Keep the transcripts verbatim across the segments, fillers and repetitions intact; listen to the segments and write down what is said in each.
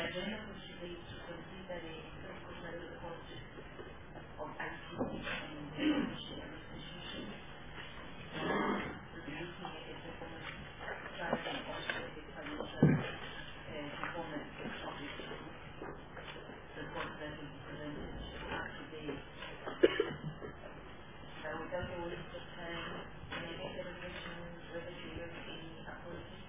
agenda possibly to consider in questo periodo the cost of I T and information administration. Looking at the performance chart and also the financial uh, performance of this report that will be presented up today. So without a waste of time, can I make a reflection whether to use any apology?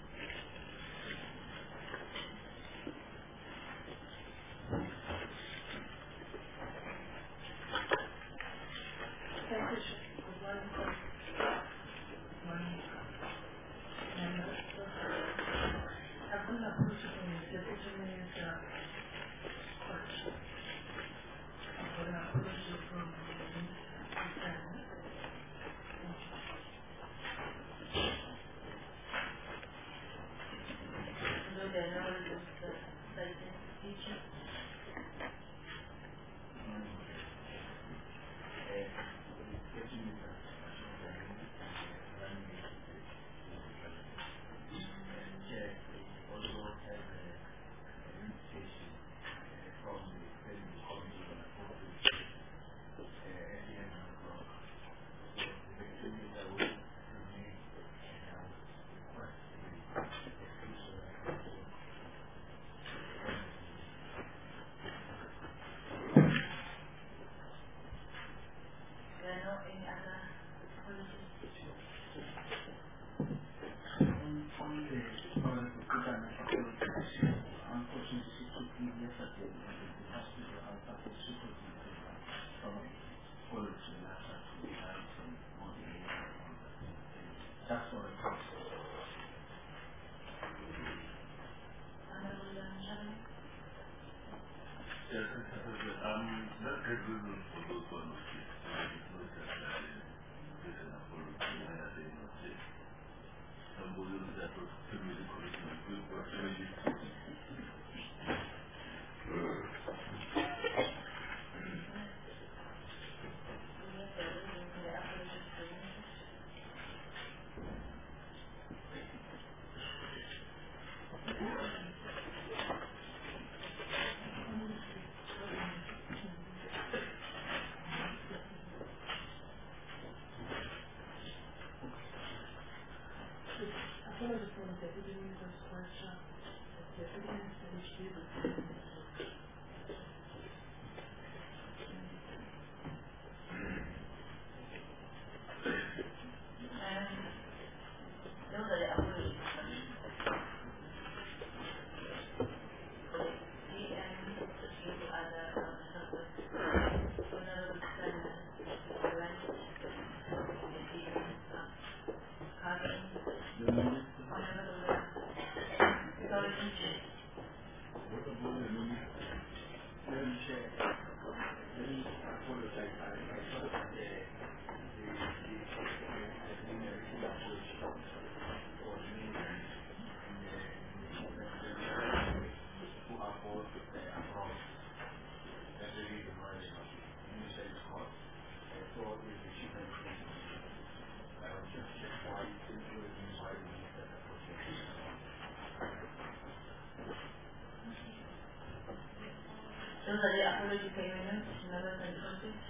Those are the apology payments, numbers and deposits.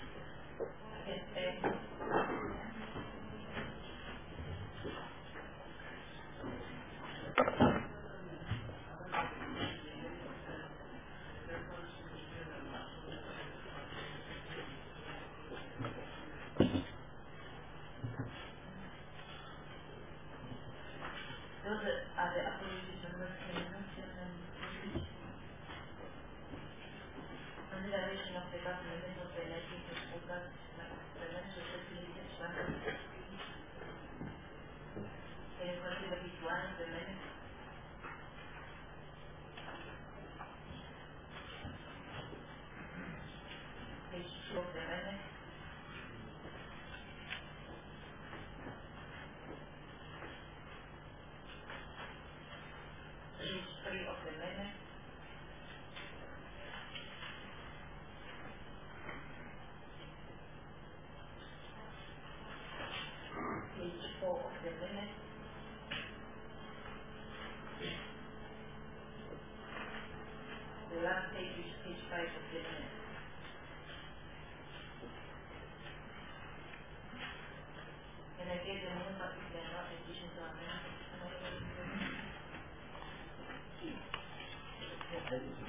Yes, uh, those are the apology numbers payments and deposits. Consideration of the government of the elected proposal, financial facilities, one. Can you consider which one of the minutes? Page two of the minutes. Page three of the minutes.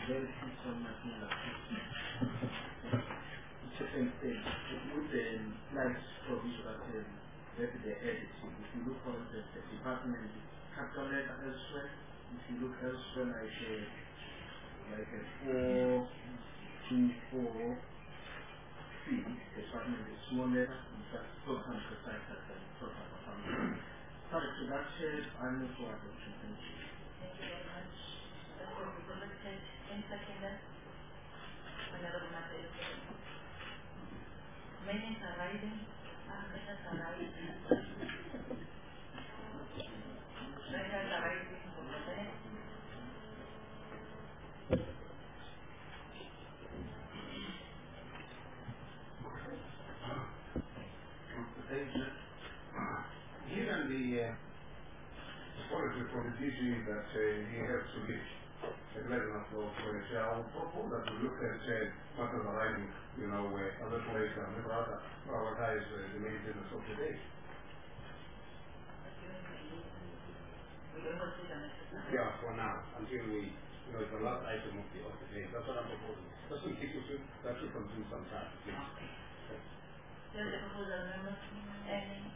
very handsome machine like this. Certain things with the nice provision that that the editing. If you look for the, the department capital letter elsewhere, if you look elsewhere like a like a four two four three department is small letter, in fact total precise as a total performance. Sorry, so that's it. I'm not sure about it. Thank you. Thank you very much. That's what we collected in second. Another matter. Many are riding, others are riding. Many are riding for the day. Given the uh, policy for the D G that uh, he has to reach at eleven o'clock, uh, I would propose that we look at uh, matters arising, you know, uh, a little later and rather prioritize uh, the main business of the day. Yeah, for now, until we, you know, it's the last item of the, of the day. That's what I'm proposing. That's what we should, that should consume some time. Please. Okay. There's a proposal, remember? Any?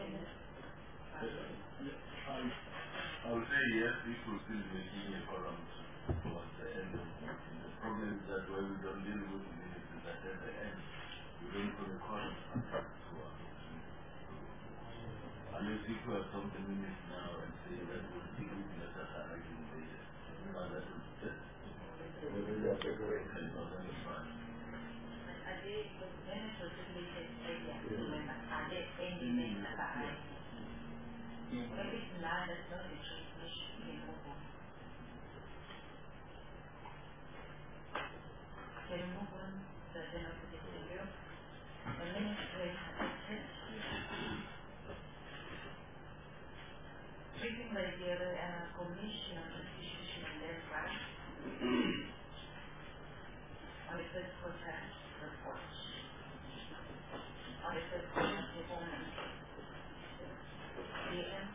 I would say yes, we could still be making a column towards the end of the meeting. The problem is that when we don't deal with the minutes is that at the end, we don't put a column contract to our meeting. Unless we could have some minutes now and say that we'll deal with the letters are writing later. But that is it. That's a great Okay, so that is fine. Are they, the minutes were circulated earlier, are they any minutes that are writing? Maybe it's not, that's not the transmission, we move on. Can we move on to the agenda for this video? The minutes were accepted. Briefing by the uh, Commission on Institution and Land Rights on the first quarter report. On the first quarter performance. Yeah.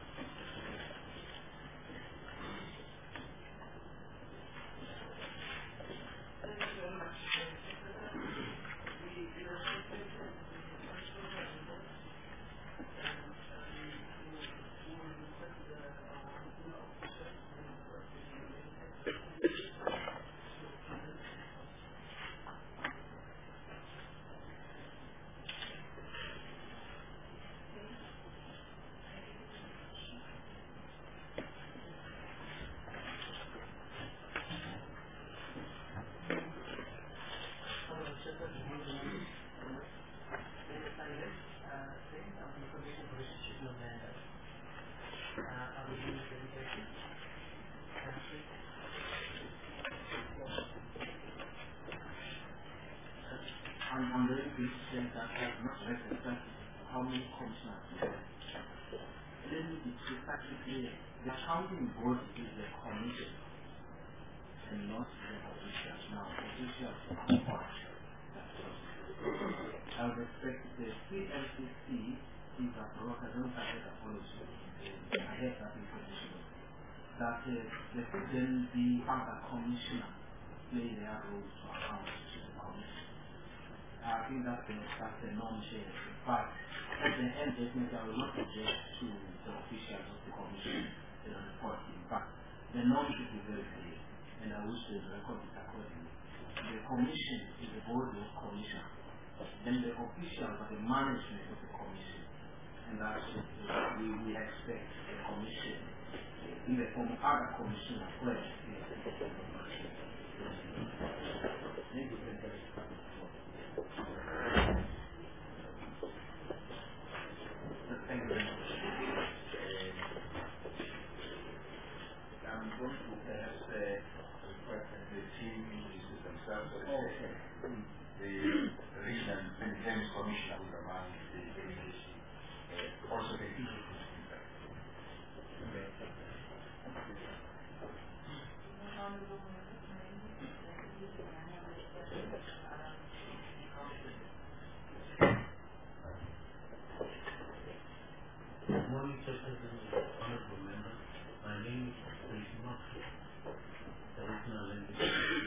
I'm, I'm very pleased to say that I have not read exactly how many commissioners we have. Let me be precisely clear. The accounting board is the commission and not the officials. Now, officials are part. I would expect the C L C C is a broker. I don't have that apology. I have that information. That uh, the then the other commissioner play their role to account to the commission. I think that's the, that's the norm here. But at the end, definitely I will not object to the officials of the commission in the reporting. But the norm should be very clear, and I wish the record it accordingly. The commission is the board of commission. Then the officials are the management of the commission. And that's what we, we expect the commission in the form of other commission as well. Thank you. Thank you very much. I'm going to perhaps uh, request that the team introduces themselves. Okay. The Regional and Defense Commissioner will run the delegation. Uh, also the people who speak. Good morning, Mister President, honorable members. My name is Chris Moxley, the Regional Land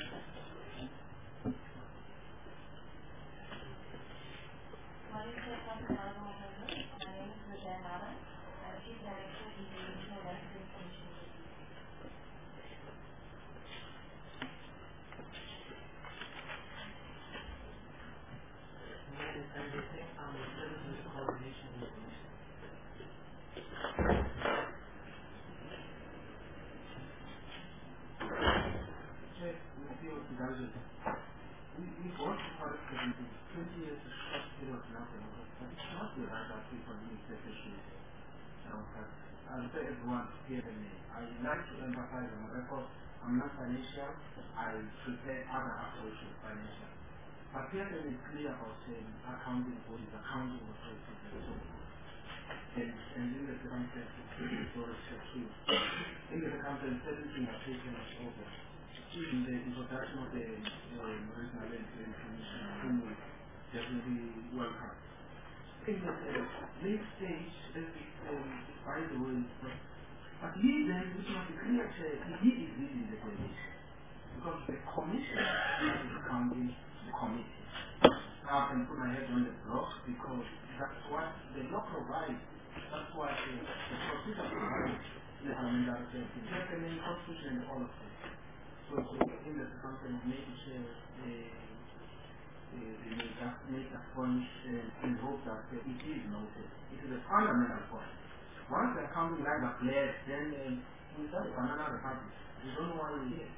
everyone to hear the name. I like to emphasize on the record, I'm not financial, I prepare other approaches to financial. But Pearson is clear about saying accounting bodies, accounting authorities, and so on. And, and in the circumstances, it's always true. In the circumstances, everything has taken us over. In the introduction of the Regional Land Planning Commission, whom we definitely welcome. In the late stage, um, by the way, but he then, which must be clear, he is leading the delegation. Because the commission is accounting the committee. Now I can put my head on the block because that's what the law provides. That's what the, the procedure provides in the parliamentary service. That's the main constitution and all of it. So, so in the circumstance of making sure they, they, they may just make a point uh, in hope that uh, it is noted. It is a fundamental point. Once the accounting lines are clear, then uh, we start a banana republic. We don't know why we're here.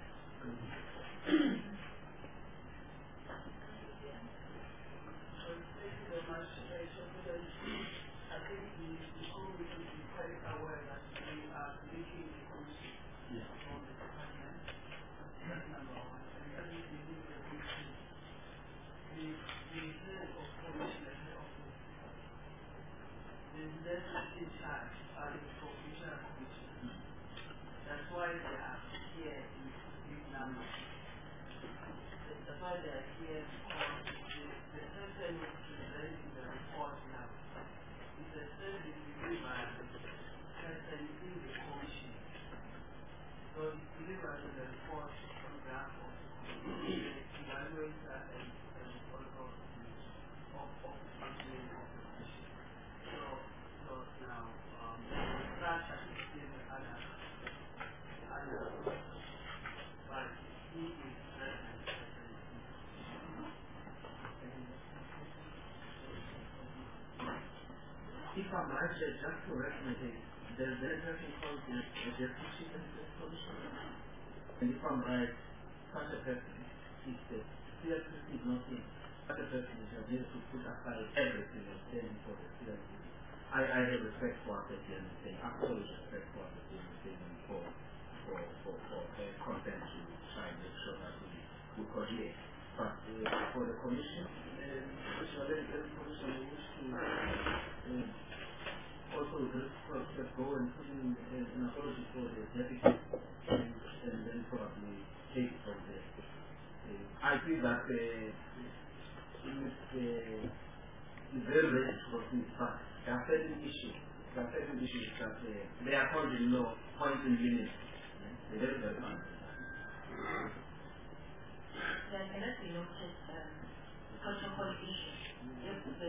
That's why they are here in big numbers. That's why they are here because the person who is presenting the report now is a service delivered person in the commission. So it's delivered in the report on behalf of the evaluator and the protocol of functioning of the commission. So, so now, um, that I think is other. But he is present. If I'm right, just to recognize it, there's a person called the Deputy Chief Commission. And if I'm right, such a person is the C L C C is not in. Such a person is able to put aside everything and stand for the C L C C. I, I have respect for what they're saying, absolute respect for what they're saying for for for for uh, content to try and make sure that we, we coordinate. But uh, for the commission, uh, National Land Commission, we wish to uh, also just go and put in uh, an apology for the deputy and, and then probably take it from there. Uh, I feel that uh, it's uh, very ready to proceed, but there are certain issues. There are certain issues that uh, they are called in law point in limits. They're very, very fun. There cannot be noted um, protocol issues if the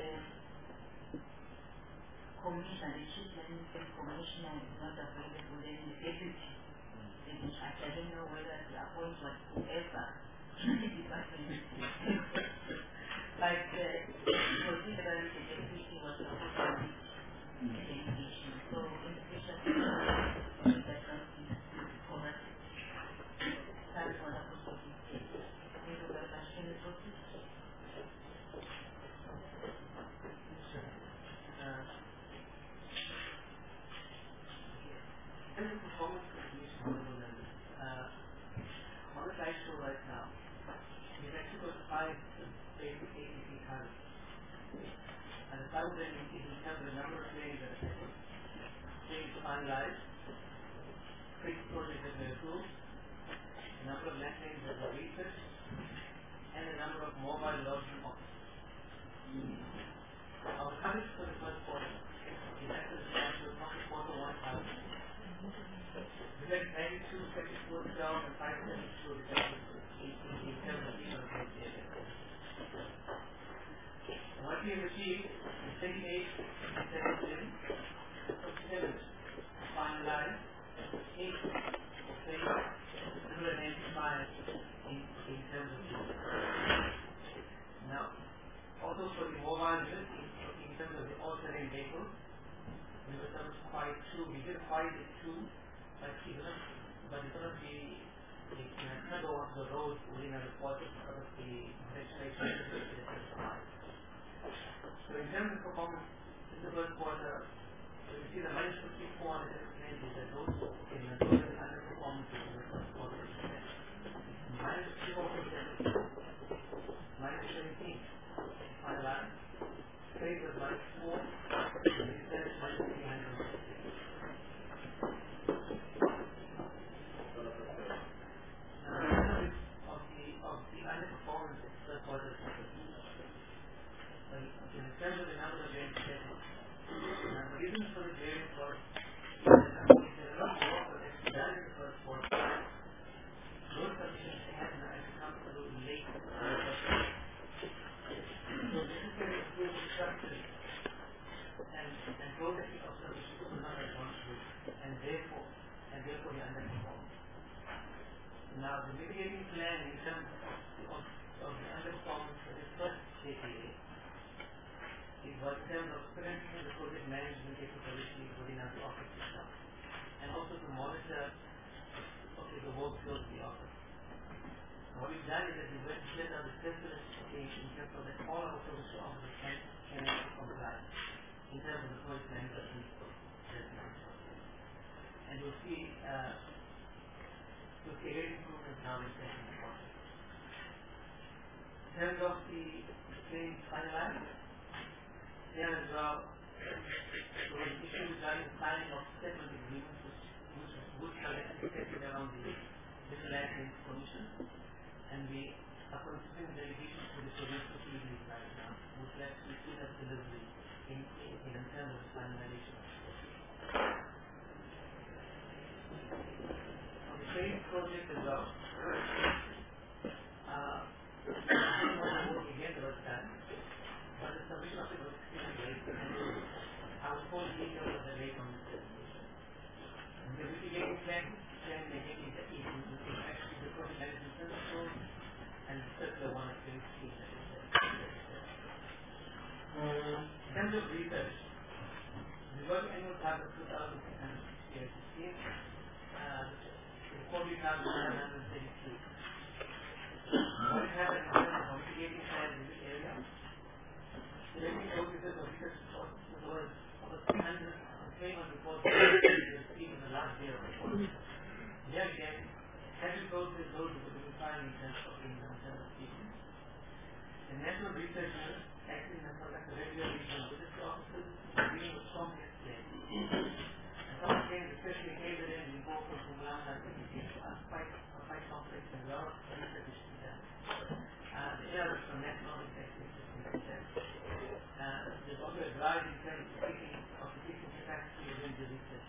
commissioner, the chief legislative commissioner is not available, then the deputy is in charge. I don't know whether the appointment was whoever department. But uh, considerably the deputy was supposed to be the delegation. So in the future, that not be correct. That's what I was supposed to say. Thank you very much. Can you proceed? And the performance commission uh, on the slide show right now, we've actually got five basic A P P cards. And the five of them indicate the number of claims that are settled, claims finalized, fixed projects that were approved, the number of net claims that were researched, and the number of mobile logs in office. Our coverage for the first quarter is actually the profit quarter one thousand. We had ninety-two seventy-four down and five seventy-two in terms of income tax area. What we have achieved is thirty-eight seventy-seven, seven finalized, eight claims, one hundred ninety-five in, in terms of income. Now, also for the mobile unit, in, in terms of the alternate vehicles, we were sort of quite two, we did quite a two. But it's not, but it's not the, it cannot go onto the road within a report because of the legislation. So in terms of performance, in the first quarter, you see the minus fifty-four on the explained is that those okay, those are the underperformances in the first quarter. Minus fifty-four percent, minus seventeen, five line, trade was minus four, and research minus three hundred fifty. Of the of the underperformance in the first quarter of the in terms of the number of variance settings, the reason for the variance was that there is a lot more work that is done in the first quarter. Those conditions happen as it comes a little late. So this is going to improve the structure and, and processing of solutions will not have gone through, and therefore, and therefore the underperformance. Now the mitigating plan in terms of, of, of the underperformance for this first K P A it was in terms of strengthening the project management capability within our office system, and also to monitor okay, the workflow of the office. And what we've done is that we went to set out the specialist okay, in terms of that all our project officers can, can comply in terms of the project management. And you'll see, uh, you'll see great improvements now in the second quarter. In terms of the claims finalized, there as well, there was an issue regarding the signing of settlement agreements which, which would have expected around the Vigilant Claims Commission, and we are considering delegations to the Supreme Court right now, which will actually see that delivery in, in, in terms of the finalization. On the claims project as well, uh, again there was done, but the submission of it was I was told details of the rate on this presentation. And the mitigating plan, plan again is actually the project management principles and the circular one of twenty sixteen that is there. In terms of research, the work annual target two thousand six hundred sixty and sixteen, uh, the quarterly target one hundred thirty-three. What is happening in terms of mitigating plans in this area? The rating officers of research reports was over three hundred twenty-one reports received in the last year of reports. Here again, having go through those who will be finding in terms of in terms of people. The National Research Unit acting as a regular regional research officers dealing with complex claims. And some claims, especially cases in the report from Kumulana, are quite, are quite complex and a lot of research is to be done. Uh, the errors from national executive system Uh, there's also a drive in terms of taking of the teaching capacity within the research.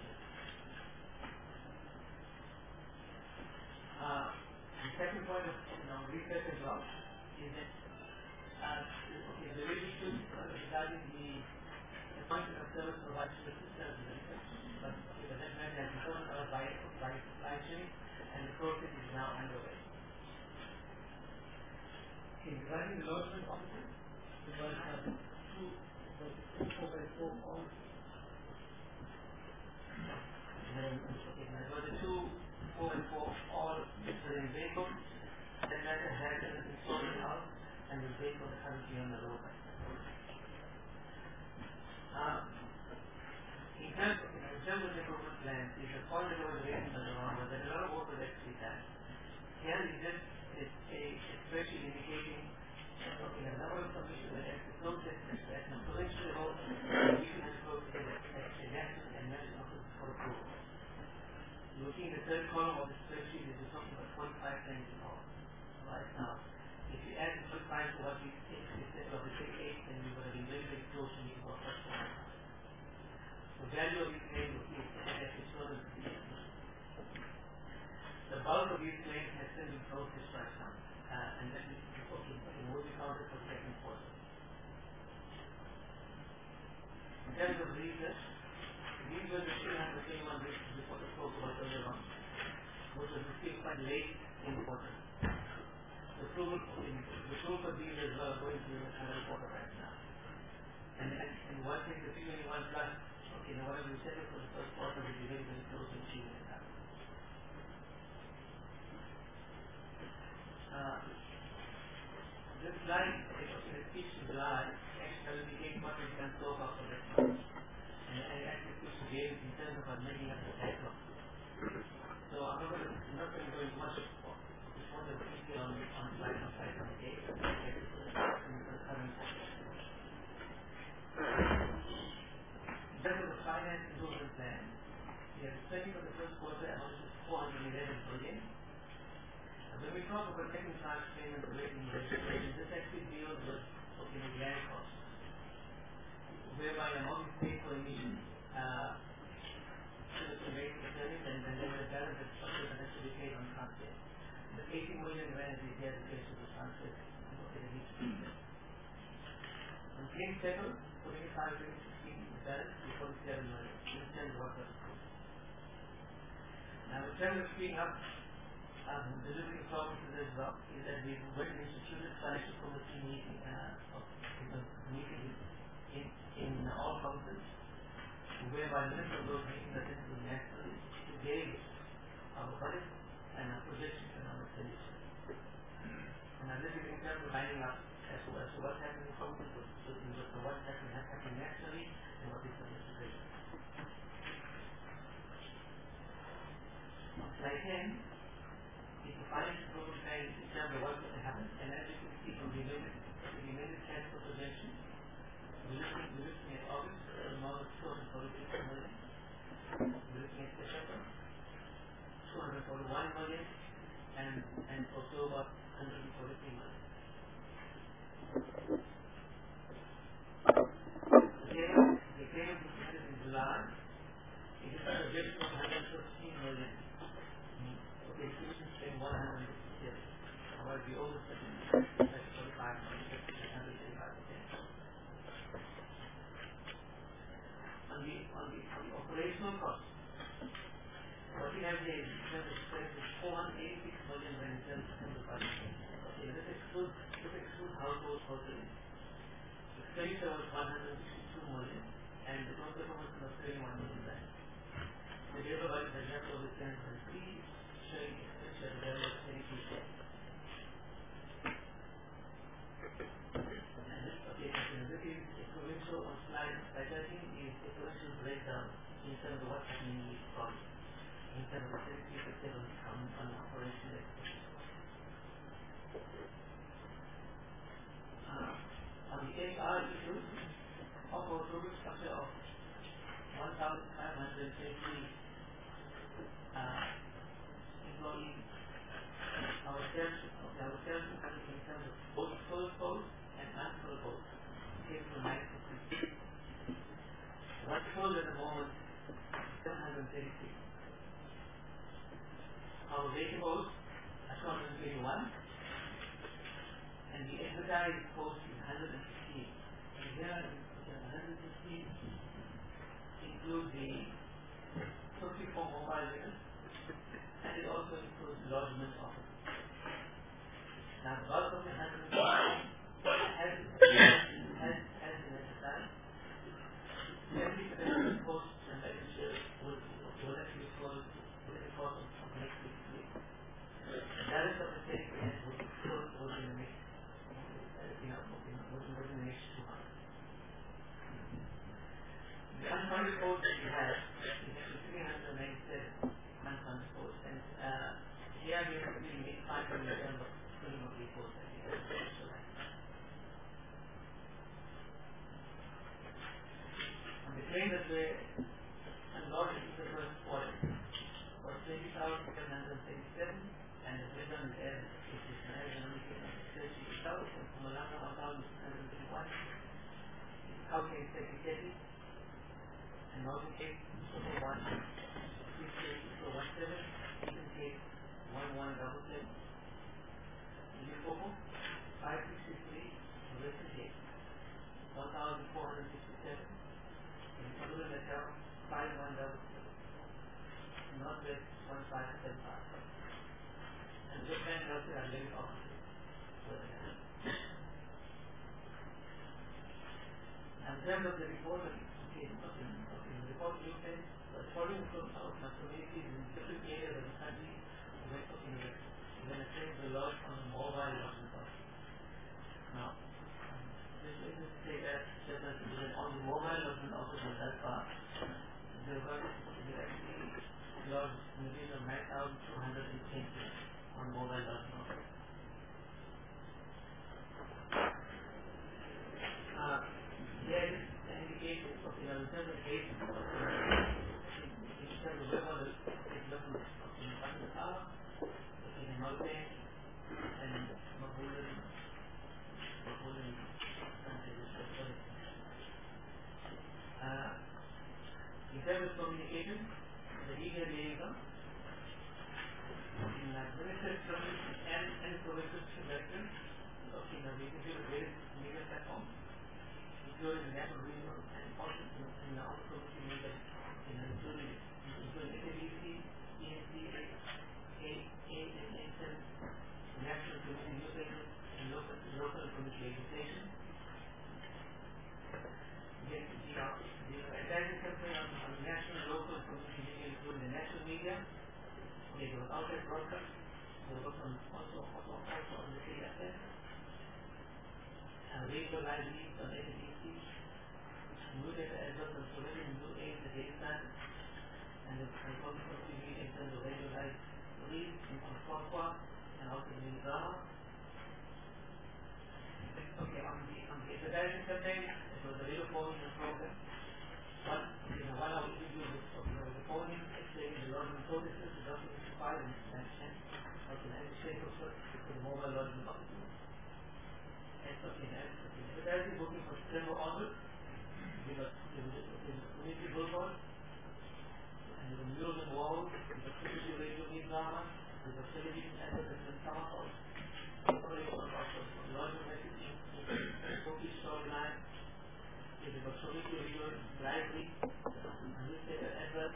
Uh, the second point of you know, research as well is that uh, okay, the issue regarding the appointment of service providers to assist us in research, but okay, but that matter has been sorted out by, by supply chain, and the process is now underway. Okay, regarding the lodgement officers, the was uh, two, four by four all. And okay, there were the two, four and four all within vehicles. That matter had been sorted out, and the vehicles are currently on the road. Uh, in terms of, in terms of the improvement plans, is the point that I was raising around was that a lot of work was actually done. Here is just is a spreadsheet indicating okay, the number of submissions that have been processed at the provincial level, we can have processed at the national and national office for approval. Looking at the third column of the spreadsheet, is we're talking about forty-five claims in all. Right now, if you add the forty-five to what we think instead of the thirty-eight, then we would have been very, very close to meeting our first one. The value of these claims will be actually two hundred fifty. The bulk of these claims has still been processed right now, uh, and that is okay, it will be counted for the second quarter. In terms of research, these were the three hundred twenty-one research before the spoke about earlier on, which was received quite late in the quarter. The approval the proof of these as well are going through the current quarter right now. And, and, and one thing, the three twenty-one plus, okay, now whatever we said for the first quarter will be very, very close to achieving that. Uh, this slide, in the speech in July, actually became what we can so far for this month. And, and actually, speech in uh, making up the cycle. So I'm not going to, I'm not going to go into much more. Just want to quickly on, on slide on slide on the date and the current cycle. In terms of the finance improvement plan, we have spending for the first quarter amounted to four hundred eleven billion. And when we talk about second charge payments relating to legislation, this actually deals with okay, the land costs, whereby the amount is paid for emissions uh, to make the payment, and then there's a balance that's structured and has to be paid on transfer. The eighty million rand is there to pay to the transfer. Okay, they need to be there. On claim settled, twenty-five, twenty sixteen, the balance is forty-seven million. This tells what that is. Now, in terms of speeding up um, delivery promises as well, is that we've already instituted financial committee meeting, uh, of, meeting in, in all councils, whereby the minister of those meetings are typically nationally to gauge our budget and our projections and our expenditure. And now this is in terms of lining up as to, as to what's happening in councils, so so what's happening, what's happening nationally, and what is subject to vision. On slide ten is the financial program plan in terms of what's going to happen, and as you can see from the amended, the amended plan for prevention, we're looking, we're looking at August, uh, the amount of two hundred forty-six million. We're looking at September, two hundred forty-one million, and, and October, one hundred forty-three million. Again, the payment was submitted in July. It is a projection of one hundred fifteen million. Okay, solutions spend one hundred fifty-seven. However, we always set in forty-five million, one hundred thirty-five percent. On the, on the, on the operational costs, what we have here is four hundred eighty-six million when in terms of budget. Okay, this excludes, this excludes household housing. Expenditure was one hundred sixty-two million, and the total performance was thirty-one million rand. The labor budget has left over ten point three, showing expenditure at the level of twenty-two percent. And this, okay, so this is a provincial on slide, slide thirteen is a provincial breakdown in terms of what's happening in each project, in terms of the thirty-three percent on, on operational expenses. Uh, on the H R issues, of our total structure of one thousand five hundred twenty uh, employees, our sales, okay, our sales in terms of both full posts and unfull posts came to nine fifty. What's full at the moment is seven hundred thirty-six. Our vacant posts are two hundred twenty-one, and the advertised post is one hundred fifteen. And here, one hundred fifteen includes the fifty-four mobile units, and it also includes lodgement office. Now, the bulk of the one hundred fifteen has, has, has been advertised. seventy percent of the posts and register will, will actually close within the course of, of next week's week. That is what the thirty percent will be closed within the next, you know, within the next two months. The unfunded posts that we have is actually three hundred ninety-seven unfunded posts, and uh, here we have really made five in terms of filling of the posts that we have. On the claim that we unloaded in the first quarter was twenty thousand seven hundred thirty-seven, and the breakdown is as it is managed and only thirty thousand from Malanga one thousand six hundred thirty-one, Gauteng thirty, and Northern Cape two oh one, Free State two oh one seven, Eastern Cape one one double seven, Limpopo five sixty-three, and Western Cape one thousand four hundred sixty-seven, and Kazulu Natal five one double seven, Northwest one five seven five, and Japan and Russia are living offices. And in terms of the report, okay, okay, the report you said, the following from our communities in different areas of the country, we're talking about we're going to take the lot on the mobile lodgement office. Now, this is to say that, that on the mobile lodgement office on that part, the work is around in the region of nine thousand two hundred cases on mobile dot com. Uh, there is an indication of, you know, in terms of case, in terms of web on the development of the Pakistan power, in the Maldives, and Maholan, Maholan countries. Uh, in terms of communication, the media liaison, in administrative communication and information director, okay, now we can do various media platforms, including national, regional, and also in the also community media, including including A B C, E N C, A, A, and N, national community newspapers, and local local community legislation. Yes, the the advertising campaign on the national, local community media, including the national media. Okay, there was outside broadcast. There was on, also also also on the K F M. And radio live leads on A B C. New data as well as providing new aids at daytime. And the public media in terms of radio live leads in Concord and also in Drama. Okay, on the on the advertising campaign, it was a radio polling program. One, you know, one of the videos of the polling, explaining the lodging processes, the documents filed and and also the administrative for the mobile lodging offices. And okay, the advertising booking for September onward, we got the community billboard, and the murals and walls, the community radio news drama, the television advertisement summer house, lodging messaging, cookie storyline, the community radio library, newspaper advert.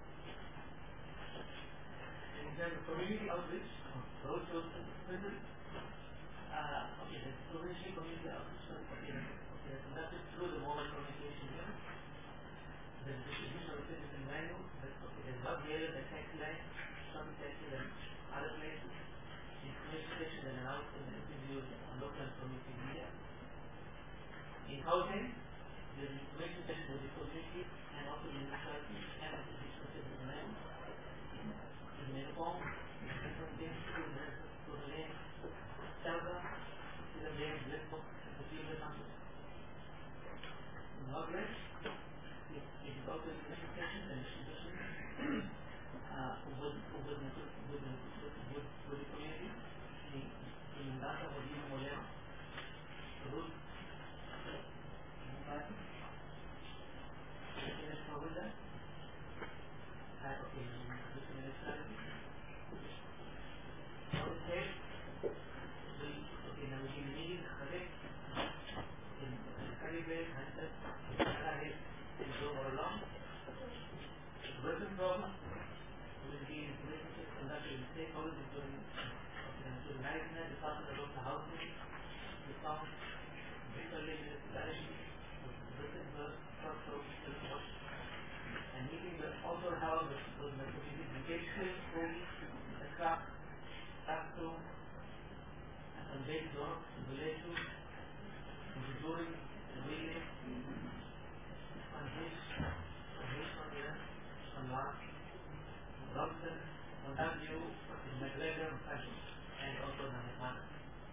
In terms of community outreach, road shows and visits, uh, okay, the community community outreach, okay, okay, conducted through the mobile communication unit. The distribution of citizen manuals, okay, there's not mail, the tax line, shopping taxes, and other places, information station and announcement and interviews on local and community media. In housing, the information session with the community and also the municipality and the distribution of citizen manuals. In the uniform, different things, to the name, Selva, to the name, Listbook, and the field numbers. In Northwest, it is also information sessions and distribution uh, with, with, with, with, with, with the community. In, in Data, or even Molema, Ruth, Mumbai, in Florida, and okay, this municipality. All the state, we, okay, now we can meet in Khalid, in Caribbean, Hunter, Khalid, and go all along. Working problem will be relationships conducted with stakeholders, including the management, Department of Local Housing, the town, Victoria Municipality, Wittenberg, Crossroads, Silverwood, and meeting the also held with the community engagement, schools, the craft, classroom, and some big dogs, and villages, and the touring, the meeting, on his, on his, on here, on Mark, on Robson, on W, in McGregor, and Fashion. And also on the planet.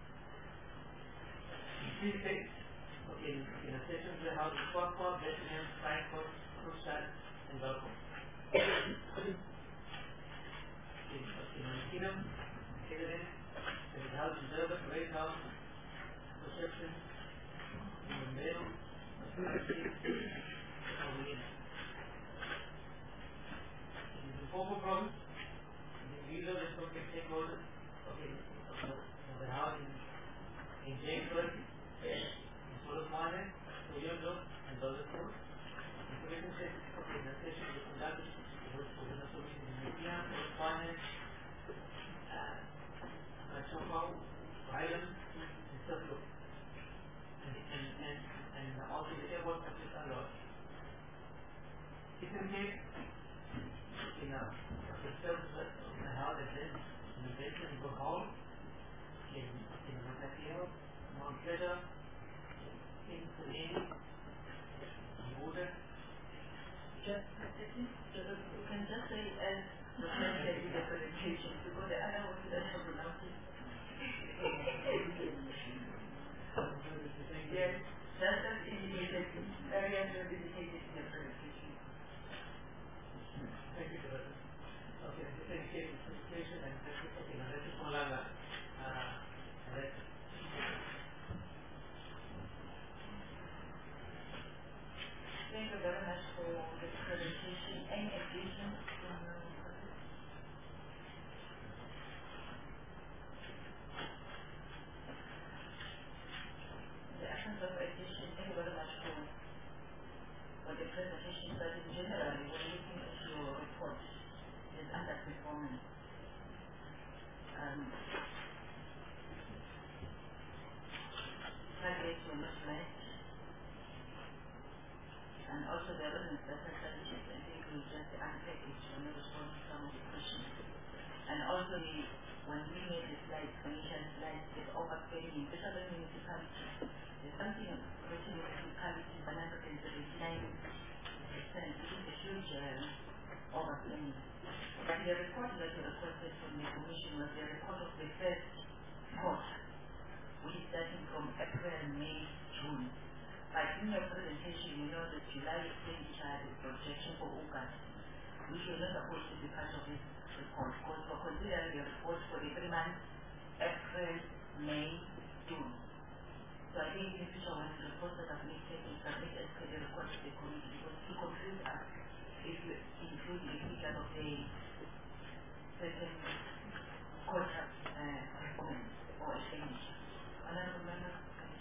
In three states, okay, in the sessions we have the Scotland, Bethlehem, Frankfurt, Kronstadt, and Belgium. In the Kingdom, Canada, it is held in Durban, Greyhound, Perception, in the Middle, in the Limpopo province, these are the respective stakeholders. Okay, the house in, in Jamesburg, in Solomon, Toyondo, and Dollarport. Information session, okay, the session was conducted with the community in India, Solomon, Chopau, Highland, and Suffolk. And, and, and, and also the airport office are lost. It's in case, in a service of the house that then in the basement in Hall, in in Matapio, Mount Pleasure, in Selene, in Woden. Just, I think, just um, targets were not met, and also there wasn't better strategies. I think we just unpackaged when we responded to some of the questions. And also we, when we made the slides, commission slides, with overspending, especially municipalities, there's something written in municipalities, one hundred seventy-nine percent, which is a huge uh, overspending. But the report that we requested from the commission was the report of the first quarter, which is starting from April, May, June. But in your presentation, you know that July expenditure is projection for August, which was not supposed to be part of this report, because we're considering the report for the three months, April, May, June. So I think in the future, when the reports that have been taken, submit as per the record of the committee, because to confuse us, if you include the figure of the certain quarter uh, performance or expenditure. Another member,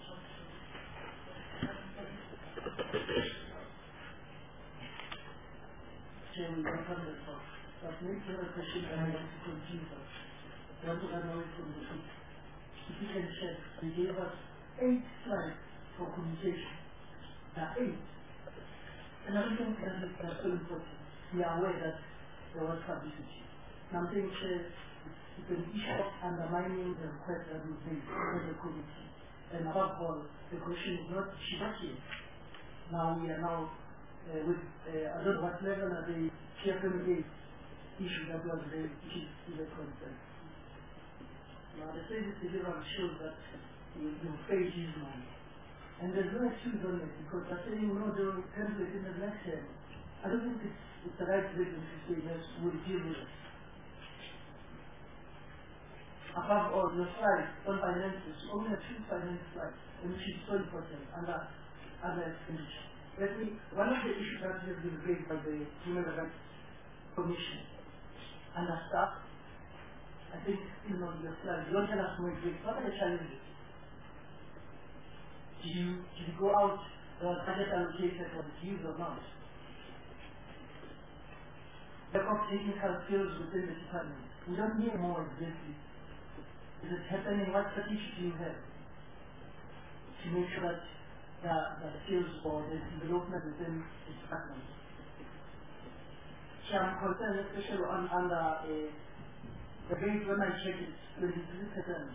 Chairman, I have the thought. But maybe a question I want to continue. What do I know from the group? If you can check, they gave us eight slides for communication. There are eight. And I think that is uh, so important. We are aware that there was publicity. And I'm saying, Chair, it's an issue of undermining the request that we made for the committee. And above all, the question is not, she's not here. Now we are now uh, with, uh, I don't know what level are the P F M A issue that was raised, which is still a concern. Now the service delivery shows that you, you pay his money. And there's no excuse on it, because they're saying, no, there will template in the next term. I don't think it's, it's the right reason to say, yes, we'll deal with it. Above all, your slides on finances, you only have two finance slides, and which is so important, under other expenditure. Let me, one of the issues that has been raised by the Human Rights Commission, under staff, I think, you know, your slides, you don't tell us more great. What are the challenges? Did you, did you go out, uh, budget allocated for the use or not? The of technical skills within the department. We don't need more exactly. Is it happening? What strategy do you have to make sure that the, the skills for the development within the department? So I'm concerned especially on under a, the rate when I check it, twenty-three percent.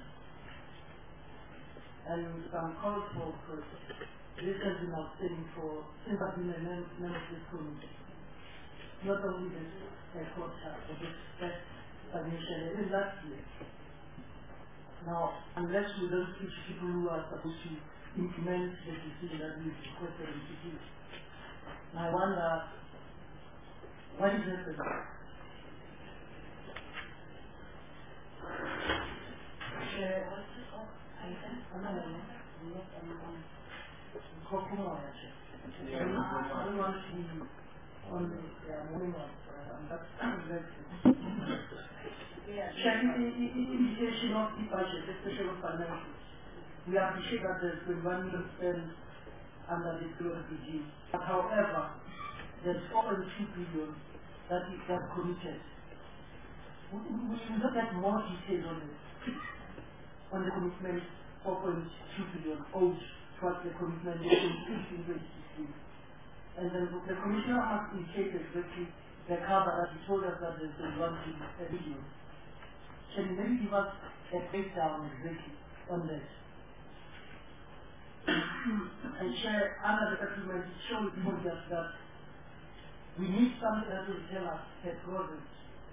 And some calls for, for this has been outstanding for since I've been a member of this committee. Not only this uh, quarter, but this first financial year, even last year. Now, unless we don't teach people who are supposed to implement the decision that we've requested them to do, I wonder, what is happening? I don't want to be on the morning of that's checking the indication of the budget, especially on financials. We appreciate that there's been one million spent under the current regime. But however, there's four point two billion that is that committed. We will look at more detail on it. On the commitment, four point two billion owed towards the commitment in twenty sixteen. And then the commissioner has indicated exactly the cover that he told us that there's been one billion. Can you maybe give us a breakdown exactly on that? And share under the document, it shows us that we need something that will tell us per province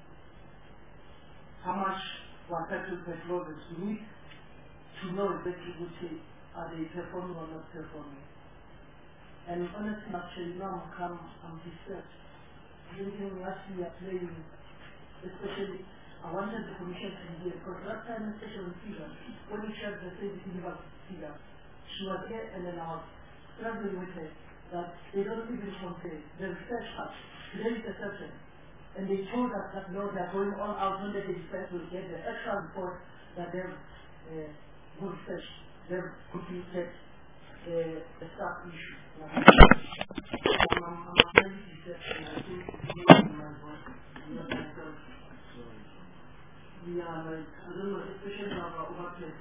how much was settled per province. We need to know exactly which are they performing or not performing. And honestly, actually, now I'm come, I'm disturbed. Thinking last year playing, especially, I wanted the commission to be here, because last time, especially on figure, when we shared the same figure, she was here and then I was struggling with her, that they don't even compare. The research part, today is the session, and they told us that no, they are going all out when they decide to get the extra report that they've uh, good research, they've completed the, the staff issue. I'm, I'm, I'm very disturbed, and I think it's my voice, not myself. we are like, I don't know, especially our overplay.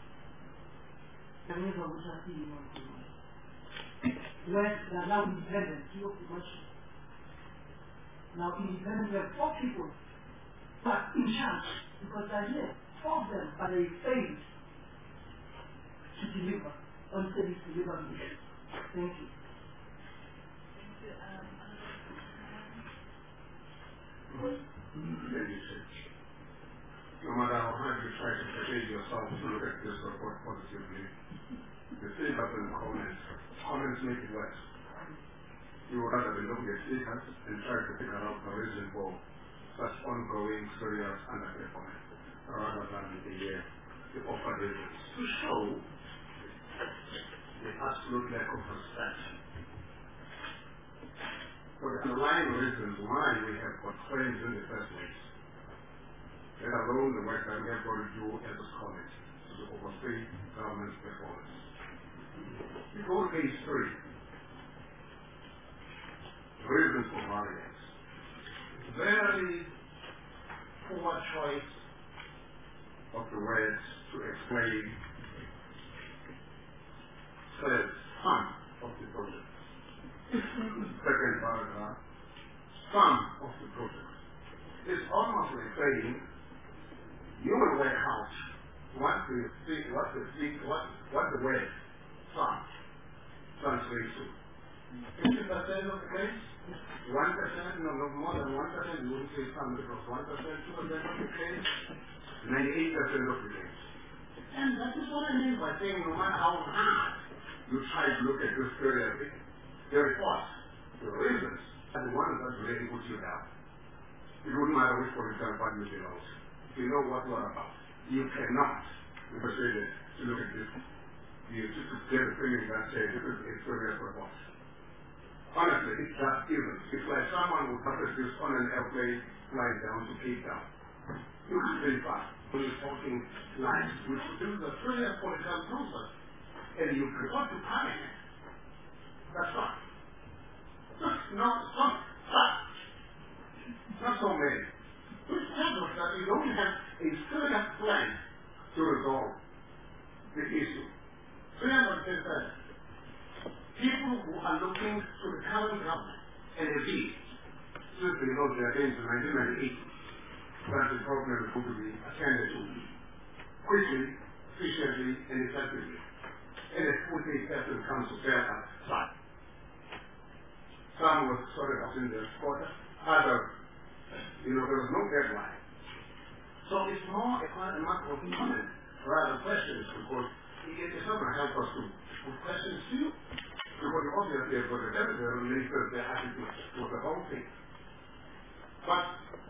Can never which are seeing on the where they are now independent, you know, much. Now independent, we have four people but in charge because they are here, four of them, but they failed to deliver on service delivery. Thank you. Thank you. Um, Ladies, no matter how hard you try to persuade yourself to look at this report positively, the state doesn't comment. Comments make it worse. You would rather be looking at figures and try to figure out the reason for such ongoing serious underperformance rather than the, uh, the offered reasons to show the absolute lack of respect for the underlying reasons why we have got claims in the first place, let alone the work that we have got to do as a college to oversee government's performance. We go to page three. Reasons for variance. Very poor choice of the words to explain says some of the project. Second paragraph, some of the project. It's almost like saying you will work out what the what the what what the word some translates to. Fifty percent of the case, one percent, no, no more than one percent, you wouldn't say some because one percent, two percent of the case, ninety-eight percent of the case. And that is what I mean by saying no matter how hard you try to look at this period, the reports, the reasons, and the ones that really put you down. It wouldn't matter which political party you belong to. If you know what you are about, you cannot be persuaded to look at this. You just get a feeling that uh, this is a serious report. Honestly, it's just even. It's like someone would purchase this on an airplane flying down to Cape Town. You can't very fast when you're talking lines, which this is a serious political process, and you prefer to panic. That's right. Just not some fact. Not so many. Which tells us that you don't have a serious plan to resolve the issue. three hundred percent. People who are looking to the current government and indeed, since they know their things in nineteen ninety-eight, that the problem is going to be attended to quickly, efficiently, and effectively. And as quickly as it comes to fair outside. Some was sorted out in the quarter, others, you know, there was no deadline. So it's more a kind of matter of comment rather than questions because it's not going to help us to put questions to you. Because obviously, for the editor, ministers, they're happy to put the whole thing. But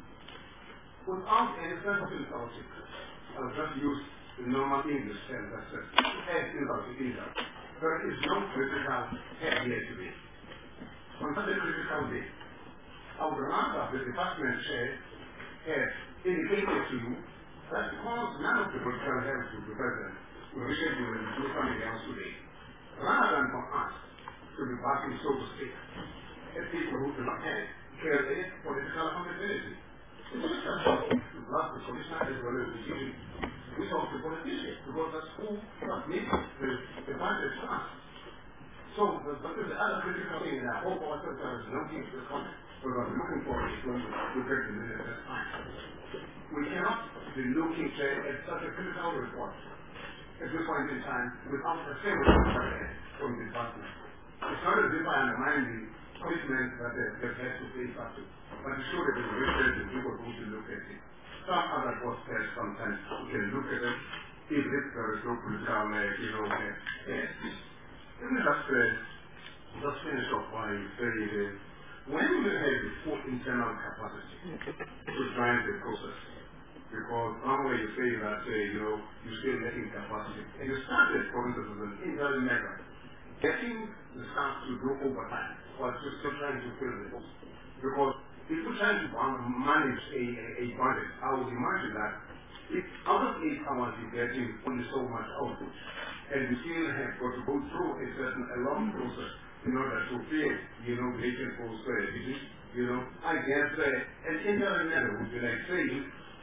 without any sense of insulting, I'll just use the normal English term that says, head insult either. There is no critical head here today. On such a critical day, I would rather the department chair has indicated to you that because none of the political heads will be present, we wish to do something else today. Rather than for us to be backing, so to speak, as people who do not have careless political accountability. It's just a job to love the commissioner as well as the city. We talk to politicians because that's who needs the advantage for us. So, the, the other critical thing that I hope our secretary is looking to the comment, because I'm looking for it when we break the minute at time. We cannot be looking at such a critical report at this point in time without a single comment from the department. It's not as if I undermine the commitment that they've had to face up to, but it should have been research and people who should look at it. Some other posts sometimes we can look at them, even if there is no political, uh, you know, uh, yes. Let me just, uh, just finish off by saying uh, when you have the full internal capacity to drive the process, because normally you say that, uh, you know, you're still lacking capacity, and you started, for instance, as an interim measure, getting the staff to do overtime while just still trying to fill the post. Because if you're trying to manage a, a, a budget, I would imagine that if out of eight hours you're getting only so much output, and you still have got to go through a certain a long process in order to fill, you know, vacant posts, uh, you know, I guess uh, an interim measure would be like saying,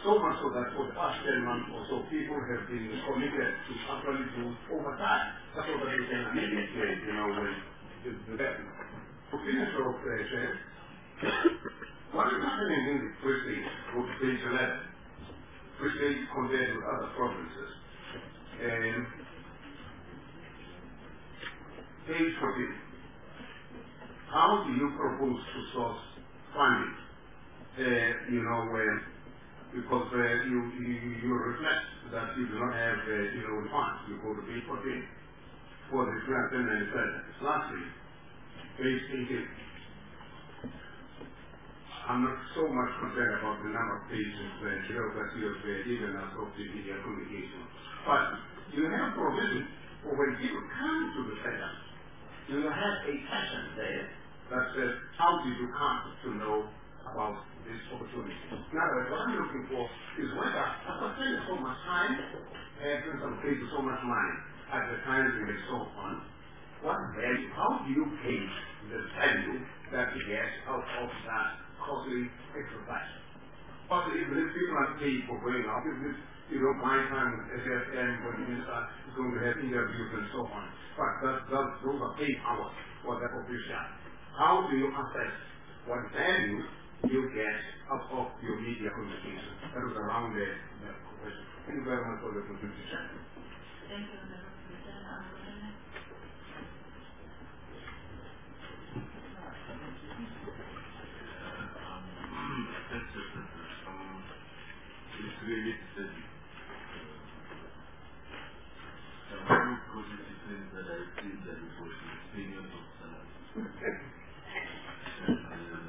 So much so that for the past ten months or so, people have been committed to actually do overtime. That's what they can alleviate, you know, when the death. To finish off, uh, what is happening in the Free State, with page eleven, Free State compared with other provinces. And page fourteen, how do you propose to source funding? Uh, you know, when because uh, you, you you reflect that you do not have uh, you know funds. You go to page fourteen for the three hundred ninety-seven. Lastly, page eighteen. I'm not so much concerned about the number of pages uh, you know, that you have uh, given us of the media communication, but you have provision for when people come to the center. You have a session there that says, how did you come to know about this opportunity? Now, what I'm looking for is whether, after spending so much time, and in some cases so much money, at the times and so on, what value, how do you pay the value that you get out of that costly exercise? Possibly, even if people are paid for going out, even if you don't mind time with S S M, when you start going to have interviews and so on, but that, that, those are paid hours for that official. How do you assess what value you get out of your media communication? That was around the, the question. Thank you very much for the opportunity. Thank you, Lieutenant. It's really steady. Some few positive things that I see that it was the opinion of salary. and,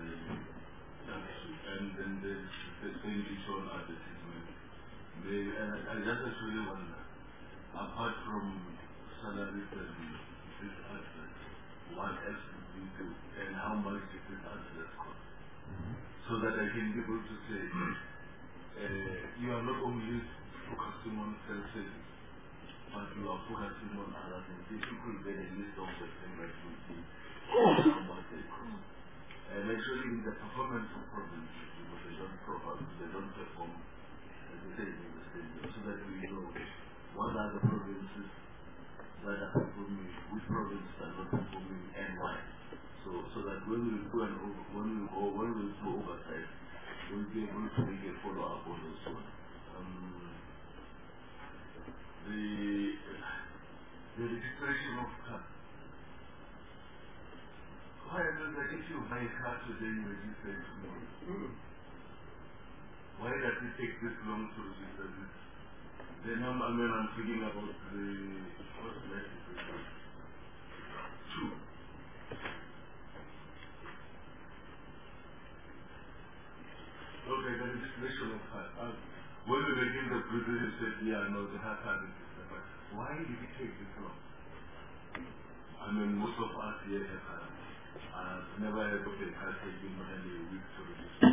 uh, and then there's the expenditure on advertisement. They, and I, I just actually wonder, apart from salaries and this advert, what else did we do and how much did this advert cost? So that I can be able to say, uh, you are not only focusing on self-service, but you are focusing on other things. If you could get a list of the things that you do, how much they cost. And actually in the performance of provinces, because they don't perform, they don't perform as they say in the stadium, so that we know what are the provinces that are performing, which provinces are not performing, and why. So, so that when we go and over, when we go, when we do oversight, we'll be able to make a follow-up on those ones. Um, the, the registration of cars. Why is it that if you buy a car today, you register it tomorrow? Mm. Why does it take this long to register this? Then I'm, I mean, I'm thinking about the, what's the license? Two. Okay, the registration of cars. Uh, when we begin the president said, yeah, no, the car card is but why did it take this long? I mean, most of us here have cars. I've never heard of a car taking more than a week to register.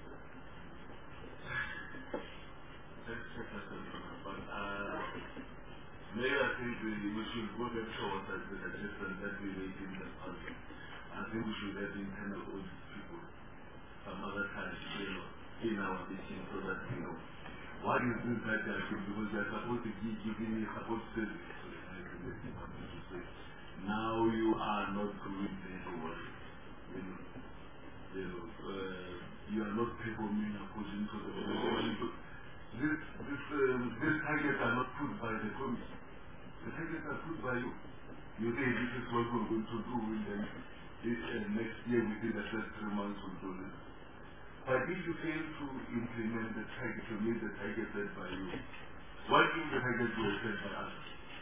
Let's check that out. But uh, maybe I think we, we should go back towards the suggestion that we made in the past. I think we should have internal audit people some other times, you know, in our meeting so that we know what is this that they are doing, because they are supposed to give giving you support service to the department to say, now you are not doing this work. You know, you know, uh, you are not performing according to the organization. This, this, um, these targets are not put by the committee. The targets are put by you. You say this is what we're going to do in the this, uh, next year, within the first three months we'll do this. But if you fail to implement the target, to meet the target set by you, what if the targets were set by us?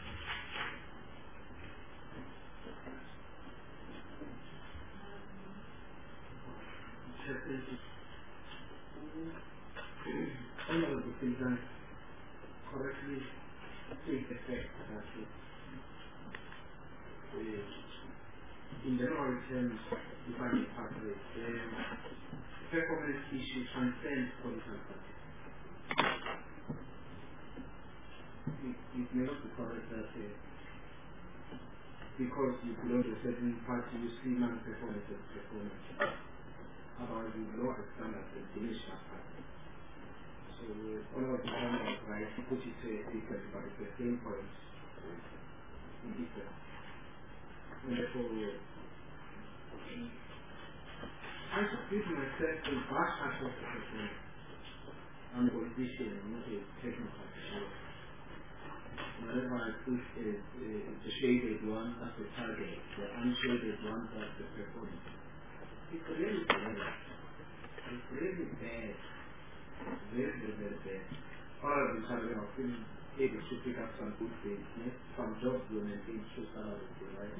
One of the things that correctly take the fact that in general terms, defining pathways, the performance issue transcends political parties. It, it may not be correct that uh, because you belong to a certain party, you see non-performance as performance. Otherwise, you lower the standards and diminish that party. So So uh, all of the time was right, he put it uh, different, but it's the same point in different. And therefore, uh, I submit myself to vast aspects of the thing. I'm a politician, I'm not a technical person. Whenever I put a, a, the shaded one, that's the target. The unshaded one, that's the performance. It's really bad. It's really bad. It's very, very, very bad. All of the time, I've been able to pick up some good things, yeah? Some jobs will maintain true salary, right?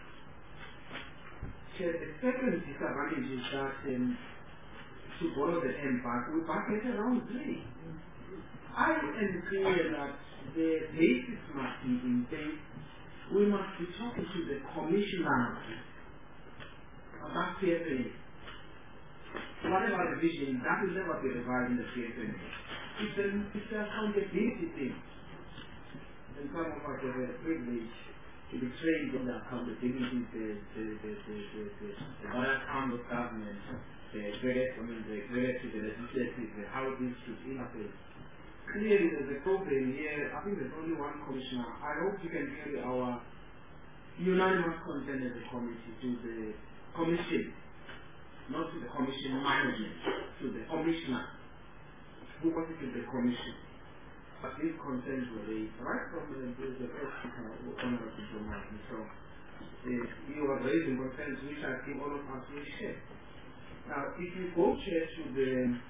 So the second disadvantage is that um, to borrow the end back, we back it around three. I am clear that the basis must be in place. We must be talking to the commissioner of that P F N A. Whatever the vision, that will never be revised in the P F N A. It's an it's an accountability thing. And some of us have a privilege to be trained on the accountability, the the the the the, the, the various arms of government, the various I mean the various the legislative, the how this should interface. Clearly there's a problem here. I think there's only one commissioner. I hope you can carry our unanimous consent as a committee to the commission, not to the commission management, to the commissioner who wanted to the commission. But these concerns were raised right from the, the, the first speaker, Honorable John Martin. So uh, you are raising concerns which I think all of us will share. Now, if you go chair to the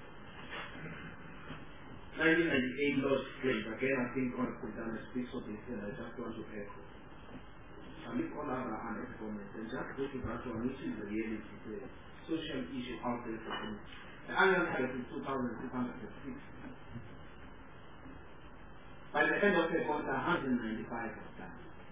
nineteen ninety-eight law claims, again, I think Honorable Dana speaks of this, and I just want to echo. I leave all other unexplained and just go to that one, which is the reality, the social issue out there for them. The annual tariff is two thousand six hundred six. By the end of the quarter, one hundred ninety-five of that.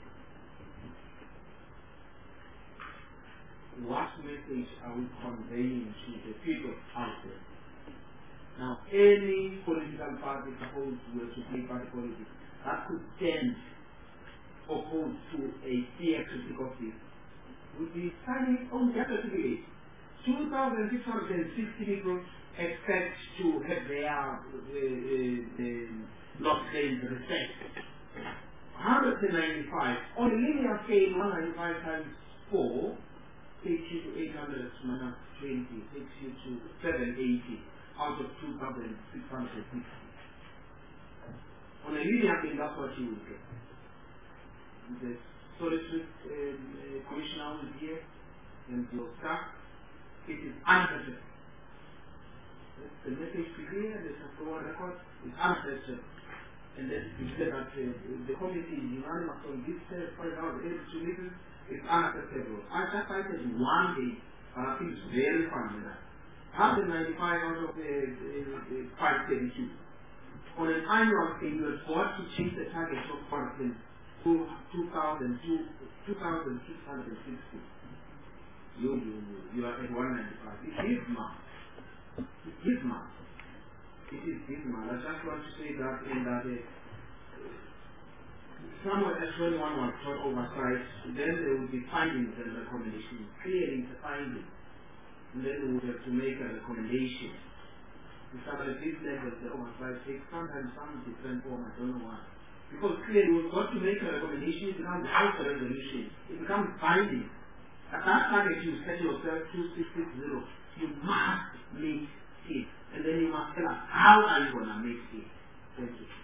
What message are we conveying to the people out there? Now, any political party supposed to play party politics that could tend opposed to a theatrical office would be signing on the certificate. two thousand six hundred sixty people expect to have their uh, uh, law claims respect. one hundred ninety-five on a linear scale, one hundred ninety-five times four takes you to eight hundred minus twenty, takes you to seven hundred eighty out of two thousand six hundred sixty. On a linear scale, that's what you would get. The solitary um, uh, commissioner is here and your staff. It is unacceptable. The message to hear, the Saskatchewan record is unacceptable. And then you say that uh, the committee is unanimous on this uh, point out the able to listen, it's unacceptable. I just cited one day, but I think it's very funny that. one hundred ninety-five out of the uh, uh, five thirty-two. On an annual scale, you are forced to change the target of content to two thousand six hundred sixty. You, you, you, you are at one ninety-five. It is math. It is math. It is dismal. I just want to say that in that uh, somewhere else when one was taught oversight, then there would be findings and recommendations. Clearly it's a finding. And then we would have to make a recommendation. We start at this level, the oversight takes sometimes some different form, I don't know why. Because clearly we've got to make a recommendation, it becomes out a resolution. It becomes binding. At that target you set yourself two six six zero. You must make it. And then you must tell us how are you going to make it. Thank you.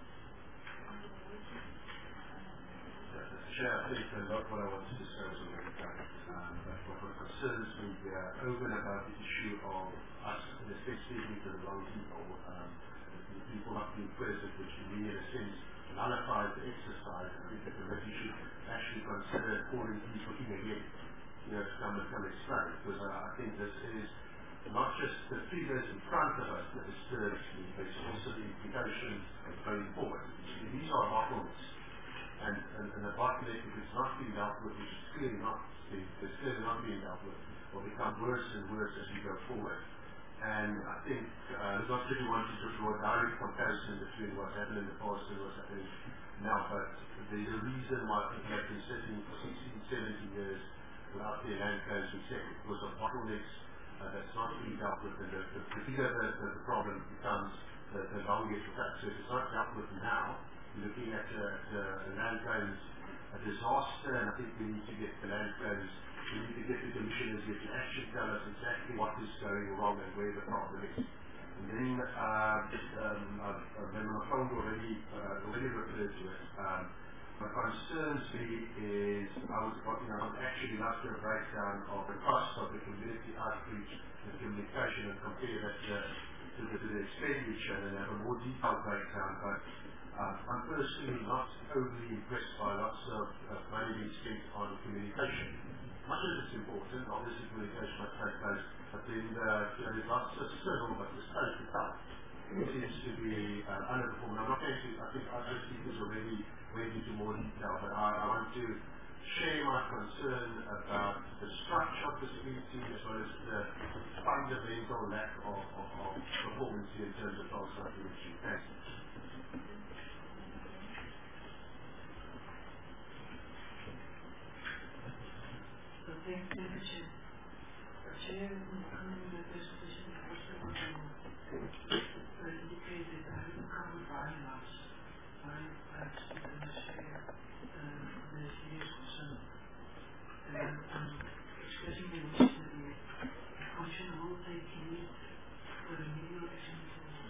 Chair, I think a lot what I wanted to say was already covered. Um, but what concerns me here, over and above the issue of us, in a sense, speaking to the wrong people, um, the people not being present, which to me, in a sense, nullifies the exercise. I think the committee should actually consider calling people in again, you know, to come and come explain, because uh, I think this is not just the figures in front of us that disturbs me, but it's also the implications going forward. These are bottlenecks. And, and, and the bottleneck, if it's not being dealt with, which is clearly not being, it's clearly not being dealt with, will become worse and worse as we go forward. And I think, uh, not that we want to draw a direct comparison between what's happened in the past and what's happening now, but there's a reason why people have been sitting for sixteen, seventeen years without their land codes resettled, because of bottlenecks uh, that's not being dealt with, and the, the, the bigger the, the, the problem becomes, the, the longest effect. So if it's not dealt with now, we're looking at uh, the, the land claims a disaster, and I think we need to get the land claims, we need to get the commissioners here to actually tell us exactly what is going wrong and where the problem is. And then, uh, um, I've, I've been on the phone already, uh, already referred to it. Um, what concerns me is, I would, you know, I would actually love to have a breakdown of the cost of the community outreach and communication and compare that uh, to, the, to the expenditure and have a more detailed breakdown. But uh, I'm personally not overly impressed by lots of uh, money being spent on communication. Much of it's important, obviously communication must take place, but then uh, you know, there's lots of signal, but the scope itself seems to be uh, underperformed. I'm not going to, I think other speakers already went into more detail, but I, I want to share my concern about the structure of this meeting as well as the fundamental lack of, of, of performance in terms of transport reaching. Thanks. So thank you, Chair. Chair, in coming to the presentation, I also want to indicate that I haven't come with bylaws. I have spoken to share the serious concern. And I'm expressing the wish that the Commission will take immediate remedial action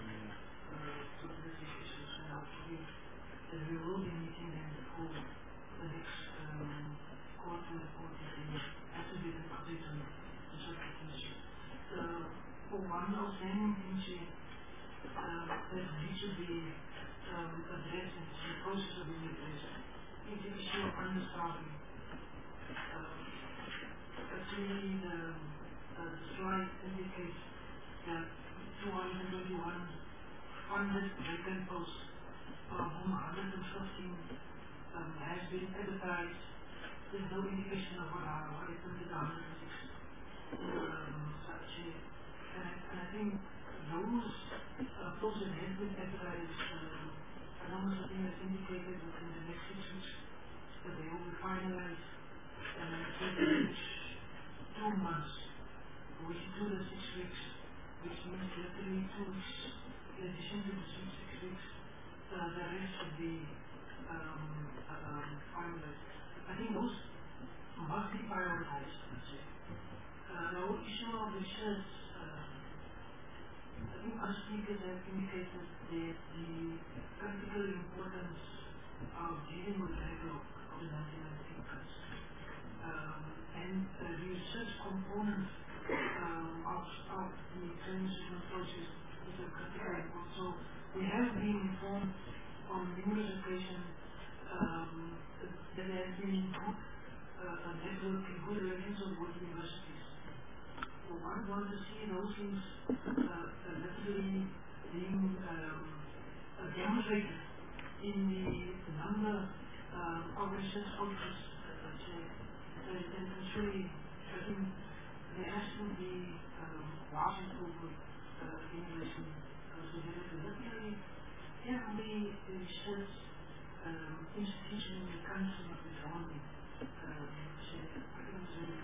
to address these issues, and hopefully that we will be meeting them before the next quarter report is has to be an update on the subject issue. For one outstanding thing that needs to be um, addressed and is in the process of being addressed is the issue of understaffing. Um, actually, the, uh, the slide indicates that two hundred twenty-one funded vacant posts, from whom one hundred fifteen um, has been advertised. There's no indication of what happened to the one hundred six. Um, such a, and, and I think those uh, posts that have been advertised, um, and almost I think has indicated that in the next six weeks that they will be finalized, and I think each two months, which two to six weeks, which means literally two weeks, in addition to the six, six weeks, uh, the rest should be um, um, finalized. I think those must be prioritized. Uh, the whole issue of research, uh, I think our speakers have indicated that the critical importance of dealing with the backlog of the nineteen ninety increase. Um, and uh, the research component um, of, of the transitional process is a critical important. So we have been informed on numerous occasions um, that there has been good uh, network and good relations with universities. So one wants to see those things uh, literally being um, uh, demonstrated in the number um, of research outputs. Uh, and, and truly, I think there has to be um, large improvement uh, in relation uh, so there is literally every research um, institution in the country of its own. Um, so I think it's really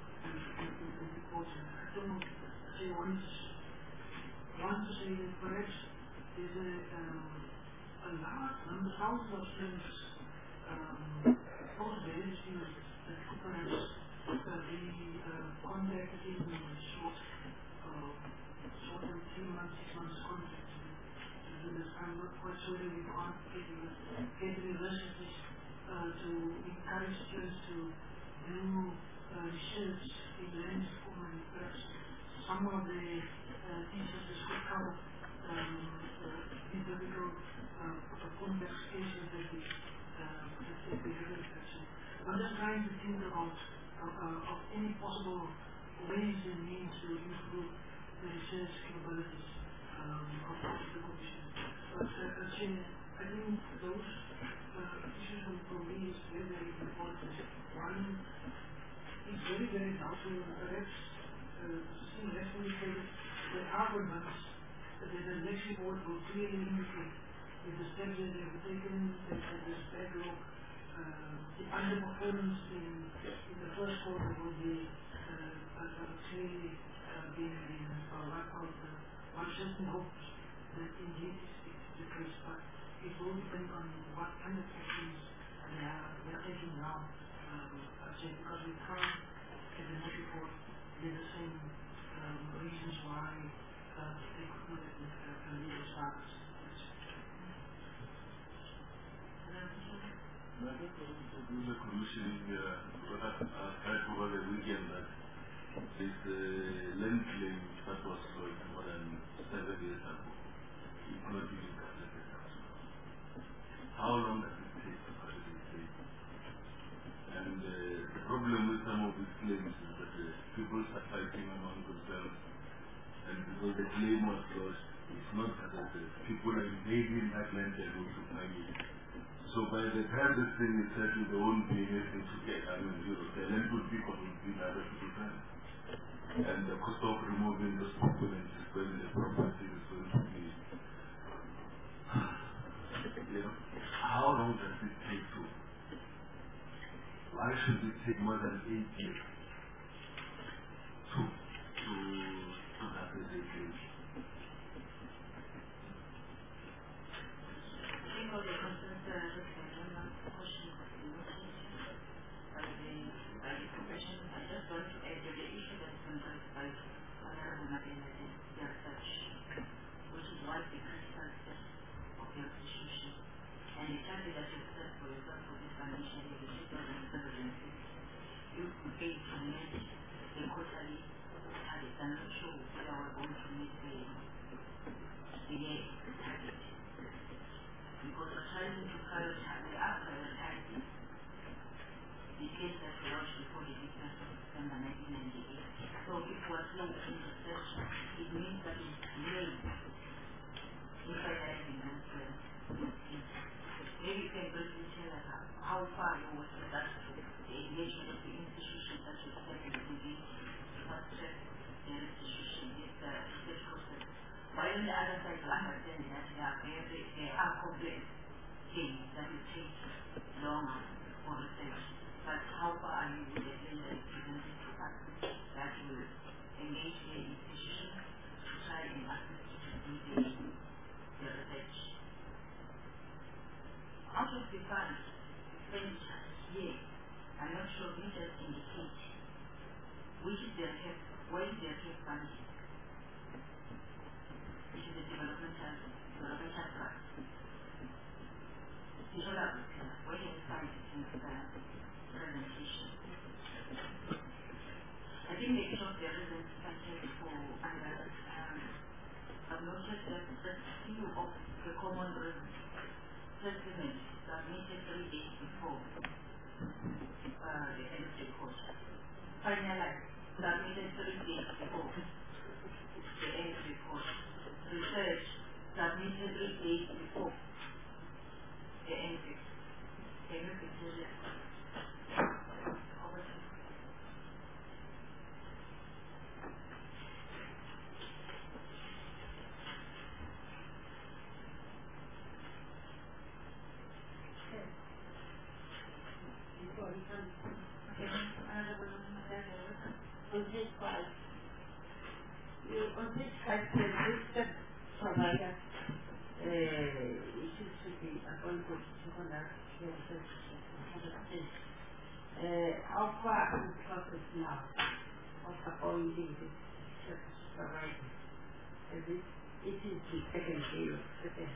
important. I don't say once, want to say that perhaps there's a, um, a large number, thousands of students, um, post various students that could perhaps uh, be uh, contacted in short, uh, short than three months, six months contract to, to do this. I'm not quite sure that we can't get, get universities uh, to encourage students to do uh, research in language and perhaps some of the uh, teachers could cover um, uh, these difficult uh, complex cases that we uh, that we have in action. I'm just trying to think about uh, uh, of any possible ways and means to improve the research capabilities um, of the Commission. But uh, actually, I think those uh, issues for me is very, very important. One, it's very, very doubtful, perhaps uh, still has to be said that arguments that the next report will clearly indicate that the steps that they have taken, that this backlog, uh, the underperformance in, in the first quarter will be uh, uh, clearly uh, being uh, wiped out. Uh, one certainly hopes that indeed it's the case, but it will depend on what kind of actions they are, they are taking now. Um, I say because we can't get in this report give the same um, reasons why uh, they could not with uh, legal status. I just want to do the commission here, because I've heard over the weekend that this uh, land claim that was lodged more than seven years ago is not even gazetted as well. How long does it take to gazetted the claim? And uh, the problem with some of these claims is that uh, people start fighting among themselves, and because the claim was lodged, it's not gazetted. People are invading that land and going to find it. So by the time this thing is settled, there won't be anything to get. I mean, you know, the land will be completely other people's hands. And the cost of removing those components is when the property is going to be, you know, how long does it take to? Why should it take more than eight years to, to, to have the case? Because the concerns are the question of the motion by the, by the profession. I just want to add that the issue that is concerns by Honorable Madina is their search, which is why the critical step of your institution. And the charge that you set for yourself for this financial year, the two thousand seventeen, you could pay to meet the quarterly target. I'm not sure whether we're going to meet the, the target. Because we're trying to prioritize, we are prioritizing the case that we launched before the difference of December nineteen ninety-eight. So if we're slow in the session, it means that it's late in finalizing those plans. Maybe you can briefly tell us how, how far you were with that to the engagement of the institutions that you expect to engage to fast-track the institution, this uh, research process. While on the other side, you understand that there are very, there are complex things that will take longer for research. But how far are you with the plan that is presented to us that will engage the institution to try and assist you to do the, the research? Out of the funds expenditure here, I'm not sure if you just indicate which is their help, where is their help funding? Which is the developmental, developmental trust. The other book, where do you find it in the presentation? I think the issue of the reasons cited for under, um, I've noticed that the few of the common reasons settlement submitted three days before uh, the end of the course. Finalized, submitted three days before the end of the course. Research submitted three days before the end of the course. Can you consider that? Over to you. On this five, you, on this five, the system provider uh, issues to be appointed to conduct the research. Uh, how far is the process now of appointing the service provider? As it, it is the second year of the test.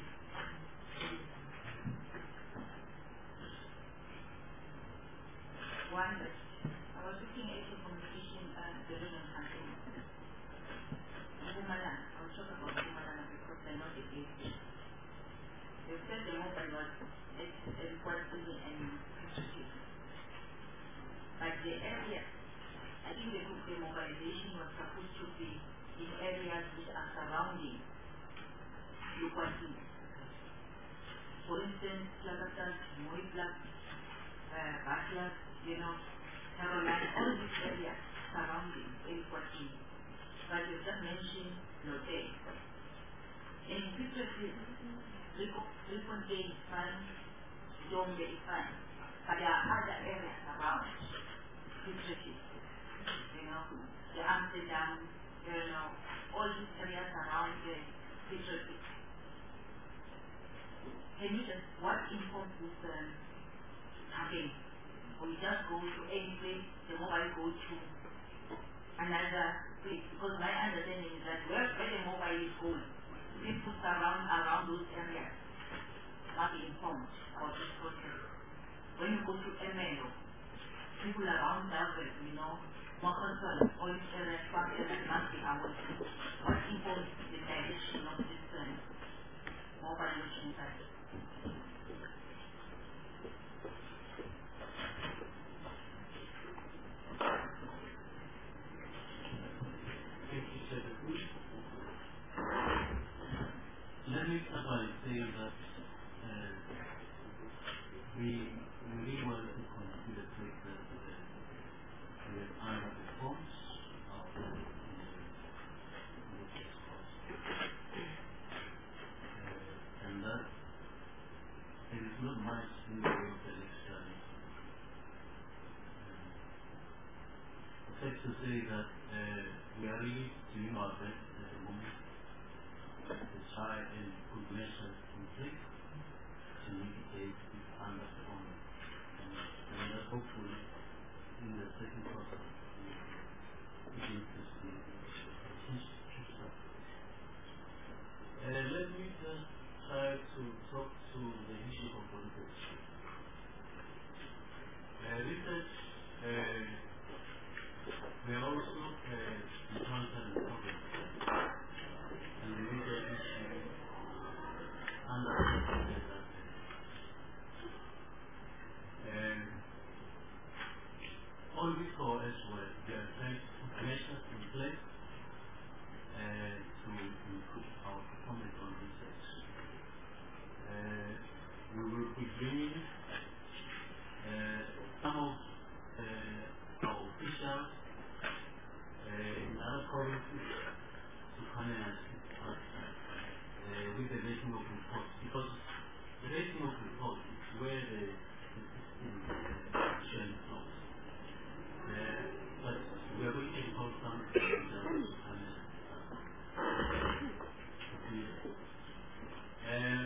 One, I was looking at your communication uh, division campaign. Bumaland, I'll talk about Bumaland because I know the case. You said the mobile was important and future. But the area, I think the, the mobilization was supposed to be in areas which are surrounding Lukwati. For instance, Plagatas, Moiplat, uh, Batlas, you know, Caroline, all these areas surrounding Lukwati. But you just mentioned Lotte. In future, Riponte is fine, Dombe is fine. But there are other areas around future, you know, the Amsterdam, you know, all these areas around the future. can you just, what informs this um, campaign? Or you just go to any place, the mobile go to another place? Because my understanding is that where, where the mobile is going, people around, around those areas must be informed about this process. When you go to Emelo, people around Belgrade, you know, more concerned, all these areas, farm areas must be aware. What informs the direction of this um, mobile watching site? Let me start by saying that uh, we, we really want to consider the fact that uh, we have underperformed our plan in the first course. Uh, and that there is not much in the way of election. Uh, it's safe to say that uh, we are really doing our best at the moment to try and put measures in place to mitigate this underperformance. And, and that hopefully in the second quarter we will begin to see change. Uh, let me just try to talk to the issue of politics. Uh, research, uh, we are also uh, encountering problems. And the major issue under the um, all we saw as well, we are trying to put measures in place uh, to improve our performance on research. Uh, we will be bringing uh, some of uh, our officials uh, in other provinces to come and assist us uh, with the rating of reports, because the rating of reports is where the, the system uh, shines out. Uh, but we are going to involve some officials to come and assist us. Uh,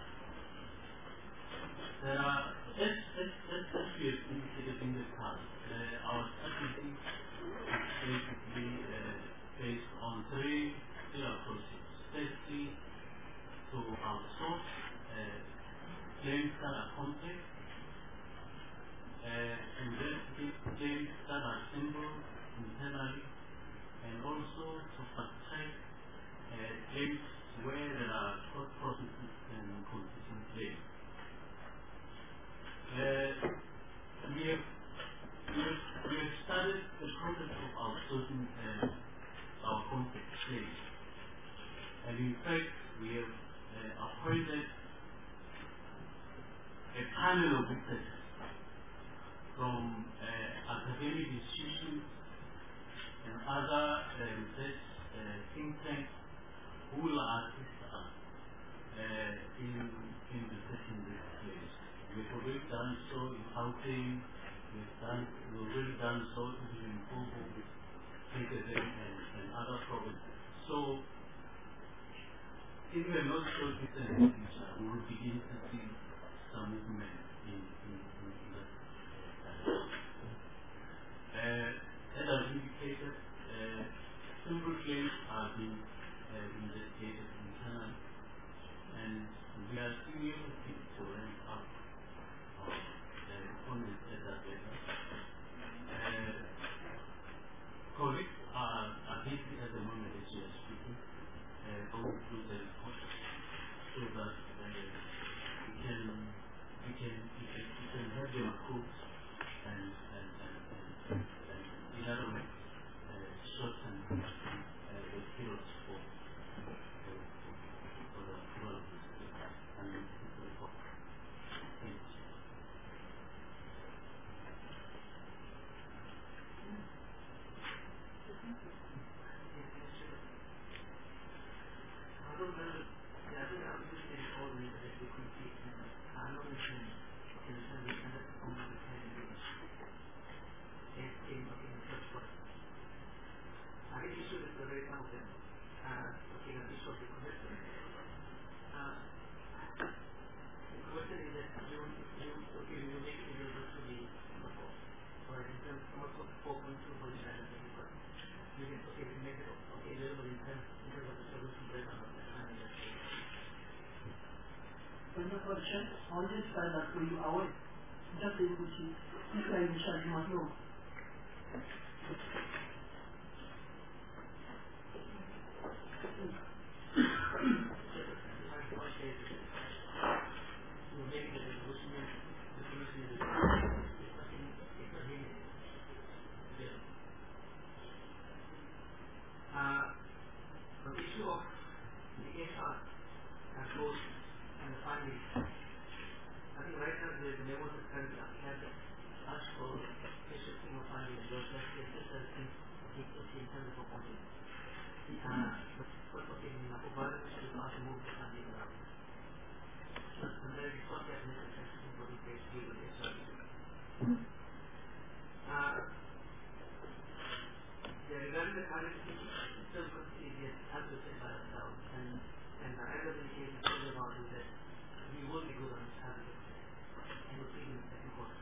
there are, as, as, as, as we have indicated in the past, uh, our strategy is basically uh, based on three approaches. Firstly, to outsource uh, claims that are complex, uh, investigate claims that are simple internally, and also to fast-track uh, claims where there are court processes and competition claims. Uh, we, have, we, have, we have started the process of outsourcing uh, our complex claims. And in fact, we have uh, appointed a panel of researchers from uh, academic institutions and other uh, research uh, think tanks who will assist us uh, in, in researching this case. We have already done so in Gauteng, we have done, we've already done so in Limpopo, K Z N, and, and other provinces. So, if we are not so distant in the future, we will begin to see some movement in, in, in that direction. Uh, as I've indicated, uh, simple claims are being uh, investigated internally, and we are still able to ramp up our uh, performance at that level. Uh, colleagues are, are busy at the moment as we are speaking. Uh, going through the report so that uh, we can we can we can we can have them approved and and and, and, and in other way uh, shorten uh, the periods for for, for, for the approval of this and the report. Thank you. when you got a chance, always try that for you away. Just able to see. This guy in charge, you must know. Uh, on the issue of the H R approach and the findings, I think right now the memos that currently have asked for a shifting of findings, those that they just as in in terms of reporting. Uh, but first of all, in the provider is not to move the funding around. And then it's not that necessary for the case to be services. Uh, yeah, regarding the current still procedure has to say by ourselves, and and the end of the case is still about is that we will be good on this habit and we'll see in the second quarter.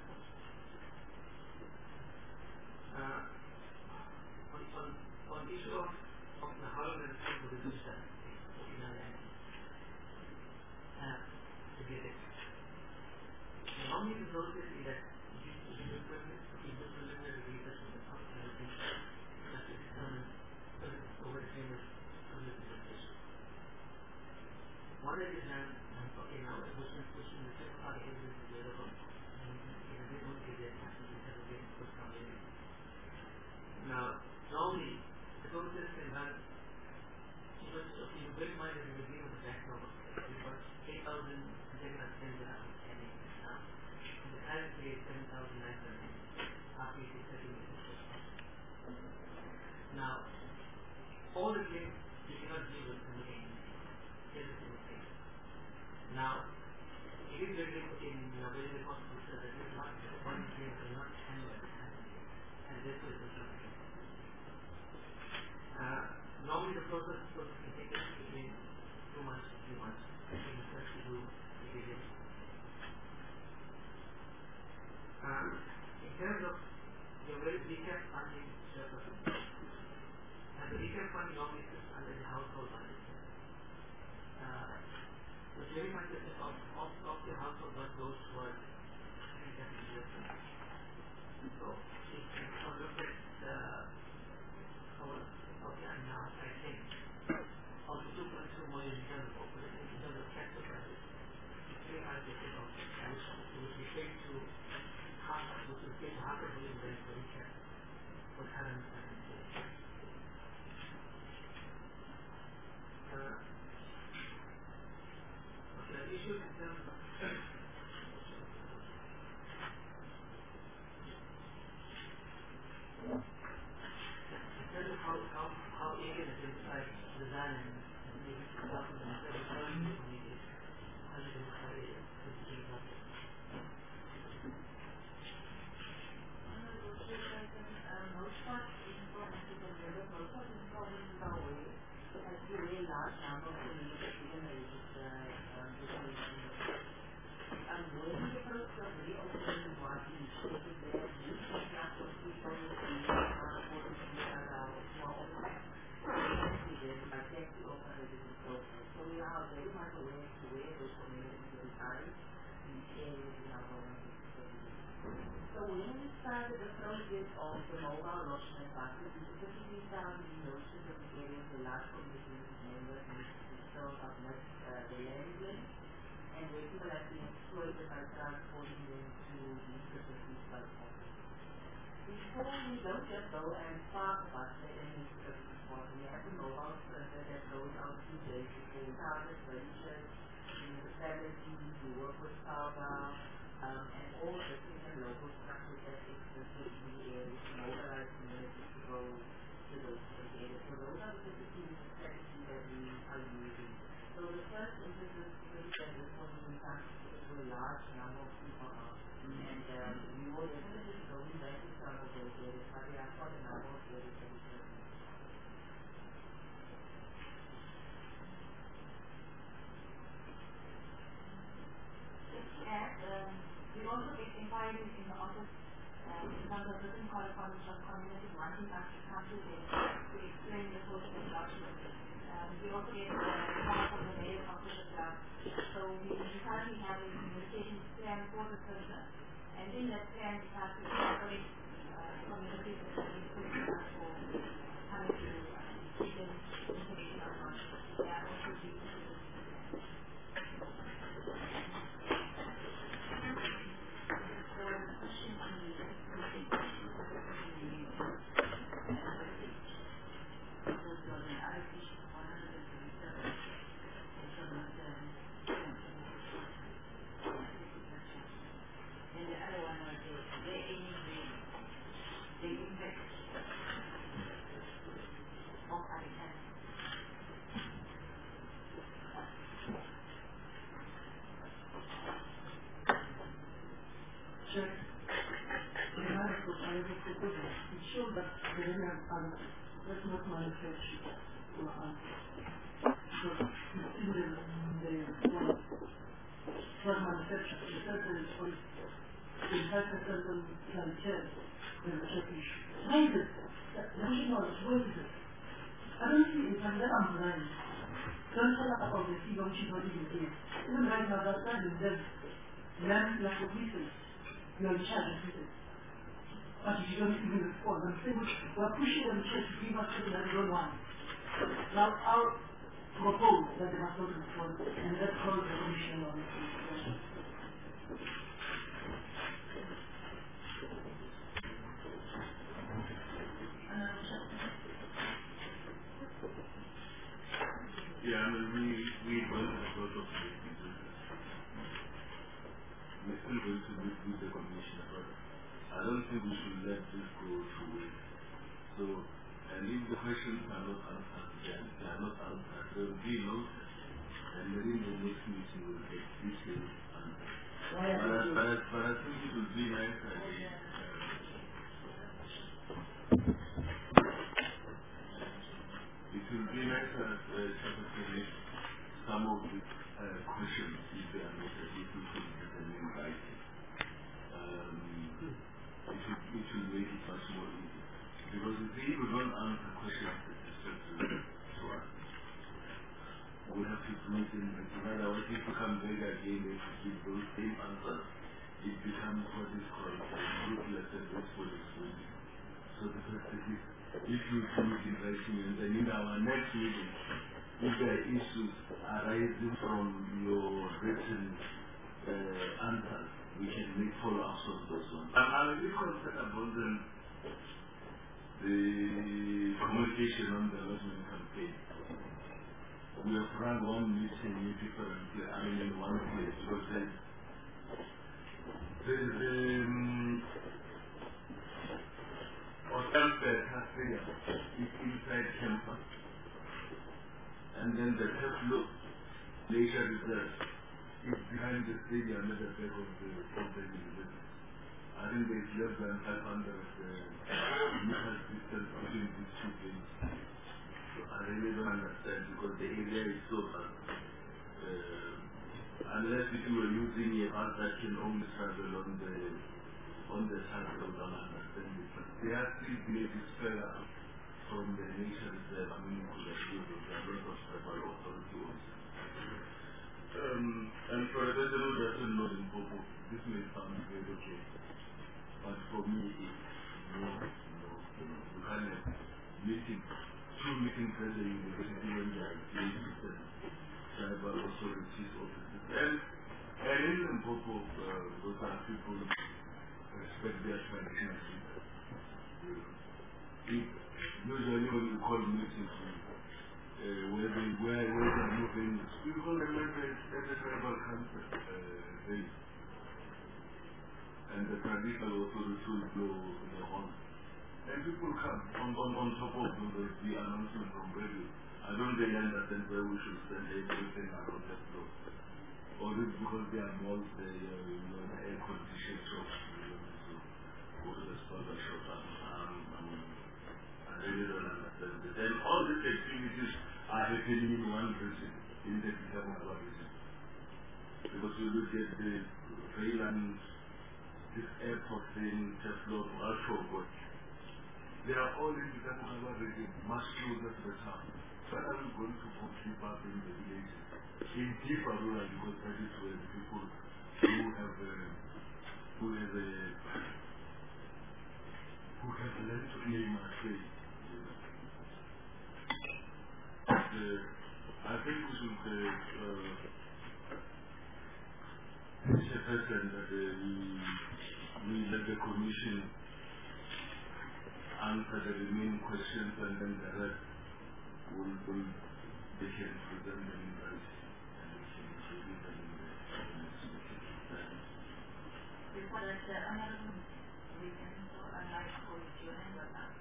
Uh, on, on, on the issue of, of the how we're going to reduce that in our land, uh, to get it. The only result is that you do the preliminary research of the functionality that is determined over the famous representation. One that is done, okay, now the question question the second part is available, and you know, they don't get it after the interrogation was coming in. Now, normally, the process can run, you know, so you bear in mind that you will give us a back number. We've got eight thousand seven hundred ten that are outstanding now. In the current period, seven thousand nine hundred after it is thirty minutes. Now, all the claims you cannot deal with in the game. Every single thing. Now, it is very in a very very possible that it is not one claim will not handle at the time. And therefore it is not the case. Uh, normally the process will be taken between two months to three months. In the first to do the video. Uh, in terms of your very recap funding surplus, and the recap funding normally sits under the household budget. Uh, the very much of, of, of the household budget goes towards recap investment. So, if you look at uh, our okay, now I think of the two point two million in terms of operating, in terms of capital budget, it's very high to think of, which would be paid to half, which would pay to half a million dollars for recap for current financial. Uh, okay, the issue in terms of in terms of how how how alien it is like design and maybe development and service learning communities, how you can apply it to the team of it. Most part is important to consider, most part is important in our way, as you really large number of communities even register and when the process of reopening the market is taken there, this contract of people will be according to the more I take the open register process. So we are very much aware to where those communities will reside in areas in our government. So when we started the project of the mobile lodgement buses, we specifically found the notion of the areas the large communities members need to still uplift uh, the land in, and where people have been exploited by transporting them to these specific platforms. Before we don't just go and park a bus there and make a spot, we have a mobile center that goes out to basically target ventures, municipalities, we work with Salva, um, and all the different local structures that exist in the area to mobilize communities to go to those areas. So those are the specific strategies that we are using. So the first emphasis is that this one we have to a large number of people are, and um, we will definitely go back to some of those areas, but there are quite a number of areas that we can. And um, we also get inquiries in the office um, in terms of written correspondence from communities wanting us to come to them to explain the social document. Um, we also get uh, calls from the mayor's office as well. So we encourage communication plan for the person. And in that plan, it has to incorporate uh, communication for coming to hidden information about that also be it shows that the Iranian army does not manufacture or arms. Because it's in the, the well, drug manufacture, the certain is for twenty-five percent on clientele, there's a check issue. Where is it? The national knowledge, where is it? I don't see it, and then I'm blind. Don't tell us about the figure which is not even here. Even right now, that's not in them. Land like a research. You are in charge of it. But if you don't even respond, I'm saying we're pushing them to give us something that we don't want. Now, I'll propose that they must not respond, and let's call the commission on this. Yeah, I mean, we, we went to a lot of places. We're still going to meet with the commissioner, but I don't think we should let this go to waste. So, and if the questions are not answered, then they are not answered, there will be notice. And then in the next meeting we'll get detailed answers. But, I- but, I- but I think it would be nice again. It will be nice as uh, Secretary, some of the uh, questions, if they are not able to get them in writing. Um, it will, it will make it much more easy. Because if we don't answer questions with respect to, to us, we have to do it in writing. Otherwise, if we come back again and give those same answers, it becomes what is called a fruitless and wasteful experience. So the first thing is, if you do it in writing, and then in our next meeting, if there are issues arising from your written uh, answers, we can make follow-ups on those ones. And I'm a bit concerned about the, the communication on the Lodgement campaign. We have run one meeting in different places, I mean in one place, because there's, there's um, Hotel Castillo is inside campus. And then the Teflo Nature Reserve is behind the stadium at the back of the, of the university. I think there's less than five hundred uh, meters distance between these two things. So I really don't understand because the area is so vast. Uh, unless if you were using a bus that can only travel on the on the side, I don't understand it. But there are three villages further up from the nature reserve. I mean, there are lots of tribal authority also. Um, and for a person who doesn't know in Bobo, this may sound very okay. But for me, it's no, no, no. You can't have meeting, two meetings at the university when there are places and tribal authorities offices. And, and in Limpopo, uh, those are people who respect their traditional leaders. If, usually when we call meetings, uh, where they where, where they are moving, we call them as a tribal council. Uh, and the traditional authority will blow the horn. And people come on, on, on top of the, the announcement from radio. I don't really understand where we should send everything around the floor. Or is it because they are malls, they uh, you know, the air conditioned shops, you know, so go to the sponsor shop. Um, um, I really don't understand it. And all these activities are happening in one region, in the Kitamaba region. Because you look at the Veyland, this airport thing, Teflon, Alshobot, they are all in the Kitamaba region, much closer to the town. Why are we going to go deep up in the villages? In deeper rural, because that is where the people who have a, who has a, who has a lot of name and say. But uh, I think we should uh, it's a person that uh, we, we let the commission answer the remaining questions and then the rest will, will they can present them in writing and we can review them in the next meeting. Before that, uh, honorable reasons or unlike for your hand or not?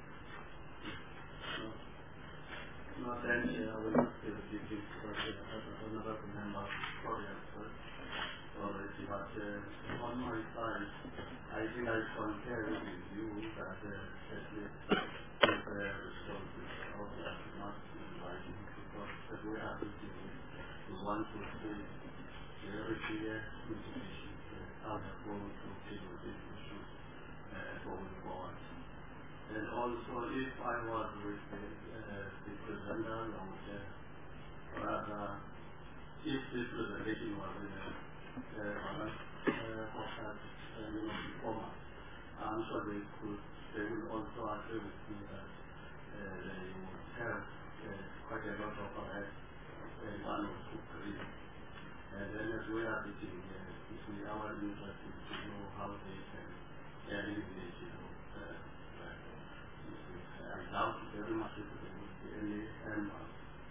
No, thank you. I will not give you this question. I don't remember sorry answer already, but uh, on my side, I think I compare with you that uh, at least the responses of that must be writing because the way I think we want to say very clear information how we are going to deal with this issue uh, going forward. And also, if I was with the, uh, the presenter, I would uh, rather, if this presentation was in a uh, uh, format, uh, you know, format, I'm sure they could, they will also agree with me that uh, they would have uh, quite a lot of uh, uh, one or two careers. And then as we are meeting, uh, it's in our interest to know how they can eliminate, you know, uh, I doubt very much if there would be any animal.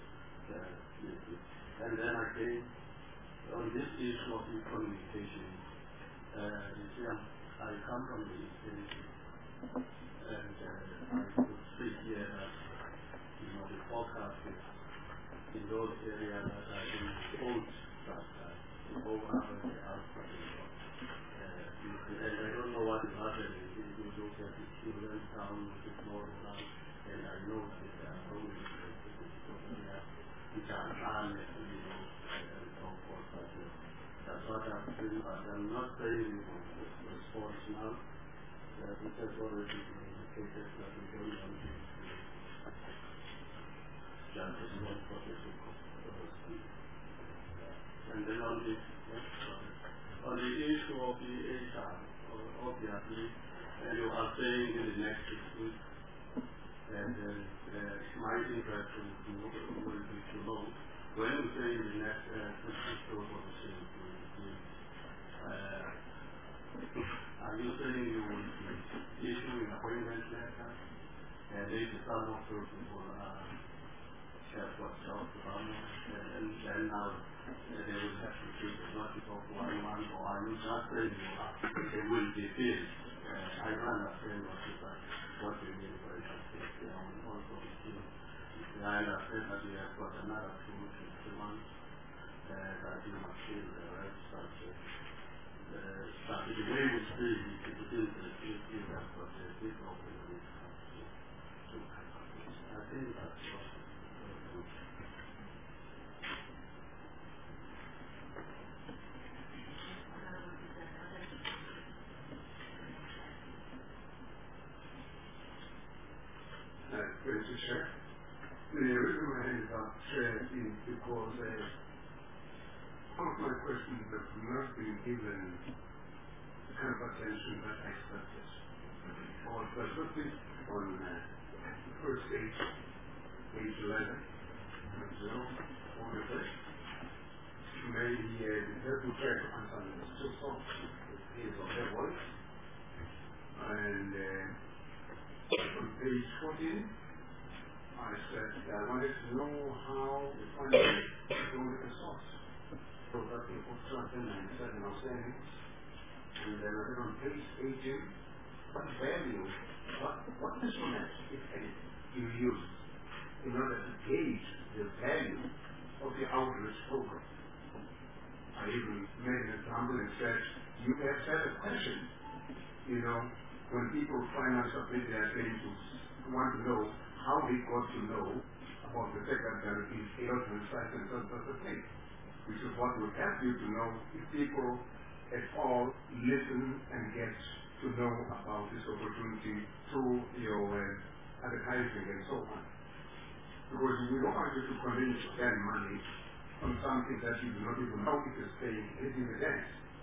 Uh, and then again, on this issue of communication, uh, you see, I come from the East and uh, I could see here that, you know, the forecast is in those areas that are in the old structure, the over and the outside. And I don't know what is happening. You look at the children town, which is more rural, and I know that there are so many places which are unharmed, you know, and so forth. But uh, that's what I'm saying. But I'm not saying we will respond now. Uh, it has already been indicated that we don't want to just respond for the sake of speed. And then on the, yeah, on the issue of the H R, obviously, uh, you are saying in the next six weeks, and uh, uh, my interest will be, will be to know when you say in the next uh, six weeks, what the same will be. Uh, are you saying you will be issuing appointment letters, and if some of those people are have got jobs around, and then now they will have to take a notice of one month, or are you just saying they will be filled? Uh, I don't understand what you, what you mean by that. I will also be filled. I understand that we have got another two to three months uh, that you must fill the rest, but, uh, uh, but the way we see it, it is the fifty that got a big open when it comes to, to I think that's what. Mister Chair, the reason I ended up Chair is because uh, some of my questions have not been given the kind of attention that I expected. Or specifically on uh, the first page, page eleven, zero, on the first, maybe uh, the Deputy Chair of Concern is still soft, his or her voice. And uh, on page fourteen, I said I wanted to know how the funding is going to the source. So that we put something and said in outstanding. And then I said on page eighteen, what value, what, what instruments, if any, you use in order to gauge the value of the outreach program. I even made an example and said, you have said a question, you know, when people finance submit their things to want to know how they got to know about the secondary is health and science and such a thing, which is what will help you to know if people at all listen and get to know about this opportunity through your uh, advertising and so on. Because we don't want you to continue to spend money on something that you do not even know if it's paying anything against.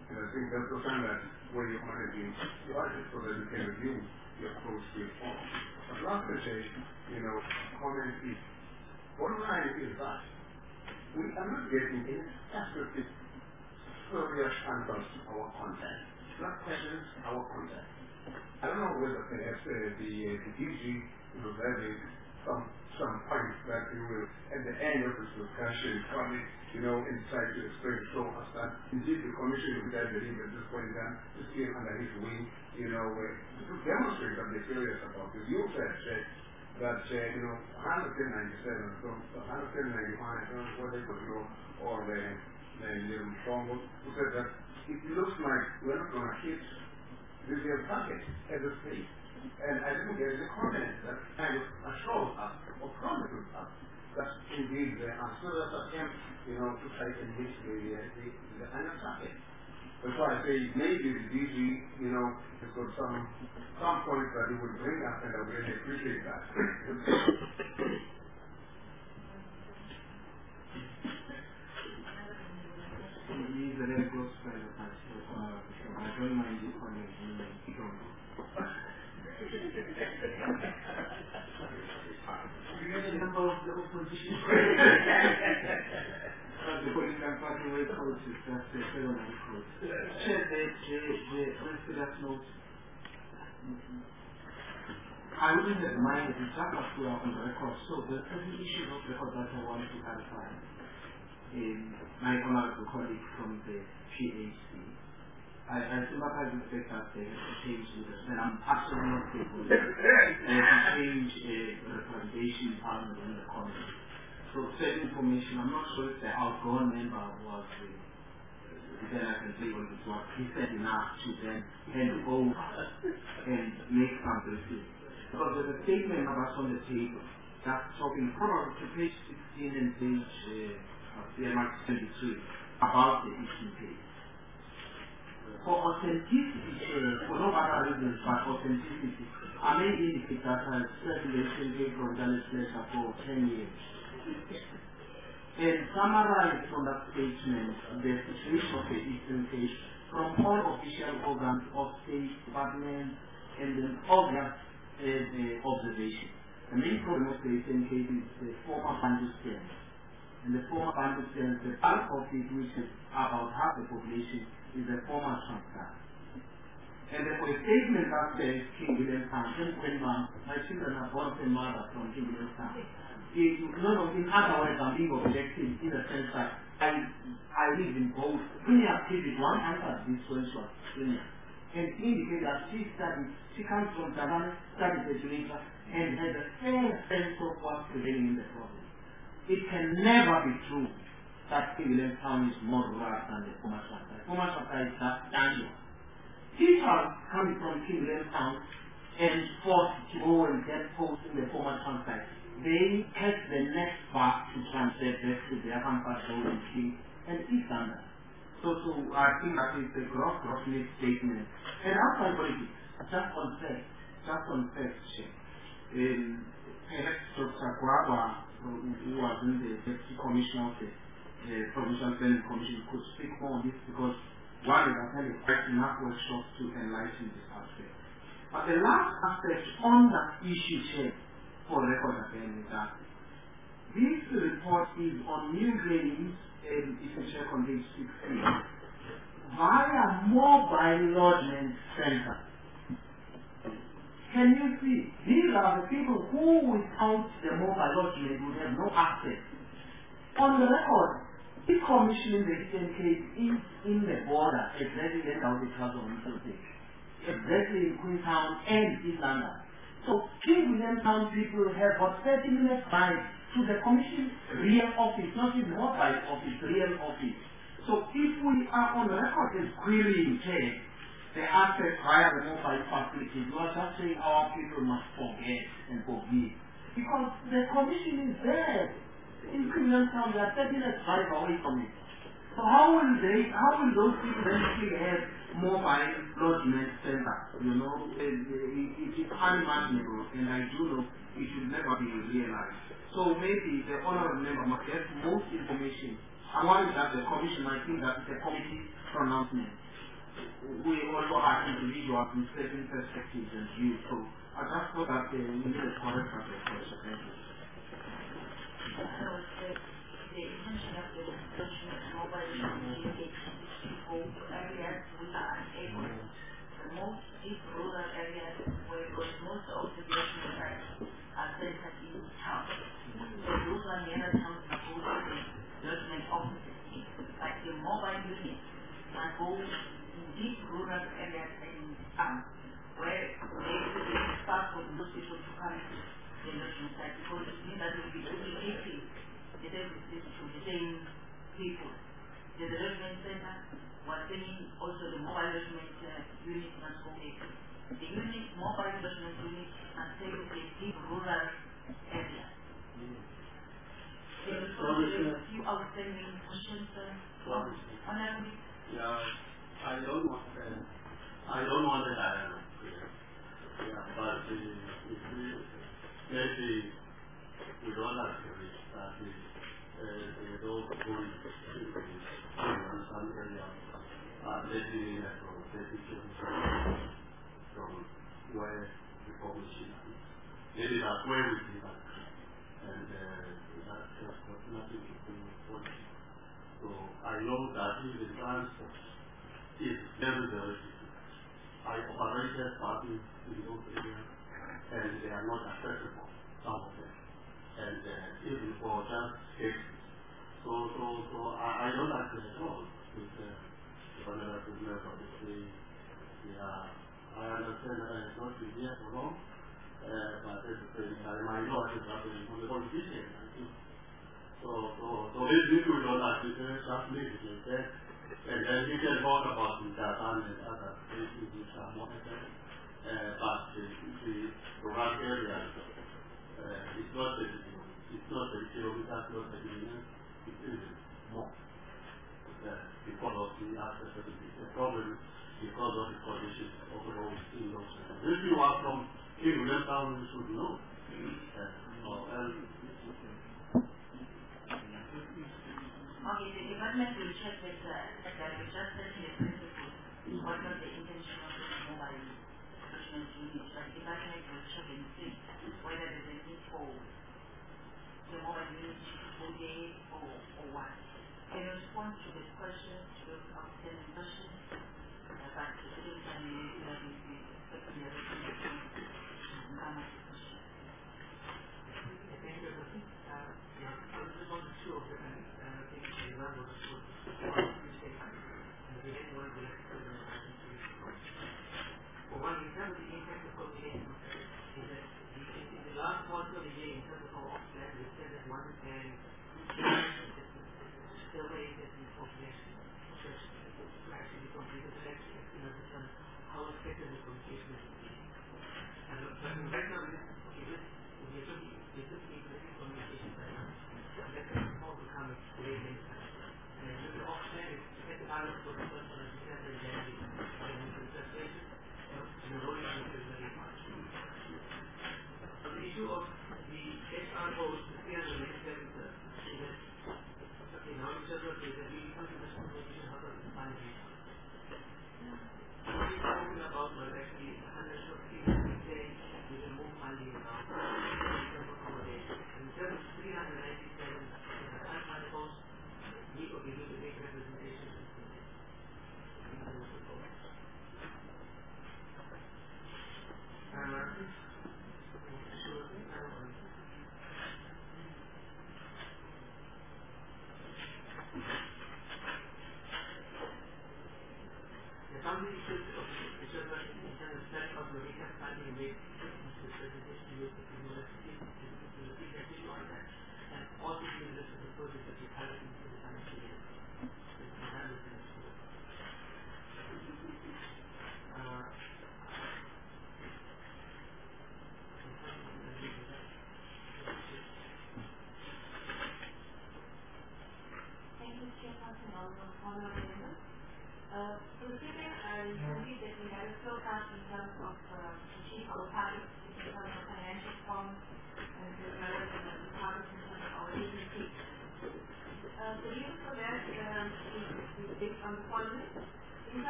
And I think that's the time that when you're managing budget so that you can review your approach to your form. But last I say, you know, comment is, bottom line is that we are not getting any specific serious answers to our content. Not questions, our content. I don't know whether perhaps uh, the, uh, the D G will have some some points that you will, at the end of this discussion, probably, you know, and try to explain to show us that indeed the commission which I believe at this point in time is still under his wing, you know, uh, to demonstrate that they're serious about this. You said uh, that, uh, you know, one ninety-seven, so one ninety-five, I don't know whether it was your or the Little Stronghold, who said that it looks like we're not going to hit this year's target at this stage. And I think there is a comment that kind of assures us or promises us that indeed there are serious attempts, you know, to try to meet the, uh, the, the annual target. That's why I say maybe the D G, you know, has got some, some points that he would bring up, and I really appreciate that. He's a very close friend of mine, so uh, I don't mind you calling him Sean. You are a member of the opposition. The political party way coaches, that's the federal coach. Chair, the, the, the President note. I wouldn't have minded if that was we are on the record. So the certain issue of record that I wanted to clarify. Um, my honorable colleague from the P H C. I, I sympathize with the fact that they have to change leaders, and I'm absolutely not capable of they have to change uh, representation department in the Congress. So certain information, I'm not sure if the outgoing member was uh, then I can say what it was. He said enough to then hand over and make some decisions. Because there's a statement of us on the table that's talking probably to page sixteen and page uh, C M R twenty-three about the issue page. For authenticity, uh, for no other reasons but authenticity, I may indicate that I circulation came from Dallas Letter for ten years. And summarize from that statement the situation of the Eastern Cape from all official organs of state, departments, and then obvious uh, uh, observation. The main problem of the Eastern Cape is the former Bantustan. And the former Bantustan, the bulk of it, which is about half the population, is the former Transvaal. And therefore, a statement that says King William Town, my children are born and mother from King William Town. None of in other words, I'm being objective in the sense that I I live in both. Premier activity, one answered this when she was senior. And indicate that she studied, she comes from Savannah, studied the Tunisia, and has a fair sense of what's prevailing in the problem. It can never be true that King William Town is more rural than the former Transvaal. Former Transvaal is that Daniel. People coming from King William Town and forced to go and get posts in the former Transvaal, they take the next back to transfer back to their campus in King and East London. So, so I think that is the gross, gross statement. And outside politics, just on fact, just on fact check. Um, perhaps Doctor Guaba, who was in the Deputy Commissioner of the uh, Provincial Planning Commission, could speak more on this because one is attending quite enough workshops to enlighten this aspect. But the last aspect on that issue, check, for record again, is that this report is on new games and essential on page sixteen via mobile lodgement center. Can you see? These are the people who without the mobile lodgement would have no access. On the record, this commission in the Eastern Cape is in the border, exactly in the Castle of exactly in Queenstown and East London. So King William Town people have got thirty minutes drive to the commission's real office, not even mobile office, real office. So if we are on record as querying check the aspect via the mobile facilities, we are just saying our people must forget and forgive. Because the commission is there. In King William Town, they are thirty minutes drive away from it. So how will they, how will those people actually have mobile lodgement center? You know, it, it, it is unimaginable, and I do know it should never be realized. So maybe the honorable member must get most information. I want that the commission, I think that is a committee pronouncement. we also have individuals with certain perspectives and views. So I just thought that uh, we need a correct approach. Thank you. I would say the intention of the legislation and mobile communication is to go to areas we are unable to. The most deep rural areas where most of the development are centered in town. So those are nearer towns that go to the development offices. Like the mobile units that go in deep rural areas and towns where they will start for those people to come to the development side, because it means that will be duplicating the services to the same people. The development center was saying also the mobile development uh, unit must go there. The unit, mobile development unit and service the deep rural areas. There are a few outstanding questions uh, on Honorable. Yeah, I don't want uh, I don't want a dialogue here. Yeah, but uh, if we maybe we don't agree that the uh, the those going to some area are letting it from decision from where the commission is. Maybe that's where we see that. And uh, that has got nothing to do with policy. So I know that even transport is very, very difficult. I operated parties in those areas and they are not accessible, some of them. And uh, even for just safety. So, so, so I, I don't agree at all with uh, the vulnerable member of the state. Yeah, I understand that I have not been here for long. Uh, but at the same time, I know I should have been on the politician. So, so, so this issue is not actually just legislation, okay? And then you can talk about the Japan and other places which are monitored, uh, but the, the rural areas, uh, it's not the it's not the kilometers, not the millions, it is more. Uh, because of the accessibility, the problem because of the conditions of the roads in those areas. If you are from England, you should know. Uh, or else, okay, the department will check with uh, that we just setting the principle. What was the intention of the mobile development unit? But the department will check and see whether there is a need for the mobile unit to go there or, or what. In response to the questions, to those outstanding questions, uh, but the same time we will be expecting the recommendation to come up with questions. Thank you, Rosie. Uh, yeah, I was just on the two of them, and I think the one was one mistake, and the second one will have to be for one, in terms of the impact of coordination, is that in the last quarter of the year, in terms of our plan, we said that one and survey that the population to actually be completed, and actually you know, determine how effective the communication is. And right now, okay, this we are looking, we are looking at the communication right now, and that can also come later in time. And with the off plan, it's to get the balance for the first one, and to get the identity, and the translation, and the rolling out is very much. On the issue of the H R goals, the three hundred eighty-seven is that okay, now in terms of the we come to this conversation, how does it define it? What we're talking about was actually one hundred fifty days we can move money around in terms of accommodation. In terms of three hundred ninety-seven, in the time post, we will be able to make representations in terms of the goals. Uh, sure, um, the family issues of the children in terms of study of the data study made the presentation with the university to the feedback on that, and also the list of the projects that we have in the financial year. Uh, Thank you, Chairperson, honorable members. Uh, considering I believe that we have a forecast in terms of uh, achieve our targets in terms of financial form and as well as the targets in terms of our agency. Uh,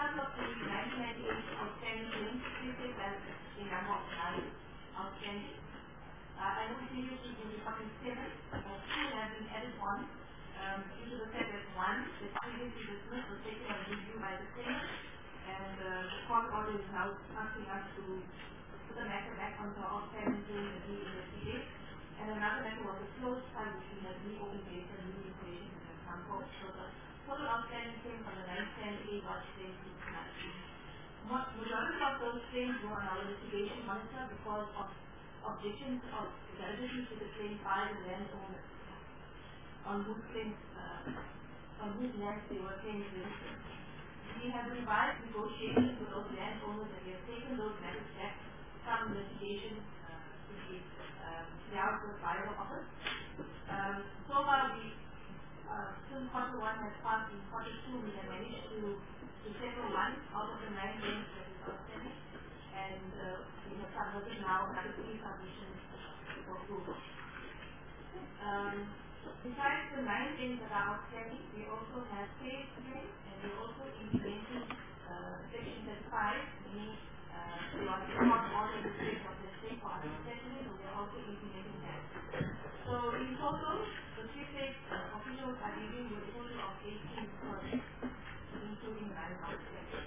terms of the nineteen ninety-eight outstanding claims, please take that the number of nine outstanding. Uh, I know previously in Department seven, uh, two have been added on um, due to the fact that one, the previously dismissed, was taken on review by the Senate, and uh, the court order is now asking us to put the matter back onto our outstanding claims that we investigate. And another matter was a closed file which we had reopened based on new information that has come forward. So the total outstanding claims on the nine ten A was claims to nineteen. Majority of those claims were on our litigation monitor because of objections of validity to the claim by the landowner on whose claims, uh, on whose lands they were claims registered. We have revised negotiations with those landowners and we have taken those matters back from litigation uh, to the um, Yarwood Fire Office. Um, so far, we, uh, since quarter one has passed, in quarter two, we have managed to, to settle one out of the nine claims that is outstanding. And uh, we have submitted now another three submissions for approval. Um, besides the nine claims that are outstanding, we also have paid claims, and we also implemented uh, section thirty-five, meaning uh, we are not order the state of the state for other settlements, so we are also implementing that. So in total, the three state uh, officials are dealing with a total of eighteen projects, including nine outstanding.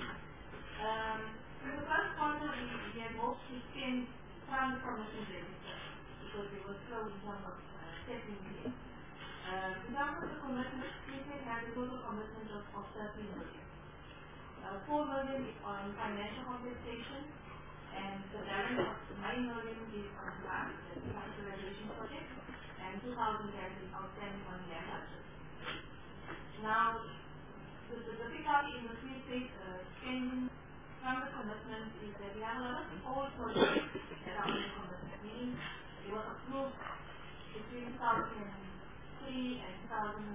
Um, In the first quarter, we, we had mostly spent some commission register because we were slow in terms of uh, settling here. Uh, in terms of the commitment, we had a total commitment of, of thirteen million. Uh, four million is on financial compensation, and the balance of nine million is on grants, the capitalization project, and two thousand is outstanding on land purchase. Now, the, the difficulty in the three states uh, spending from the commitment is that we have a lot of old projects that are under commitment, meaning it was approved between two thousand three and two thousand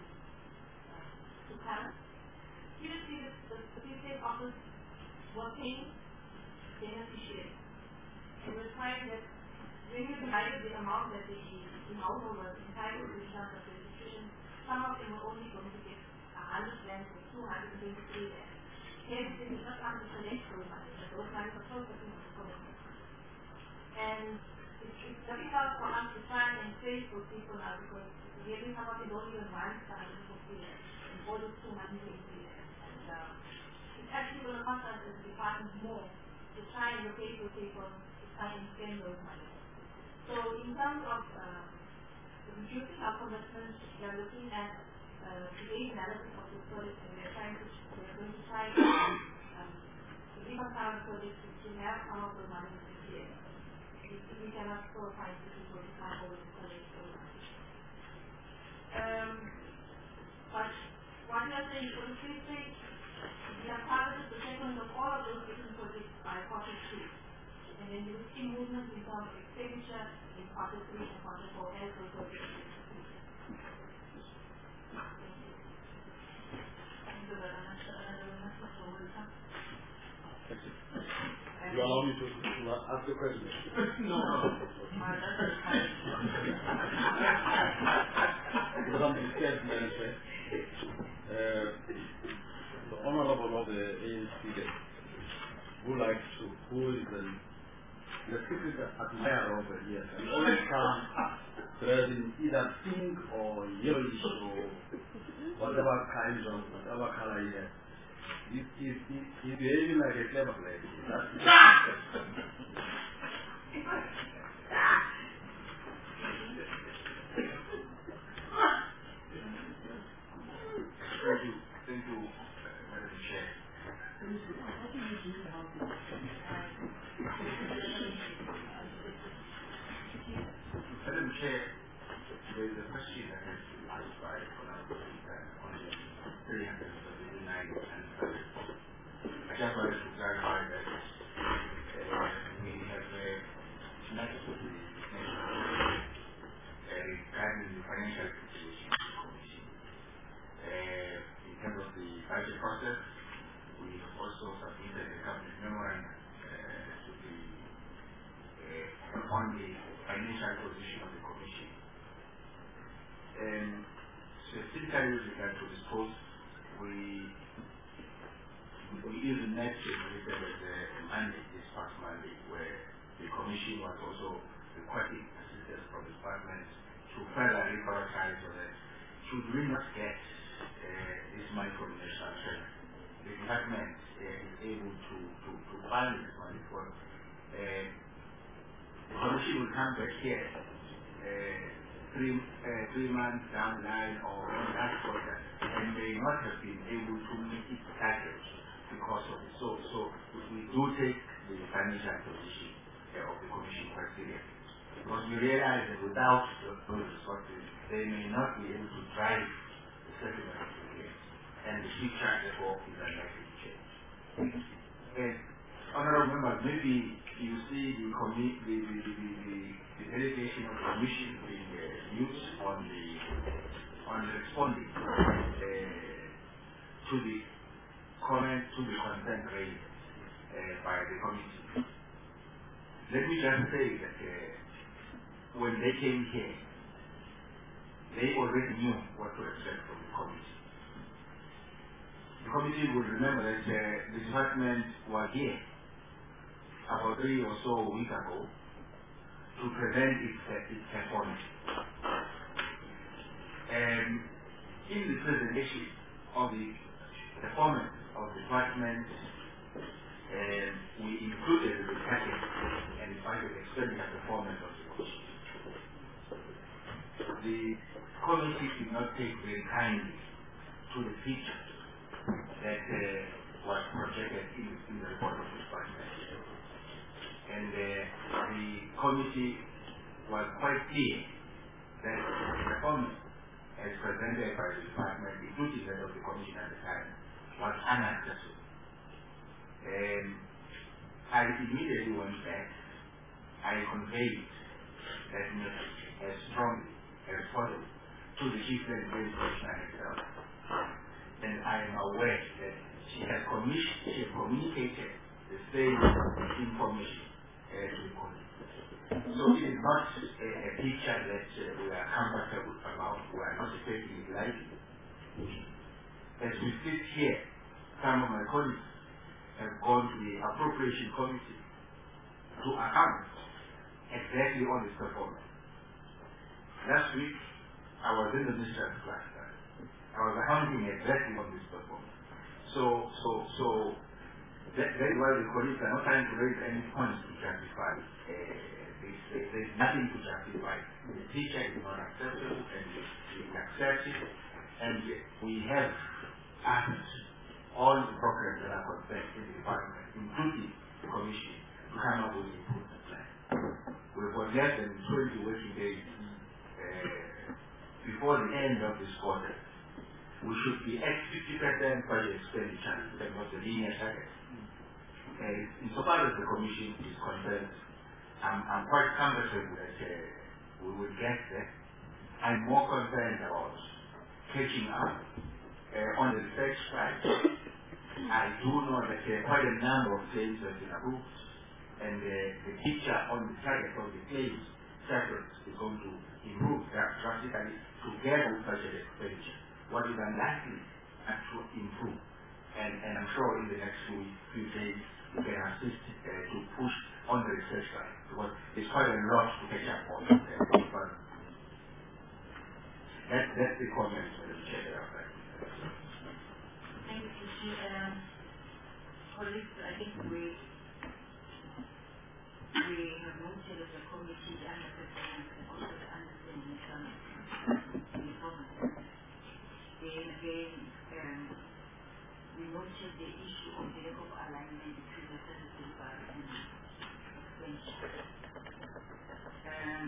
two. Previously, the, the, the state office was paying beneficiaries. And we find that when we divided the amount that the, the household was entitled to in terms of registration, some of them were only going to get one hundred lands or two hundred twenty-three lands. Hence, they did not come to collect those money, but those money were so getting into commitment. And it's, it's difficult for us to try and trace those people now because really some of them don't even want one hundred fifty lands and all those two hundred twenty-three lands. And uh, it's actually going to cost us as a department more to try and locate those people to try and spend those money. So in terms of uh, reducing our commitment, we are looking at uh, today's analysis of the project, and we are trying to we're going to try um, to reconcile the project to have some of the money this year. We, we cannot still find people to come over to collect those money. Um, but one other thing for the free state, we have targeted the settlement of all of those different projects by quarter two. And then you will see movement in terms of expenditure in quarter three and quarter four as those projects. You allow me to, to ask the question? No, no. Because I'm the state manager. Uh, the honorable of the A N C who likes to, who is the, the secret admirer of the year. He always comes dressed in either pink or yellowish or whatever kind of, whatever color he has. He's, he's, he's behaving like a clever lady. That's Thank you. Thank you, Madam Chair. Madam Chair, there is a question that has been asked by Honorable uh, on the three hundred thirty-nine and thirty. I just wanted to clarify that uh, we have uh, met with the National uh, regarding the financial situation commission. Uh, in terms of the budget process, we have also submitted a cabinet memorandum uh, to the uh, on the financial position of the commission. And specifically with regard to this post, we met with a mandate this past Monday where the Commission was also requesting assistance from the department to further reprioritize so that should we not get uh, this money from the national treasury, the department uh, is able to, to, to fund this money for uh, the Commission will come back here uh, three, uh, three months down the line or in that quarter and may not have been able to meet its targets because of it. So, so we do take the financial position uh, of the Commission quite seriously. Because we realize that without those resources, they may not be able to drive the settlement of the case. And the picture, therefore, is unlikely to change. And, honorable members, maybe you see the, commi- the, the, the, the, the delegation of the Commission being uh, used on the on responding uh, to the comments, to the concern raised uh, by the committee. Let me just say that uh, when they came here, they already knew what to expect from the committee. The committee will remember that uh, the department was here about three or so weeks ago to present its, uh, its performance. And in the presentation of the performance of the department, uh, we included the package and budget expenditure performance of the commission. The committee did not take very kindly to the picture that uh, was projected in, in the report of the department. And uh, the committee was quite clear that the performance as presented by the department, including that of the commission at the time, was unacceptable. And I immediately went back. I conveyed that message as strongly as possible to the chief legislative commissioner herself. And I am aware that she has, she has communicated the same information uh, to the committee. So it is not a, a picture that uh, we are comfortable about, we are not taking it lightly. As we sit here, some of my colleagues have gone to the appropriation committee to account exactly on this performance. Last week, I was in the minister's class. I was accounting exactly on this performance. So, so, so, that, that is why the colleagues are not trying to raise any points to justify uh, this. There is nothing to justify. The teacher is not acceptable and we accept it. And we have asked all the programs that are concerned in the department, including the commission, to come up with an improvement plan. We've got less than twenty working days uh, before the end of this quarter. We should be at fifty percent budget expenditure in terms of the linear target. Uh, insofar as the commission is concerned, I'm, I'm quite comfortable that uh, we will get there. I'm more concerned about catching up uh, on the research side. I do know that uh, quite a number of claims have been approved, and uh, the picture on the target of the claims separate is going to improve drastically together with budget expenditure. What is unlikely to improve. And, and I'm sure in the next few, few days we can assist uh, to push on the research side, because there's quite a lot to catch up on. Uh, that, that's the comment that the chair that I'd like to say. Thank you, Chief. Um, colleagues, I think we, we have noted as a committee the underperformance and also the understanding some the problem. Then again, um, we noted the issue of the lack of alignment between the service delivery and expenditure. Um,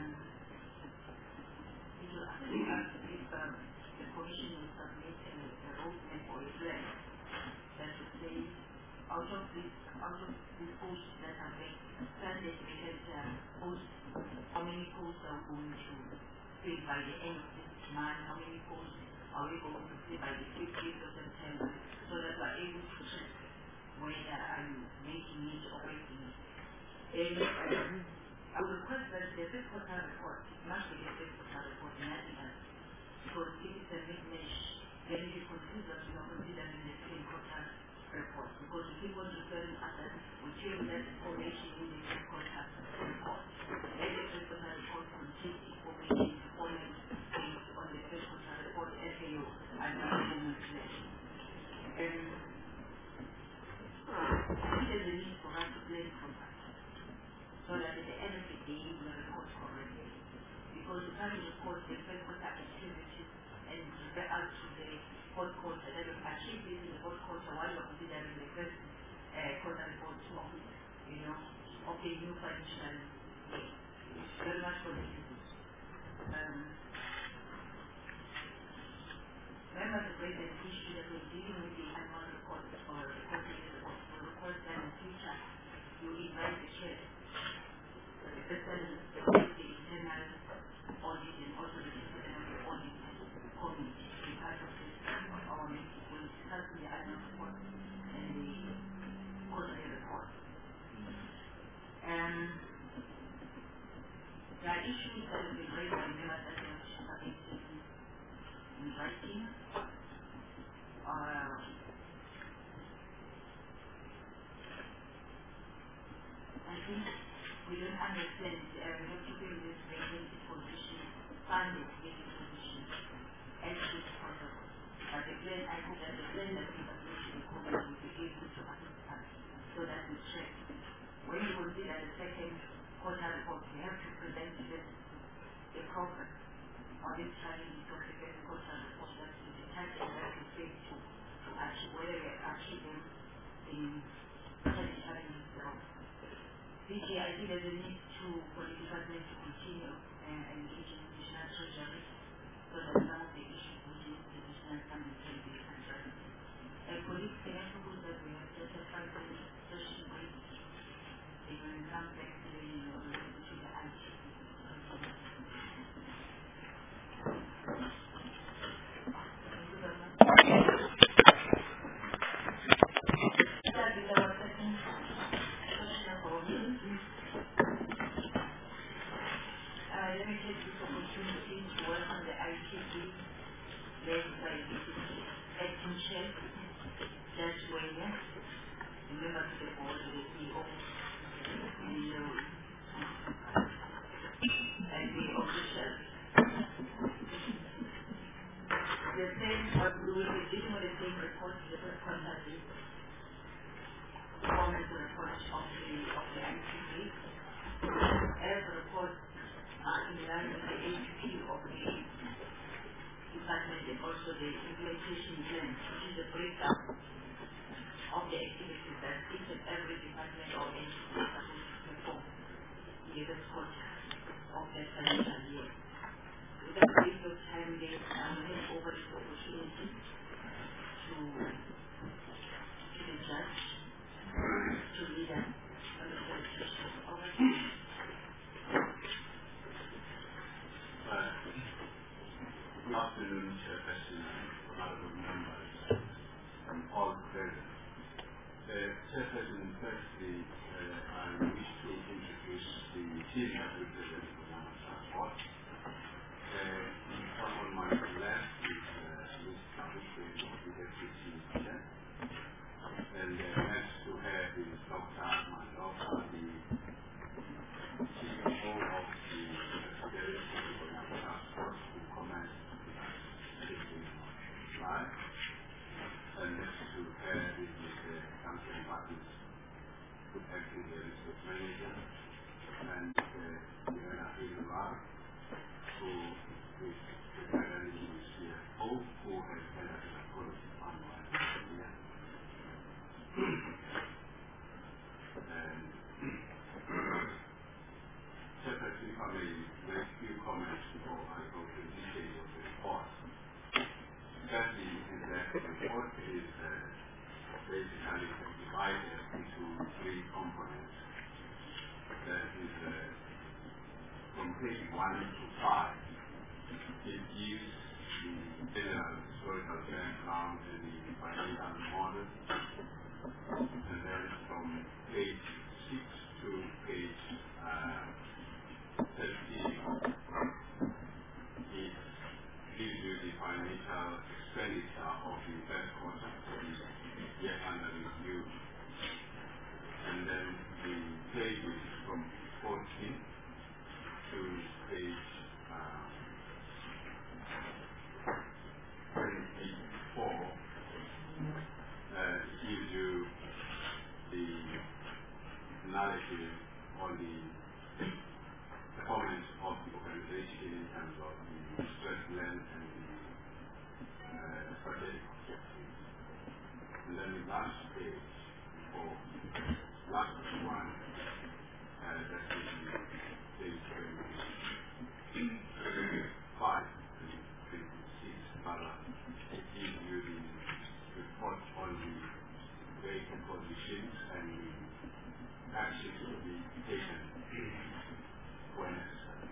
it will actually ask if um, the Commission will submit a, a roadmap or a plan that would say, out of this, out of these posts that are being funded, we had uh, posts, how many posts are going to pay by the end of this month, how many posts are we going to see by the fifteenth of September, so that we are able to check whether are you making it or breaking it. And um, I would request that the fifth quarter report must be the fifth quarter report and nothing else, because if it's a mismatch, then it considers you are considering the same quarter report, because we keep on referring at that, we keep that information in the first quarter report. And the first quarter report contains information only based on the first quarter report F A O and the government legislation. And this is the need for us to plan from that, so that at the end of the day, we will report correctly. Because you can't report the first quarter activities and refer out to the fourth quarter, that will achieve this in the fourth quarter while you're considering the first uh, quarter report of, you know, of the new financial year. It's very much confusing. Um, remember the greatest issue that we're dealing with the annual report or the quarterly report. For the course that in future, you invite the chair, the person who is the internal audit and also the disciplinary audit committee to be part of this our meeting. We'll discuss the annual report and the quarterly report. Um, there are issues that will be raised by members that we are submitting in writing. Uh, I think we don't understand, uh, we have to be in this regulatory position, funded regulatory position, as soon as possible. But again, I hope that the plan that we have made in the committee will be able to assist us so that we check. When you consider the second quarter report, we have to present the, the progress on this strategy of the second quarter report that we detect and that we say to, to achieve, whether we are achieving in certain challenges thereof. D G, I think there's a need to, for the department to continue uh, engaging additional treasury so that some of the issues which is the additional funding can be addressed. And colleagues, can I propose that we have just a five minute session break? They will come back to the, you know, to the I T. Let me take this opportunity to welcome the I T team led by the acting chair, Judge Wayne, the member of the board, the C E O, and, uh, and the officials. The same, uh, we will be dealing with the same report, the first contact is performance report of the, of the I T team. As a report, Uh, in line with the H P of the department and also the implementation plan, which is a breakdown of the activities that each and every department or entity is supposed to perform in the quarter of the financial year. Without waste of time, they um, hand over this opportunity to, to the judge to lead us on the presentation. Over to you. Good afternoon, Chairperson and honorable members and all present. Uh, Chairperson, firstly, uh, I wish to introduce the team that represents the Ghana Transport. Uh, on my left is uh, Miz Kabuke, the Deputy Chair, and uh, next to her is Doctor Mandoka, the C E O of the Federation of Ghana Transport, who comments right? And next to her is Mister Samson Batis, who is acting the research manager, and Mister Irena Hilva, who is preparing the C F O, who has entered the policy fund last year. And separately, if I may make a few comments before I go to the details of the report. Firstly, is that the report is uh, basically divided into three components. That is uh, from page one to five. It gives the general historical background and the financial model. And then from page six to page uh, thirteen, it gives you the financial expenditure of the first quarter, the year under review. narrative on the performance of the organization in terms of the stress length and the uh, strategic objectives. And then the last page, or last one, uh, that is the page twenty-five and twenty-six, rather, it gives you the report on the vacant positions and the actions to be taken when necessary.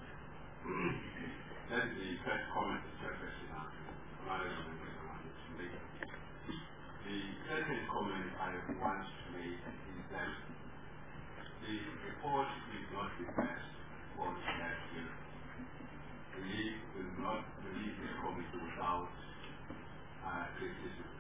That is the first comment the Chairperson wanted to make. The second comment I want to make is that the report is not the best report that will leave, will not leave this committee without uh, criticism.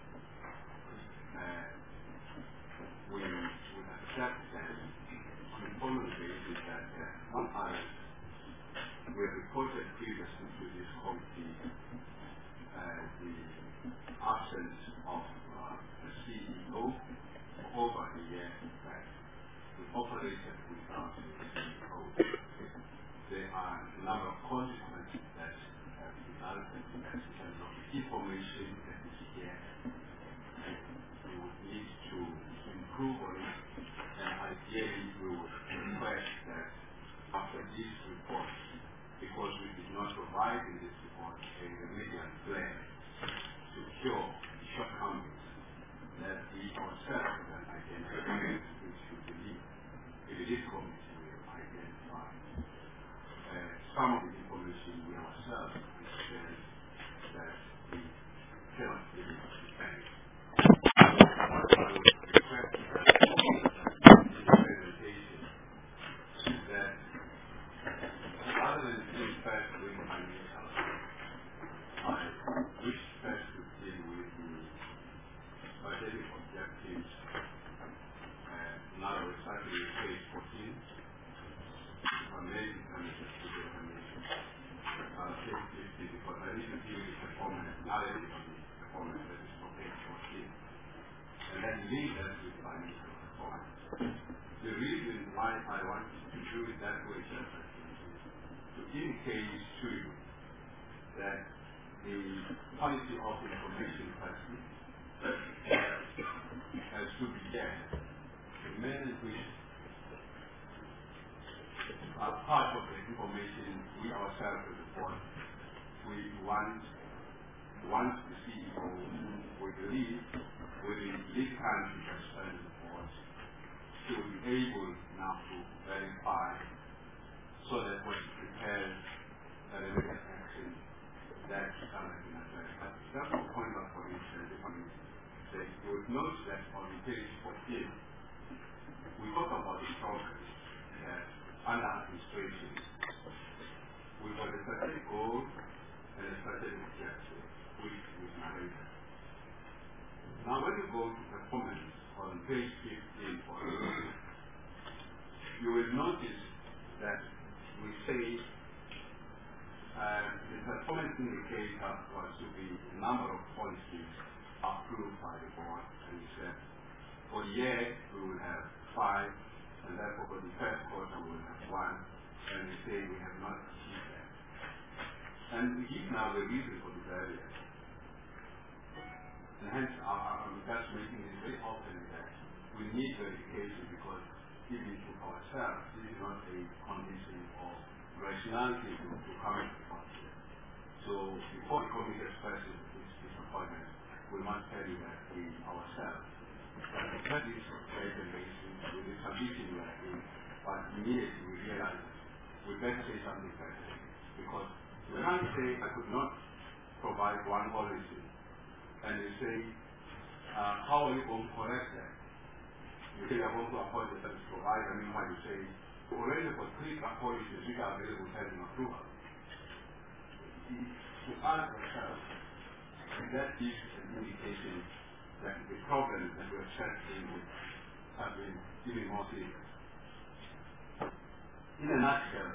Uh, we would accept that on the following basis that uh, on others we have reported previously to this committee uh, the absence of uh, the C E O for over a year that we operated without the C E O. There are a number of consequences that have resulted in terms of the information that is here. We would need to improve on it, and ideally we would request that after this report, because we did not provide in this report a remedial plan to cure the shortcomings, that we ourselves can identify which we believe if it is committee we have identified. Uh, some of the information we ourselves understand that we cannot really defend. What I would request in the presentation is that rather than being first with financial, I wish first to deal with the strategic objectives. Uh, now we're starting with page fourteen. If I may, I'm just to the information. Uh, page fifty, because I need to deal with the performance, narrative of the performance that is for page fourteen. And then link that with financial performance. The reason why I want to do it that way is to indicate to you that the policy of information policy has to be there. The men which are part of the information we ourselves as a board, we want, once the C E O, we believe, within this time to suspend the board, to be able now to verify so that when it prepares a remedial action, that something is addressed. That's the point of for instance, if I may say, you would notice that on page fourteen, we talk about the progress that under administration, we've got a strategic goal and a strategic objective, which is narrated. Now when you go to performance on page fifteen, for example, you will notice that we say uh, the performance indicator was to be the number of policies approved by the board, and we said for the year we will have five, and therefore for the first quarter we will have one, and we say we have not achieved that. And we give now the reason for the variance. And hence our, I'm just making it very often that we need verification because even to ourselves, this is not a condition of rationality to, to come to the concept. So before the committee expresses its disappointment, we must tell you that we ourselves have had this regulation with the condition we are in, but immediately we realize that we better say something better. Because we can't say I could not provide one policy, and you say, uh, how are you going to correct that? You say you're going to appoint a service provider, meanwhile you say, already for three policies which are available pending approval. To ask ourselves, that gives an indication that the problems that we're tackling have been even more serious. In a nutshell,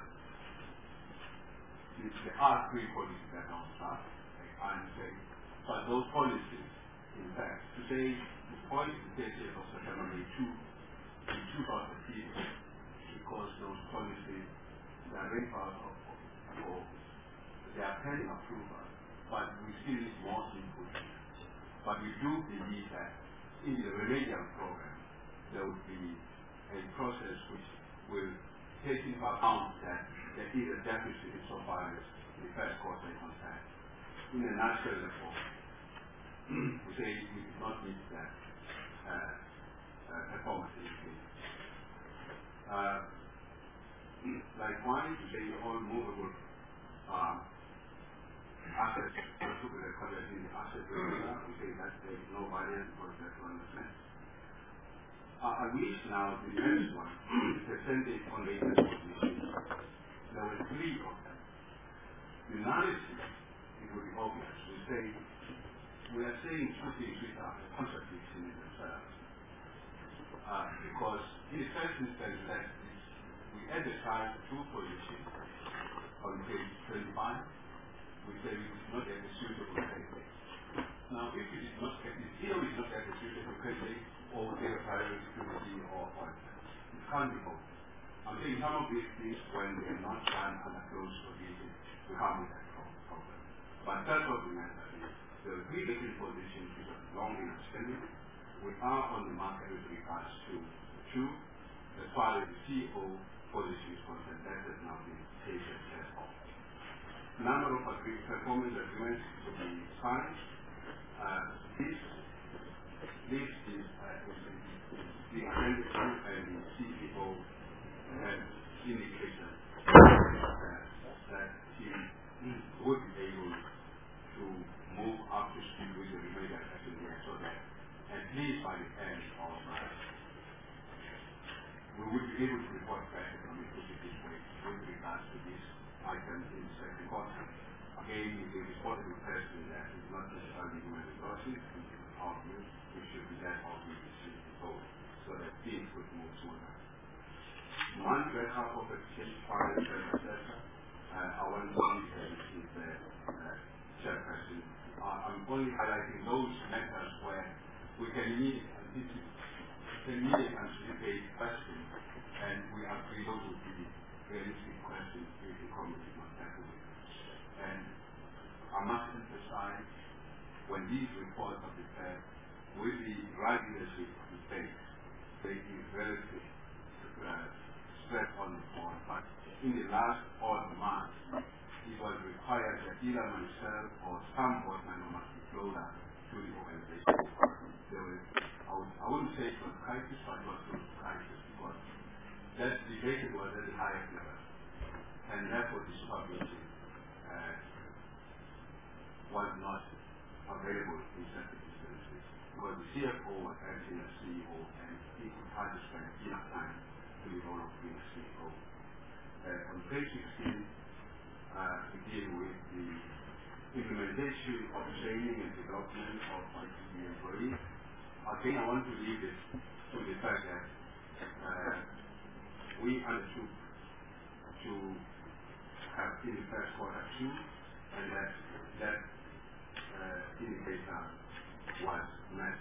there are three policies that are on start, like I'm saying, but those policies, in fact, today, the policy takes place of September two, shoot out the field because those policies they are very far off or they are pending approval, but we still need more input. But we do believe that in the remedial program there will be a process which will take into account that there is a deficit insofar as the first quarter is concerned. In a nutshell, therefore, we say we did not meet that uh, uh, performance indicator. Uh, likewise, we say all movable uh, assets, particularly recorded in the asset register, we say that there is no variance because that's one percent. Uh, I wish now the next one, the percentage on the position, there were three of them. The analysis, it would be obvious. We say, we are saying two things which are contradicting in themselves. Uh, because in the first instance, that is, we advertise two positions on page twenty-five. We say we did not get a suitable candidate. Now, if we did not get it, here we did not get a suitable candidate, or they were priority security or appointment. It can't be both. I'm saying some of these things, when they are not done under close conditions, we can't make that problem. But that's what we meant. That is, the three different positions which are long in extended, we are on the market with regards to two, as far as the C E O position is concerned, that has now been taken care of. Number of performance agreements to be signed. Uh, this, this is uh, the amended and the C E O has indicated uh, that he would be able to move up to speed with the remainder action here, so that at least by the end of uh, we would be able to report back to the this way with regards to this item in the second quarter. Again, the reportable person that is not necessarily human resources, which is our view, we should be that of the C E O, so that things would move smoother. One backup of exchange file, et cetera. Uh, I want to see is the uh, chairperson. Uh, I'm only highlighting those matters where we can need can need anticipate questions, and we agree those would be realistic questions if the committee is not tackling it. And I must emphasize, when these reports are prepared, with the right leadership of the state, they is relative uh, stress on the board. But in the last odd month, it was required that either myself or some board member must be closer to the organization. There was, I, would, I wouldn't say it was crisis, but it was close to crisis, because that debate was at the highest level. And therefore the supervision uh, was not available in certain instances, because the C F O was acting as C E O and he could hardly spend enough time to the role of being C E O. Uh, on page sixteen, uh, we deal with the implementation of training and development of I T B employees. Again, I want to leave it to the fact that uh, we undertook to have in the first quarter two, and that that uh, indicator was met.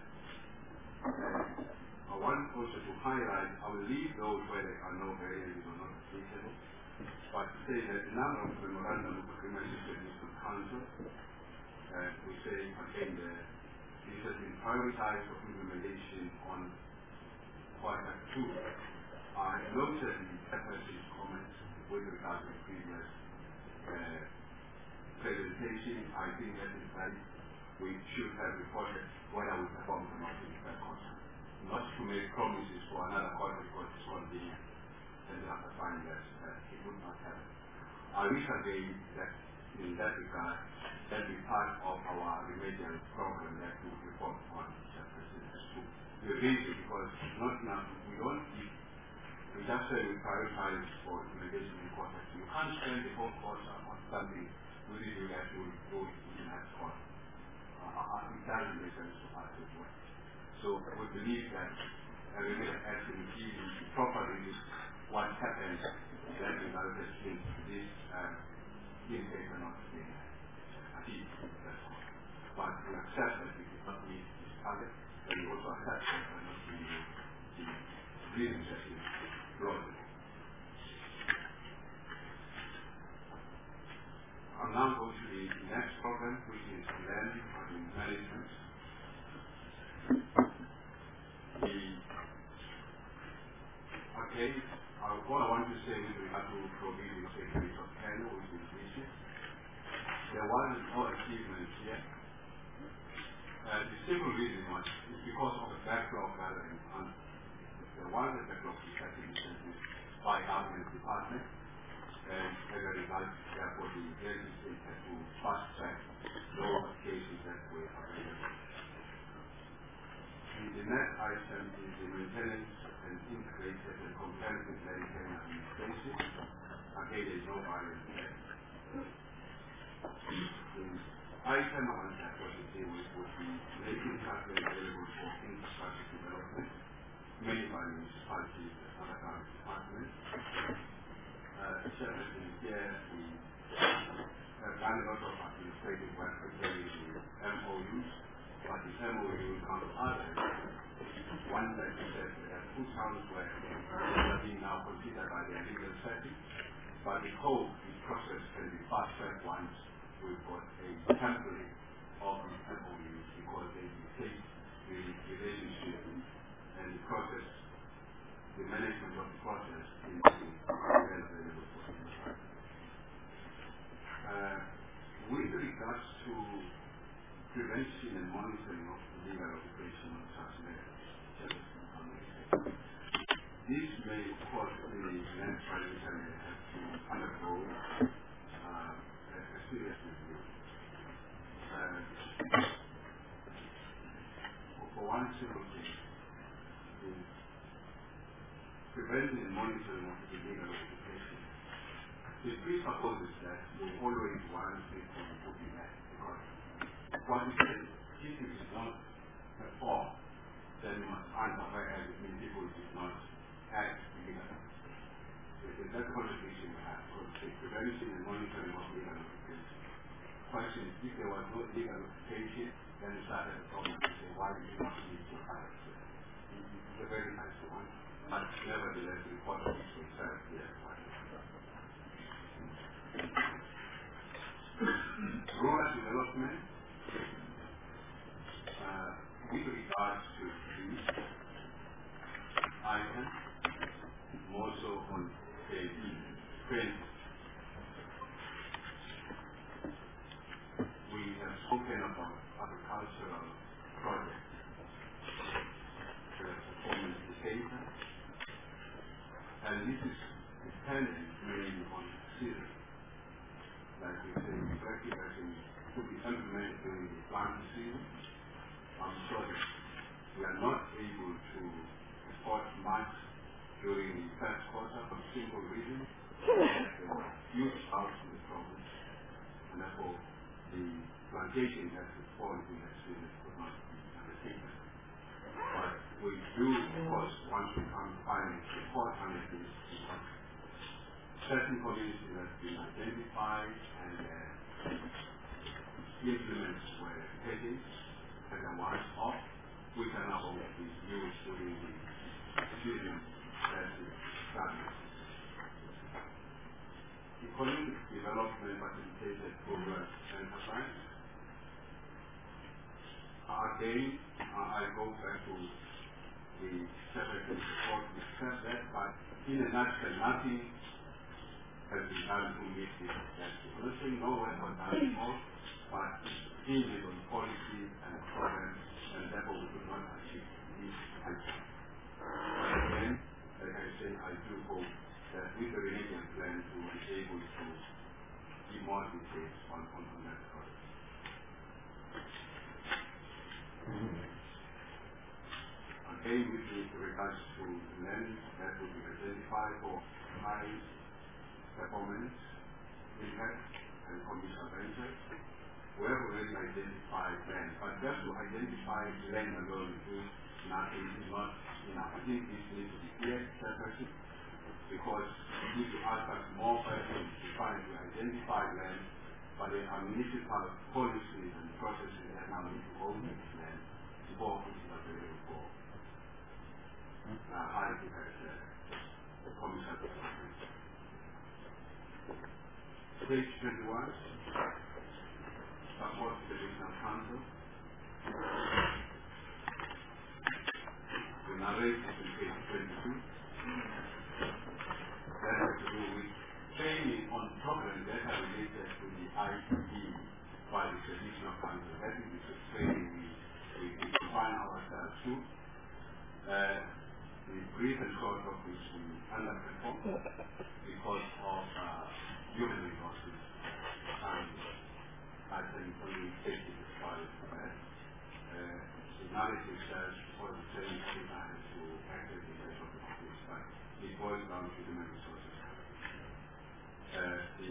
Uh, I want also to highlight, I will leave those where there are no variances or not applicable, but to say that the number of memorandum of agreement is produced from council, uh, we say again that this has been prioritized for implementation on quarter two. I noted the F S C's comments with regard to the previous uh, presentation. I think that is right. We should have reported whether we performed or not in the first quarter. Not to make promises for another quarter because it's convenient, and after finding that uh, it would not happen. I wish again that in that regard, that be part of our remedial program that we report on Chairperson as to the reason, because not enough, we don't keep, we just say we prioritize for implementation in quarter two. You can't spend the whole quarter on something we really have to go in the next quarter. Uh, it doesn't make sense to us as well. So we believe that a remedial action is properly what happens that resulted in this uh, indicator not being achieved. But we accept that we did not meet this target, and we also accept that we are not meeting the reasons that you brought it. I'm now going to the next problem, which is land and management. The, okay, uh, what I want to say with regard to provision of security of Kano, which is issue, there was no achievement here. Uh, the simple reason was is because of the backlog gathering. And there was a backlog discussion by government department, and as a result, therefore, the agency had to fast track those cases that were available. And the next item is the maintenance and integrated and comprehensive medical administration. Again, there is no variance there. The item I want to deal with would be making capital available for infrastructure development, made by municipalities and other government departments. Uh, certainly here we have done a lot of administrative work preparing the M O Us, but the M O U comes other. One that we said we have two towns where they are being now considered by their legal setting, but the whole the process can be fast-tracked once we've got a template of the M O Us, because they take the relationship and the process, the management of the process into available for infrastructure. Uh, with regards to prevention and monitoring of illegal occupation of such matters, this may cause the land transition may have to undergo uh, a, a serious review. Uh, for one simple thing, is preventing and monitoring of illegal occupation. It presupposes that you always want people to be there, because what we say, if it is not performed, then you must answer whereas it means people did not act illegally. So that's the contradiction we have, because the prevention and monitoring of illegal occupation. The question is, if there was no illegal occupation, then you start at the problem and say, why do you not need to hire it? It's a very nice one, but nevertheless, the report of this will serve here. Rural development, uh, with regards to the item, more so on the print, we have spoken about agricultural projects, the performance indicator, and this is dependent mainly on the season. Like we say, effective as in to be implemented during the planting season. I'm sure that we are not able to export much during the first quarter for a simple reason. There are huge droughts in the province, and therefore the plantation has to fall in that season could not be undertaken. But we do, of course, once we come finally to support hundred days, certain communities have been identified and uh, implements were taken as a once-off, which are now going to be used during the season that is starting. Economic development facilitated progress enterprise. Again, uh, I go back to the Secretary report to discuss that, but in a nutshell, nothing has been done to meet this objective. I'm not saying no one has done it all, but it's hinges on policy and programs, and therefore we could not achieve these items. But again, like I say, I do hope that with the remedial plan we will be able to give more details on, on, on that project. Again, with regards to land that will be identified for high performance, impact, and commercial ventures. We have already identified land, but just to identify land alone is nothing, is not enough. I think this needs to be clear, separately, because we need to ask us more questions to find to identify land, but there are municipal policies and processes that now need to own this land before it is available for uh, highlighted at uh, the Commission of Government. Page twenty-one, support the Regional Council. The narrative is page twenty-two. That has to do with training on problems that are related to the I T E by the Traditional Council. That is the training we, we, we define ourselves to. Uh, the brief and short of which we underperform because of uh, human resources and I think only safety is part of that. Uh, the narrative says for the training I have to access the rest of the office, but it boils down to human resources. Uh, the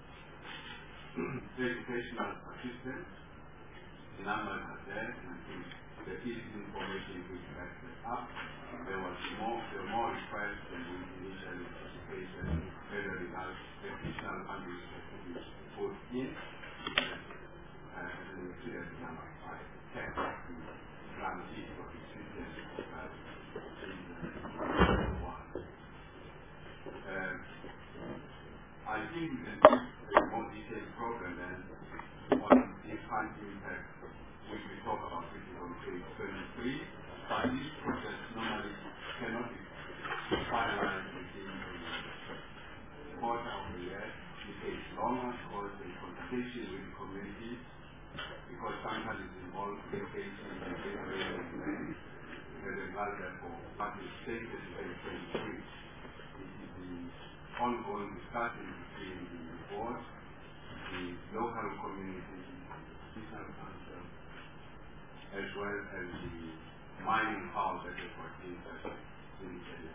educational assistance, the numbers are there, and I think the easy information which backs it up. There was more, there were more requests than we initially anticipated. Whether the additional countries that we put in, uh, and then we see that the number five, ten, the plan C for the system uh, is uh, one. Uh, I think we can see a more detailed program than on this kind of impact which we talk about on page twenty-three, but this process normally cannot be finalized within the quarter of the year. It takes longer because the consultation with the community, because sometimes it involves education and preparation, as a result therefore, but the state is very twenty-three. It is the ongoing discussion between the board, the local community, the regional council, as well as the mining house that is working in this area.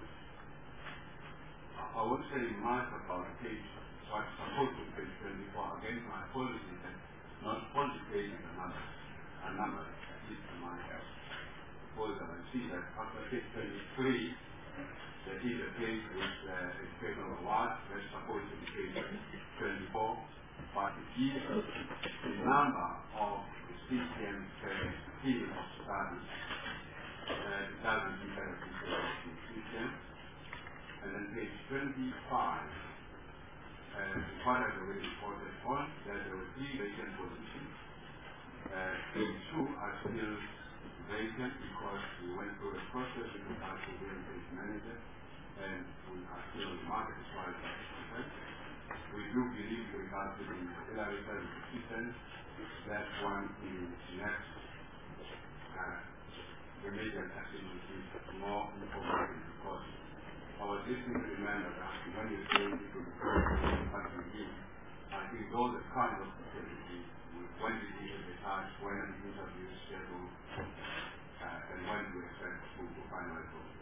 I would say much about page, what's supposed to be page twenty-four. Again, my apologies that not all the pages are numbers, are numbers, at least in my health. Suppose that I see that after page twenty-three, there is a page which uh, is taken over what, that's supposed to be page twenty-four, but it gives the number of the C T M field of studies. Uh, it doesn't give a detail of the system. And then page twenty-five, uh, what I've already reported on, that there were three vacant positions. Uh, two are still vacant because we went through the process with the council case manager, and we are still on the market as far as that is concerned. We do believe with regard to the auxiliary service assistance, that one is next uh, remedial activities more important because our listeners remember that when you say it will be what we need, I think those are kind of activities, when we need the task, when the interview is scheduled, uh, and when we expect to, to finalize those.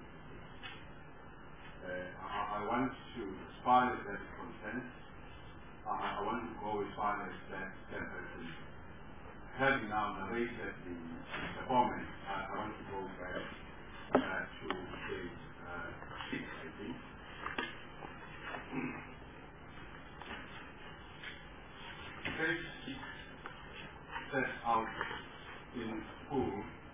Uh, I, I want to, as far as that is concerned, uh, I want to go as far as that ten percent. Having now narrated the performance, uh, I want to go back uh, to page uh, six, I think. Page six sets out in full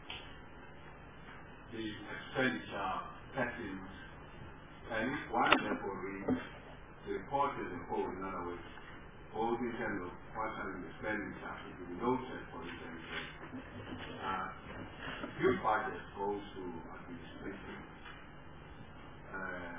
the expenditure patterns, and each one therefore reads the report as a whole, in other words, both in terms of what's having the expenditure, if you noted, for example, uh, few budget goes to administration, uh,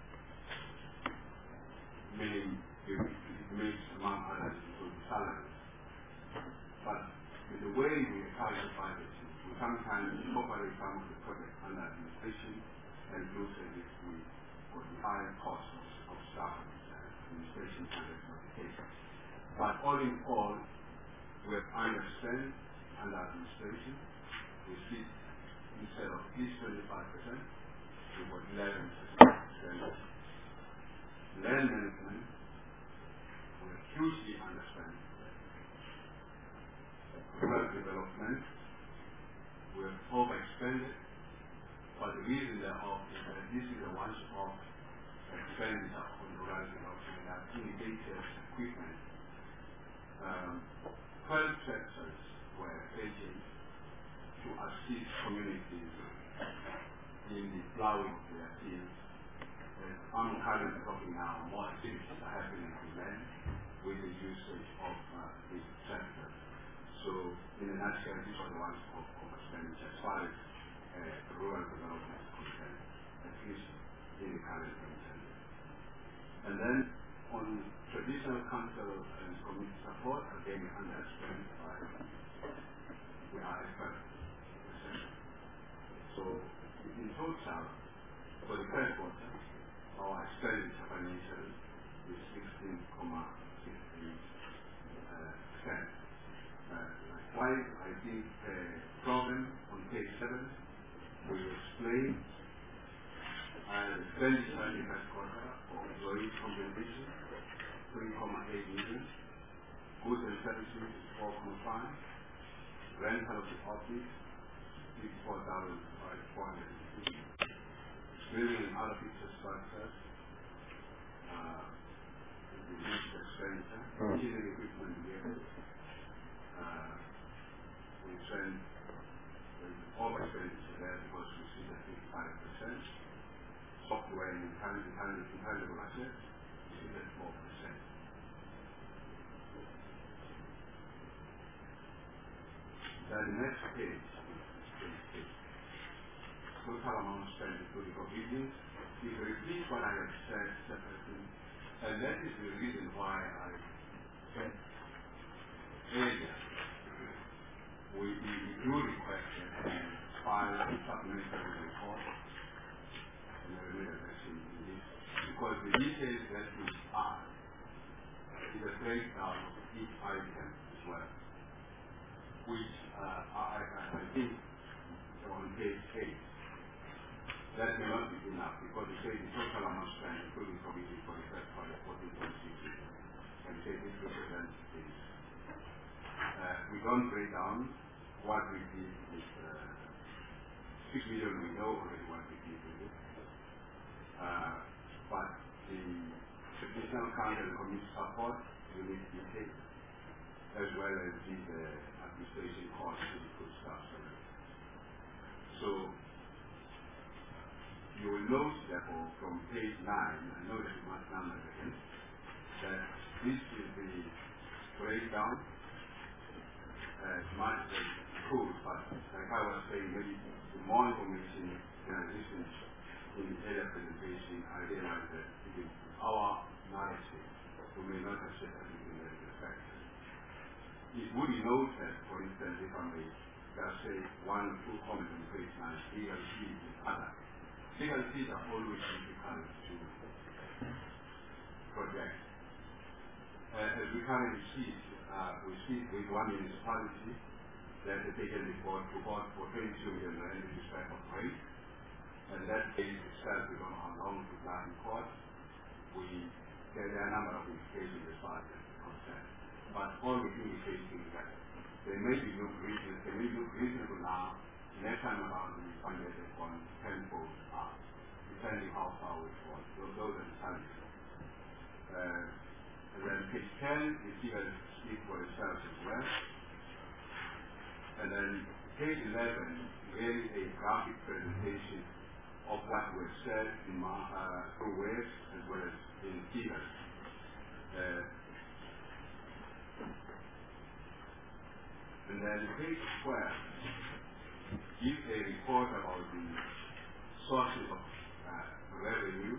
meaning it, it makes among others include salaries. But with the way we apply the budget, we sometimes incorporate some of the projects under administration and lose as if we for the higher cost of, of staff administration and that's not the case. But all in all, we have underspent under administration. We see instead of at least twenty-five percent, we got eleven percent. Land management, we have hugely underspent. Rural development, we have overexpended. But the reason thereof is that this is a once-off expenditure on rural development that indicated equipment. Um, twelve tractors were agents to assist communities in the plowing of their fields. And I'm currently talking now more activities are happening on land with the usage of uh, this tractor. So, in a nutshell, these are the ones of, of expenditure as far as uh, rural development is concerned, at least in the current condition. And then, on traditional council and community support, again, underspent by, we are at five percent. So, in total, for the first quarter, our expenditure financially is sixteen point six three percent. Uh, likewise, I think the problem on page seven will explain uh, the expenditure in the first quarter for employee compensation, three point eight million, goods and services, four point five, rental of the office, fifty-four thousand four hundred fifty, building and other fixed structures, uh, reduced expenditure, machinery equipment vehicles, uh, we spend over expenditure there because we see that fifty-five percent, software and intangible assets, we see that four percent. The next page, page eight. Total amount spent including provisions. If you repeat what I have said separately, and that is the reason why I said earlier, we, we do request and file a supplementary report and a recommendation in this, because the details that we add is a breakdown of each item as well, which uh, I, I, I think on page eight. That may not be enough because you say the total amount spent, including provision for the first part of fourteen point six, and say this represents this. Uh, we don't break down what we did with uh, six million. We know already what we did with it, uh, but the traditional kind of community support we need to take, as well as the uh, administration costs to put stuff. So. You will note, therefore, from page nine, I know that you must number again, that this is the breakdown as much as cool, but like I was saying, maybe the more information in addition in the earlier presentation, I realized that it is our narrative, we may not have said everything that is affected. It would be noted, for instance, if I may just say one or two comments on page nine, legal fees and other. Legal fees are always difficult to project. Uh, as we currently see, uh, we speak with one municipality that has taken the board to board for twenty-two million rand in respect of rate, and that case itself, we don't know how long to plan in court. We, there, there are a number of implications as far as that is concerned. But all we indicate is that they may be look reasonable, they may look reasonable now. Next time around, we find that they've gone tenfold up, depending how far we fall. Those, those are the challenges. Uh, and then page ten, the figures speak for themselves as well. And then page eleven, really a graphic presentation of what was said in my, uh, through words as well as in figures. Uh, and then page twelve, give a report about the sources of uh, revenue,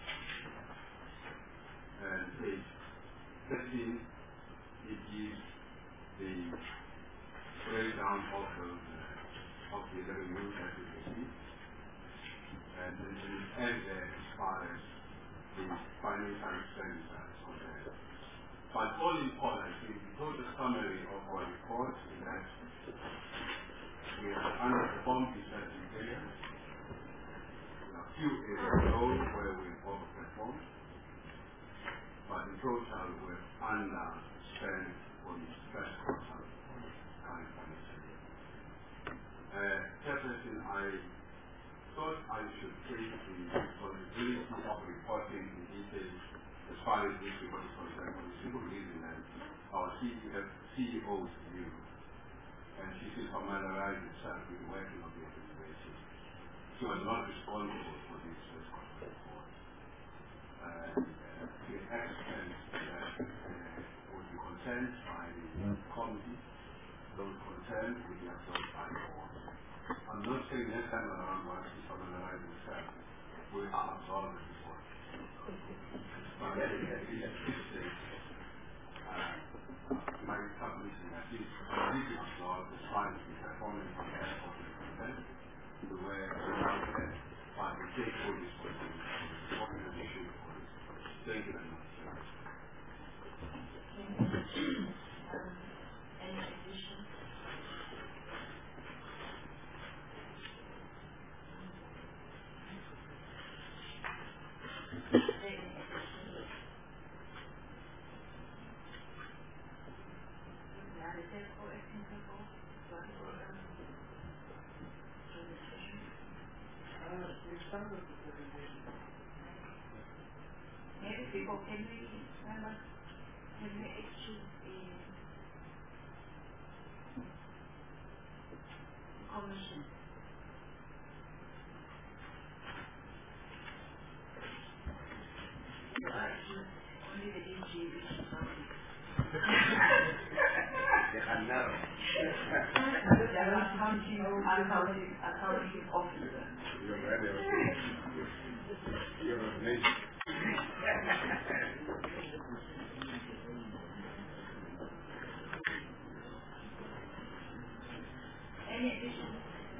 and page thirteen, it gives the breakdown of the, uh, of the revenue that we receive, and then it ends there as far as the financial expenditure is concerned. But all in all, I think the total summary of our report is that we have underperformed in certain areas. There are few areas below where we overperformed, but in total we're underspent for the first quarter of the current financial year. Uh, Chairperson, I thought I should take the responsibility of reporting in detail as far as this report is concerned, for the simple reason that our C E O's view, and she should familiarize herself with the working of the administration. he was not responsible for this press conference board. And uh, to the extent that uh, would be concerned by the committee, those concerned will be absorbed by the board. I'm not saying next time around once we familiarize himself, we are absorbed in this board. But at this stage, uh, my publishing at least completely absorbed the fund the performance of the airport event, the way we now said, but we take full responsibility for the issue for this. Thank you very much. Um, any additions? Maybe people can we remember can we actually the commission? So actually only the D G which is not the accounting accounting accounting officer. You're ready. You're amazing. Any additions?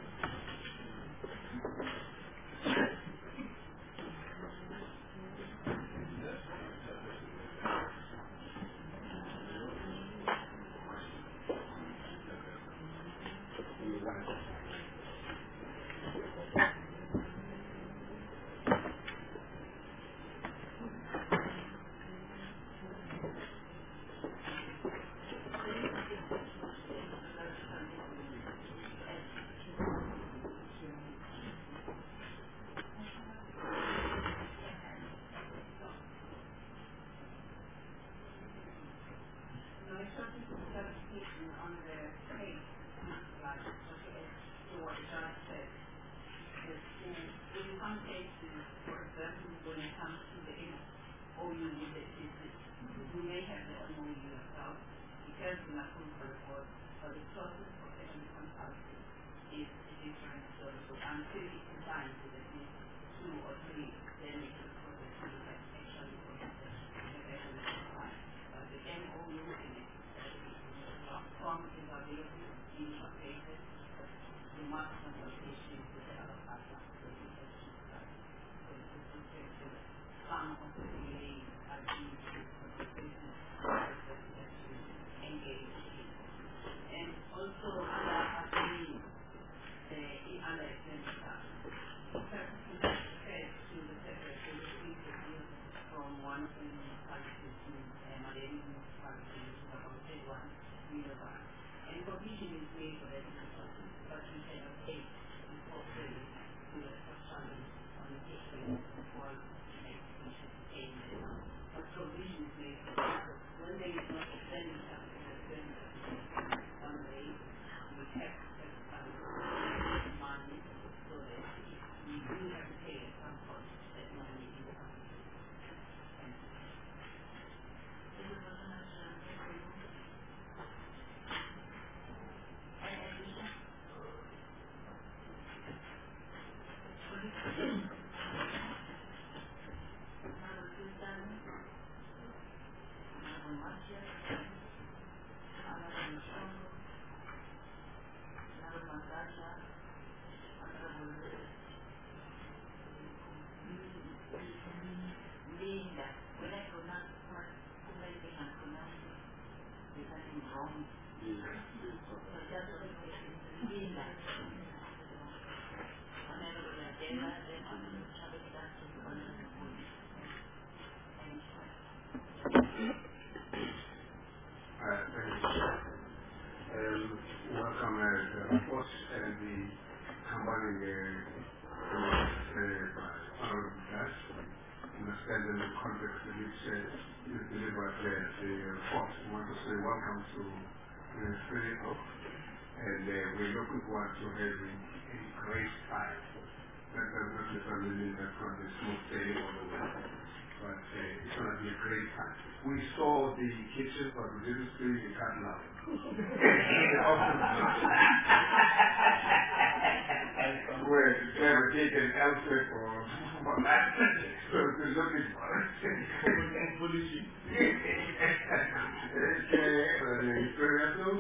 Welcome, uh, of course, uh, the combining uh, by honorable guests, understanding the context in which uh, you delivered uh, the report. We want to say welcome to the spirit of, and uh, we're looking forward to having a great time that does not necessarily mean that's going to be smooth sailing all the way. But uh, it's going to be a great time. We saw the kitchen, but we didn't see the cutlery. Where they were taken elsewhere for for that. So we're looking for it. Polishing. Experiential.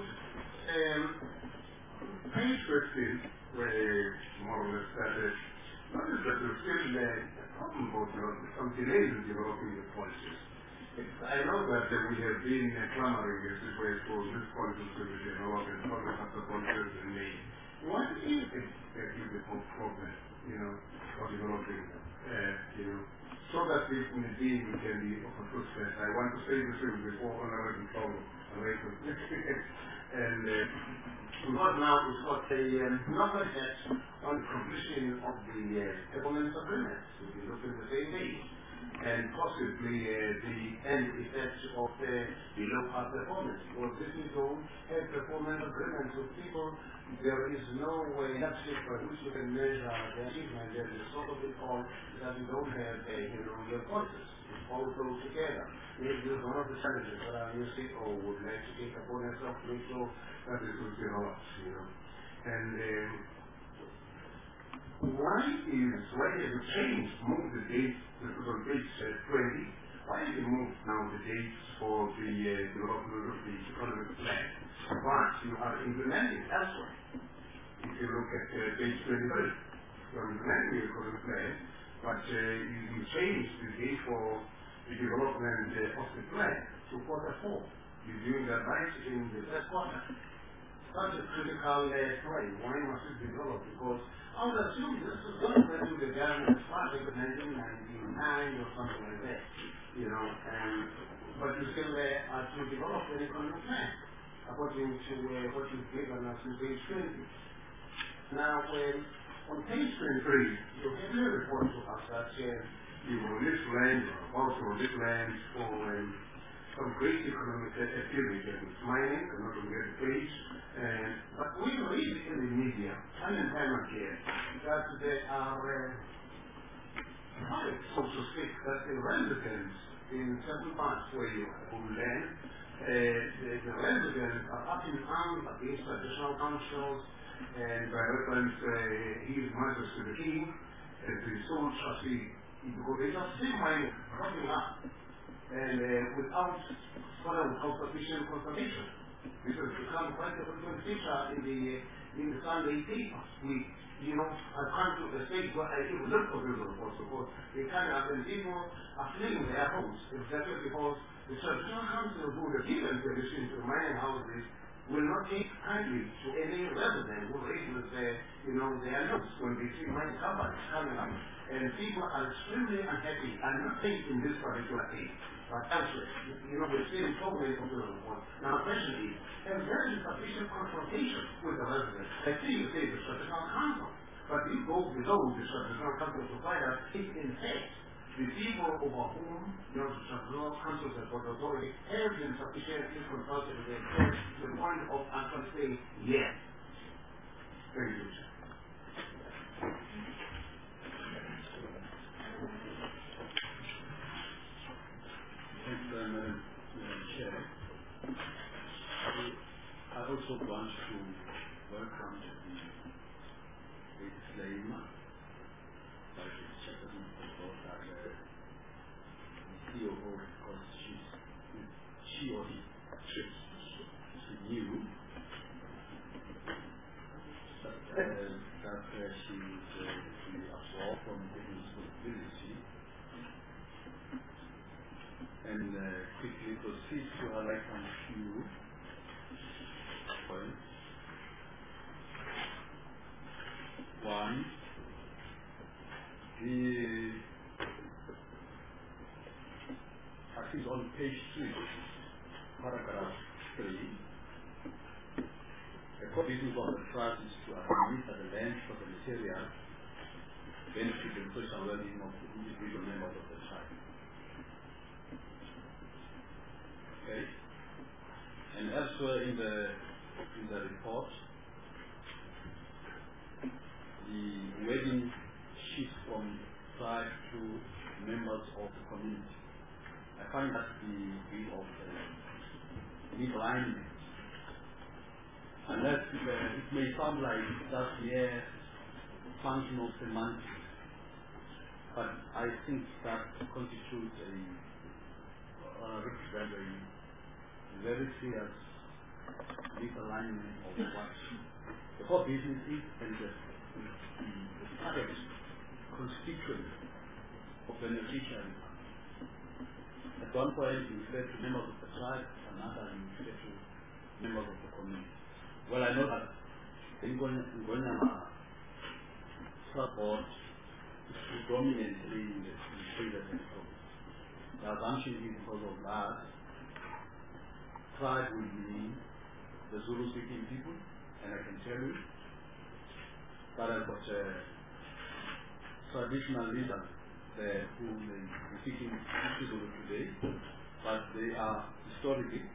Page fifteen, where more or less started, notice that there's still a problem about some delays in developing the policies. It's, I know that uh, we have been uh, clamoring as it were for this policy to be developed and other other policies in May. What do you think that is the whole problem, you know, of developing, uh, you know, so that if indeed we can be of a good sense. I want to say this thing before Honorable Paulo later. And uh, what now is what a um, number set on completion of the uh, settlement agreements. If you look at the same page. And possibly uh, the end effect of the below par performance. Because this is all have performance agreements with people. There is no way yardstick by which you can measure the achievement. There is sort of default that you don't have uh, you know, your policies. It all goes together. This is one of the challenges that our new C E O would like to take upon himself to make sure that it will develop, you know. And um, why is why has it changed? Move the dates. This is on page uh, twenty. Why did you move now the dates for the uh, development of the economic plan? But you are implementing elsewhere. If you look at uh, page twenty-three, you are implementing the economic plan, but uh, you, you changed the date for the development uh, of the plan to quarter four. You're doing that right in the first quarter. Such a critical uh, point. Why must it be developed? Because I would assume this is going to the government started in nineteen ninety-nine or something like that, you know, and, but you still uh, are to develop an economic plan according to uh, what you've given us in page twenty. Now, when, on page twenty-three, you have a report to us that uh, you will this land or about to this land for um, some great economic activity, and it's mining, I'm not going to get the page. And, but we read in the media, time and time again, that there are, uh, so to speak, that the residents in certain parts where you own land, uh, the, the residents are up in arms against traditional councils, and by reference, uh, he is Majesty the King, as the sole trustee, because they just see mining cropping up, and uh, without what I would call sufficient conservation. This has become quite a frequent feature in the in the Sunday papers. We, you know, I've come to a stage where I even look for those reports because they kind of, and people are fleeing their homes exactly because the traditional council who have given permission to mining houses will not take kindly to any resident who raises their, you know, their looks when they see mining companies coming up. And people are extremely unhappy. I'm not saying in this particular case. But elsewhere, you know, we're seeing so many of those reports. Now, the question is, there's very insufficient confrontation with the residents. I see you say the traditional council, but you go below the traditional council to find out if, in fact, the people over whom, you know, the traditional councils and port authority have been sufficiently consulted with their to the point of actually saying yes. Thank you, sir. Thank you very much, Madam Chair. I also want to welcome the disclaimer by the Chairman of that the C O O, because she's, she or he, she knew that, uh, that uh, she is uh, to be absolved from the responsibility. And uh, quickly proceed to highlight some few points. One, the, I think on page three, paragraph three, the provisions of the trust is to administer the land for the material benefit and social well-being of the individual members of the tribe. Okay. And elsewhere in the in the report, the wedding shifts from tribe to members of the community. I find that to be a bit of a misalignment. Unless uh, it may sound like just mere functional semantics, but I think that constitutes a uh, represent a very serious misalignment of what the whole business is and the, the, the target constituent of beneficiaries. At one point you refer to members of the tribe, another you refer to members of the community. Well, I know that in Ngonyama support is predominantly in the traders and province. The assumption is because of that, tribe will be the Zulu-speaking people, and I can tell you that I've got a traditional leaders there who may be speaking Zulu today, but they are historically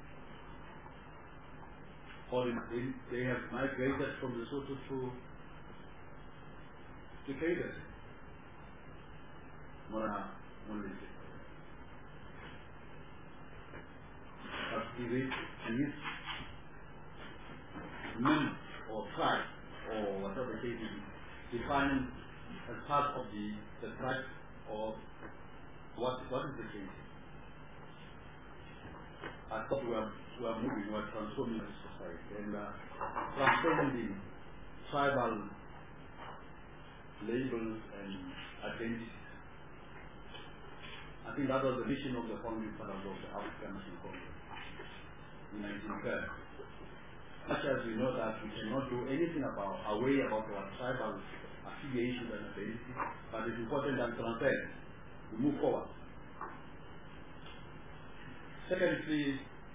or they, they have migrated from the Lesotho to to Cairo. Mora Monolithic. But it is and his men or tribe or whatever the case is defined as part of the, the tribe or what what is the case? I thought we are we are moving, we are transforming the society and uh, transforming the tribal labels and identities. I think that was the mission of the founding fathers of the African National Congress in nineteen thirty. Much as we know that we cannot do anything about away about our tribal affiliation and identity, but it's important that transcend. We move forward. Secondly,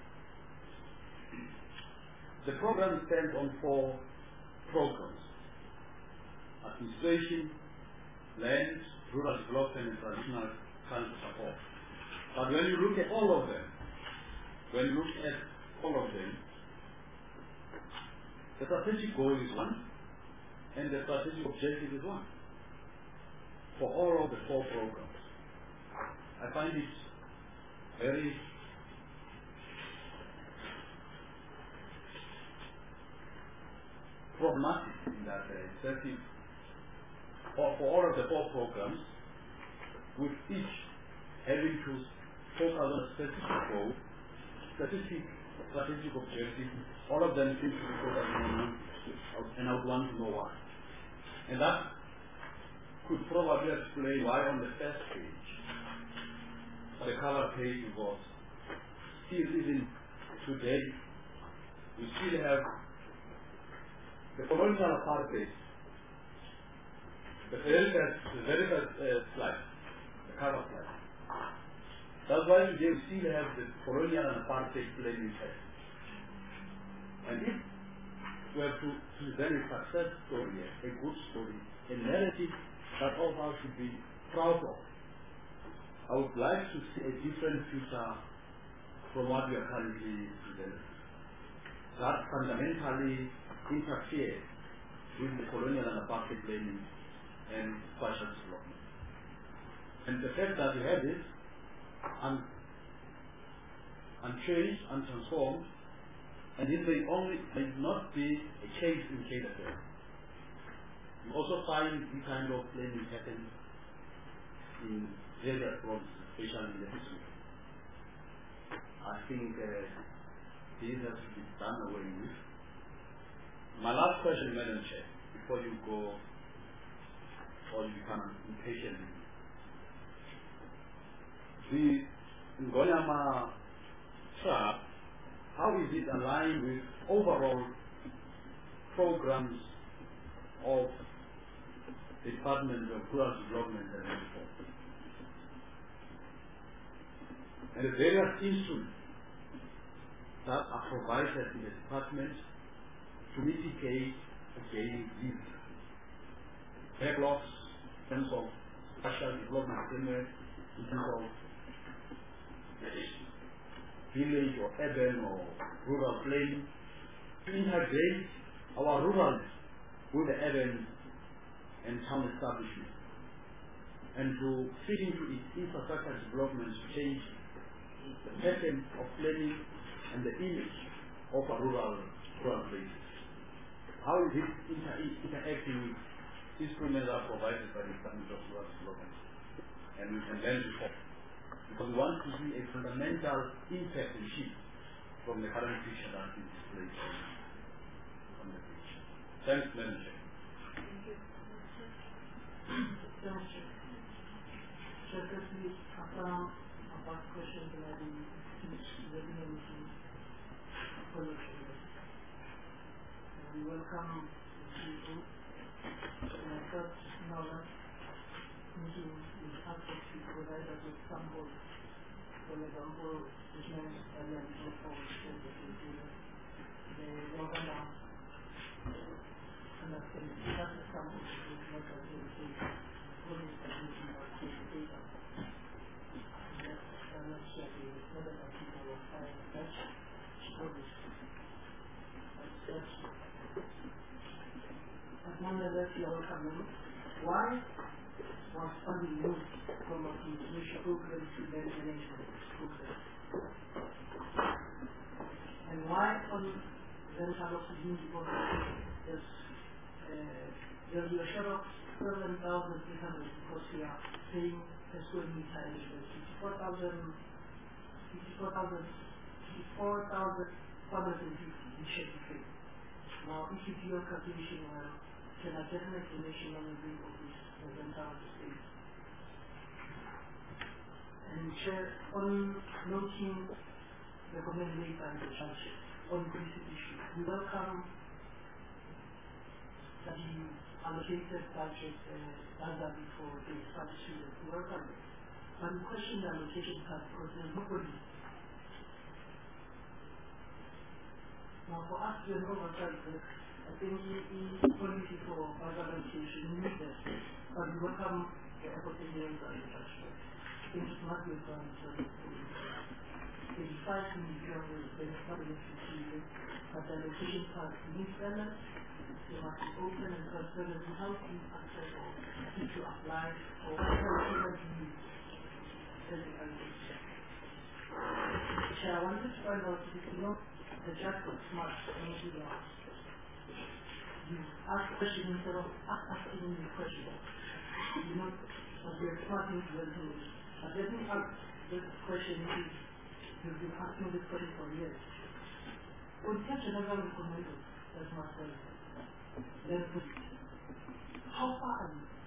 the program stands on four programs: administration, land, rural development, and traditional cultural support. But when you look at all of them, when you look at all of them, the strategic goal is one, and the strategic objective is one. For all of the four programs, I find it very problematic in that uh, for, for all of the four programs, with each having to focus on a specific goal, specific strategic objective, all of them seem to be focusing on one, and I would want to know why. And that could probably explain why on the first page, the cover page was still even today, we still have the colonial apartheid. The very first, the very first uh, slide, the cover slide. That's why today we still have the colonial and apartheid playing in head. And if we have to present a success story, a good story, a narrative that all of us should be proud of, I would like to see a different future from what we are currently presenting. That fundamentally interfere with the colonial and apartheid planning and spatial development. And the fact that we have this un unchanged, untransformed, and it may only may not be a case in K W A. You also find this kind of planning happen in various provinces, especially in the district. I think uh, this has to be done away with. My last question, Madam Chair, before you go or you become impatient. The Ngonyama tribe, how is it aligned with overall programs of the Department of Rural Development and Reform? And the various instruments that are provided in the department to mitigate against these backlogs in terms of special development framework, in terms of village or urban or rural planning, to integrate our rural with the urban and town establishment. and to fit into its infrastructure development to change the pattern of planning and the image of a rural, rural place. How is it inter interacting with instruments that are provided by the Department of Rural Development and, and land reform? Because we want to see a fundamental impact and shift from the current picture that is displayed on the page. Thanks, Madam Chair. Thank you. Thank you. Secretary, after a past question, can I be reading We welcome the C E O, and I thought now that meeting is asked to provide us with samples. For example, which means earlier before for the governor understand that the samples is not as they say, only submission of the data. I'm not sure the other people will find that but nonetheless, you all come in. Why was funding moved from a contribution program to the management program? And why on then have to use because there's there'll be a share of seven thousand three hundred because we are paying a square meter eligible fifty-four thousand fifty-four thousand fifty-four thousand four hundred fifty in share to pay. Now, if you do your calculation well, can I get an explanation on the group of this presenter of the state? And share on noting the comment made by the church on this issue. We welcome that you allocated budget uh, as before the Spanish students. We welcome it. But we question the allocation part because there's nobody. Now, for us to know ourselves, I think the policy for budget allocation needs that. But we welcome the effort in the church. I think it must be done. eighty-five million is not an issue, but the allocation part needs balance. They must be open and transparent. How do you access or if you apply or whatever you use? So I wanted to find out if you know the judge was smart and you do that. You ask questions instead of asking me questions. You know, but you're smart into the thing. But let me ask this question is you've been asking this question for years. Would such another recommended as myself? Then how far are you?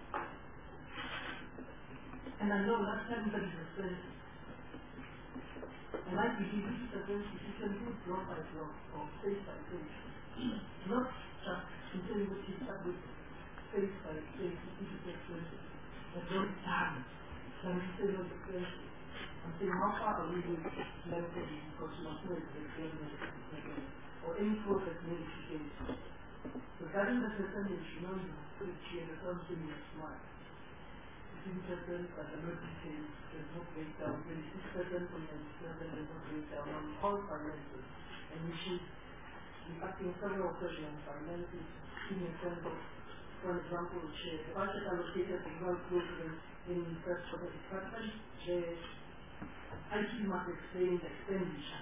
And I know last time that is expensive. And I believe this is a very decision to block by block or face by face. Not just until you start with face by face, it is expensive. But don't time. Can you say not expensive? I'm saying how far are we with mentally because you must know it's expensive. Or any process needs to change. Regarding the percentage, you know, you put it here, the something is smart. fifteen percent, but the notice there's no breakdown. twenty-six percent from the percent there's no breakdown on all finances. And we should be asking several questions on finances in the sense of, for example, the budget allocated to rural program in research for the department, the I T must explain the expenditure.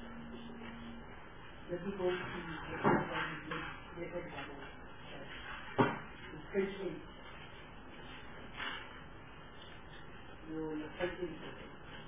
The people who the the example. It's page eight. You'll affect eight percent.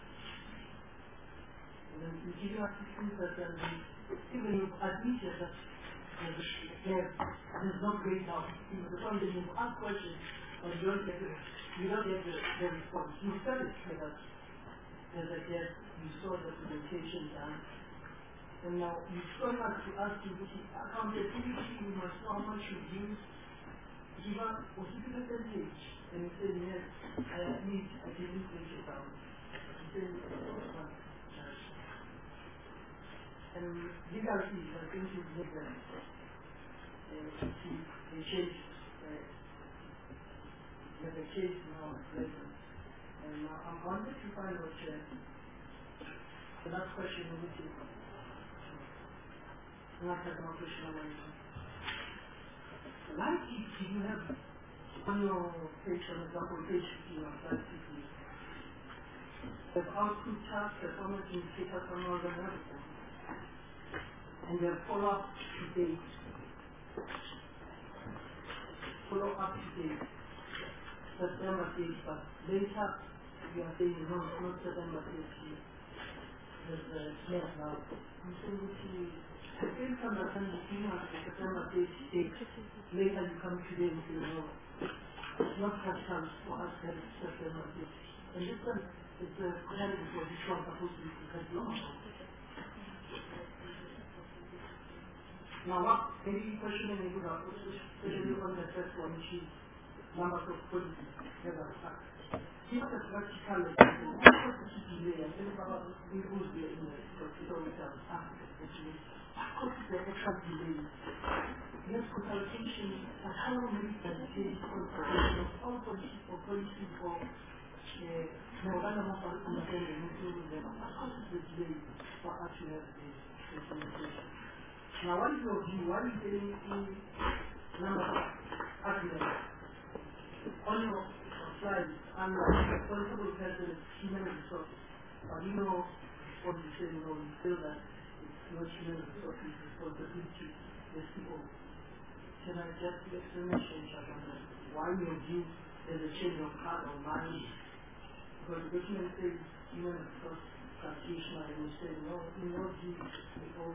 And then you give us sixteen percent, even if admit that there's no breakdown. The point is you ask questions, but you don't get the, you don't get the, the response. You satisfy that there's a yes, you saw the presentation done. And now you still have to ask you which accountability, you must know how much you use. Give us a specific percentage. And you say, yes, I admit I didn't break it down. You say, oh, one. And legality, I think you make them. They change. There's a case now at present. And now I'm wanting to find out the last question which is not a question on my why did you have on your page, for example, page fifteen on slide fifteen, there's output task, performance indicator, summary, and everything. And then follow up to date. Follow up to date. September date, but later you are saying no, it's not September date. There's a yes now. I'm saying that you, I think from the time you know the September date date, later you come today and say no. It's not that chance for us that it's September date. And this one is a credit for this one supposed to be because you are. Now what, maybe questioning me good out, especially on the first one, which is numbers of policies that are attacked. Give us a practical example. What was the delay? I'm telling about we will be in the hospital with our staff, actually. What is the extra delay? Yes, consultation, and how many can change consultation of all policies or policies for the Uganda Mobile Understanding, including them. What is the delay for us to have the consultation? Now, what is your view? What is the number of arguments? On your slide, I'm a responsible person, human resources. But you know what you say, you know, you feel that it's not human resources, responsibility, there's people. Can I just the explanation, Shakana? Why in your view there's a change of heart or mind? Because the document says human resource practitioner, and you say, no, in your view, people.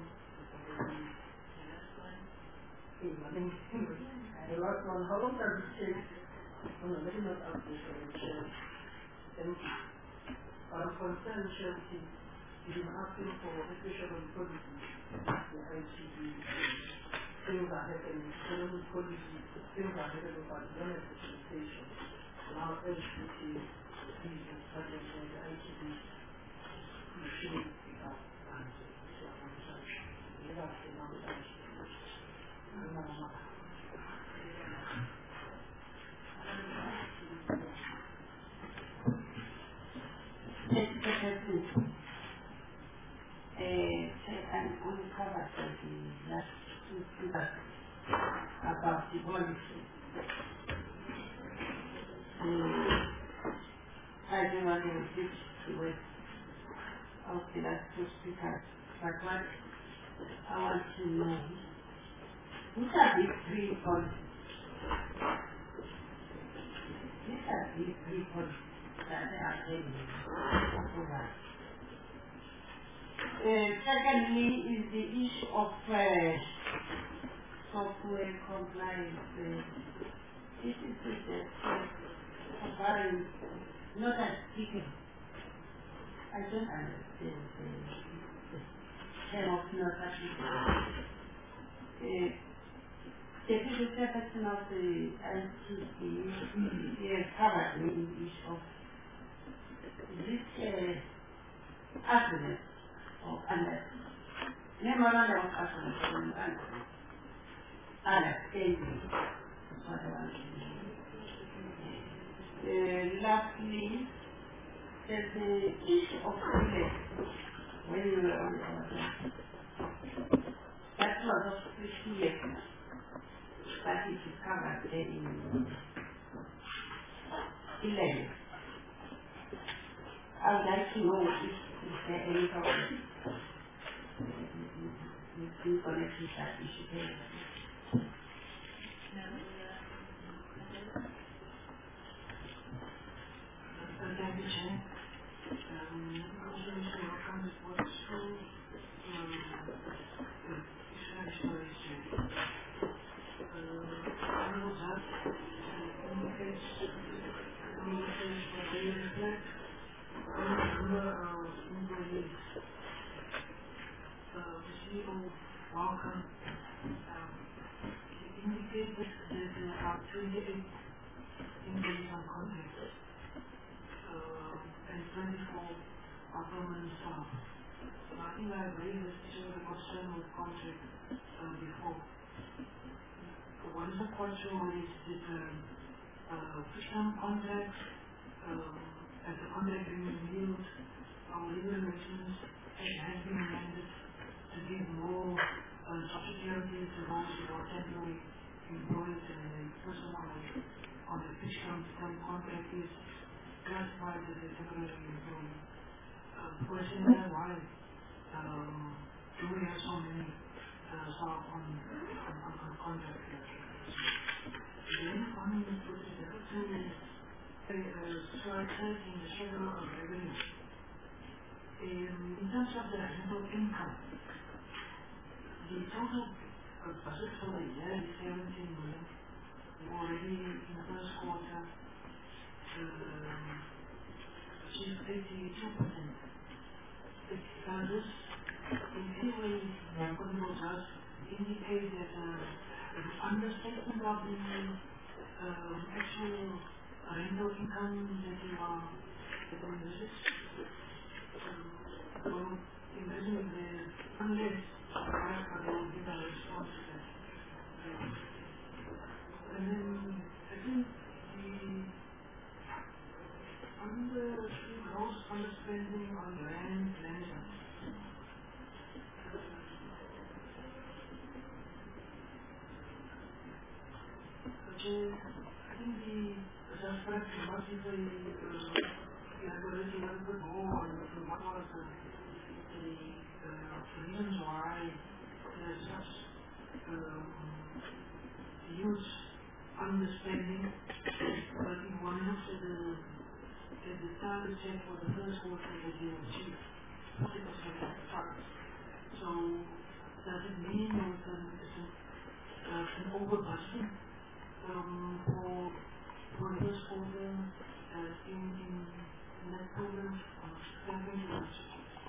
The last one, how long does it take? Oh, no, let me not ask this for charity. Thank you. But I'm concerned, charity, you've been asking for, especially on policy, the I T D, things are happening, economic policy, things are happening, but don't have facilitation. Now, L G B T, business, budget, and the I T D, you should pick up answers. And uncovered the last two speakers about the policy. I don't want to repeat the words of the last two speakers, but what I want to know, which are these three policies? These are these three policies that they are taking. Uh, secondly, is the issue of uh, software compliance. Uh, this is the compliance, not as speaking. I don't understand the, the term of not applicable. Uh, the people person of the L T C has covered the issue of this uh, argument. Oh, unless. Memorandum of Agreement and understanding. That's what I want to know. Uh, lastly, there's the issue of relay. When you were on the that was of fifty years now. That is covered in eleven. I would like to know if is there any problem in connection with that issue? Thank you, Chair. Um, obviously, our comment was so, um, it's very sorry, Chair. I know that communicates, communicates what they reflect. I remember our employees, uh, the C E O, welcome, um, he indicated that there are twenty-eight employees on contract, uh, and twenty-four are permanent staff. So I think I raised this issue of the concern with contract uh, before. What is not quite sure is it um, uh, fixed-term contracts, um, as the contract being renewed, our legal relations has been amended to give more uh, job security to those who are temporary employees and the person on on the fixed term contract is classified as a temporary employee. Uh, the question is why um, do we have so many uh, staff on, on, on, on contract? Then coming with regard to uh, slide thirteen, the schedule of revenue. Um, in terms of the rental income, the total uh, budget for the year is seventeen million. Already in the first quarter, um, achieved eighty-two percent. Does this in any way possible just indicate that uh, an understatement of the um, actual rental income that you are getting this? So, imagine the unless they will give a response to that. Um, and then I think the under the gross underspending on land management. Okay, I think the suspect must be very elaborating a little bit more on what was the, the uh, reasons why there's such um, huge underspending. But if one looks at the at the target set for the first quarter that they achieved forty percent of the target. So does it mean there was an, uh, an over budgeting um, for for the first quarter uh, in, in in that program? Uh, thank you very much.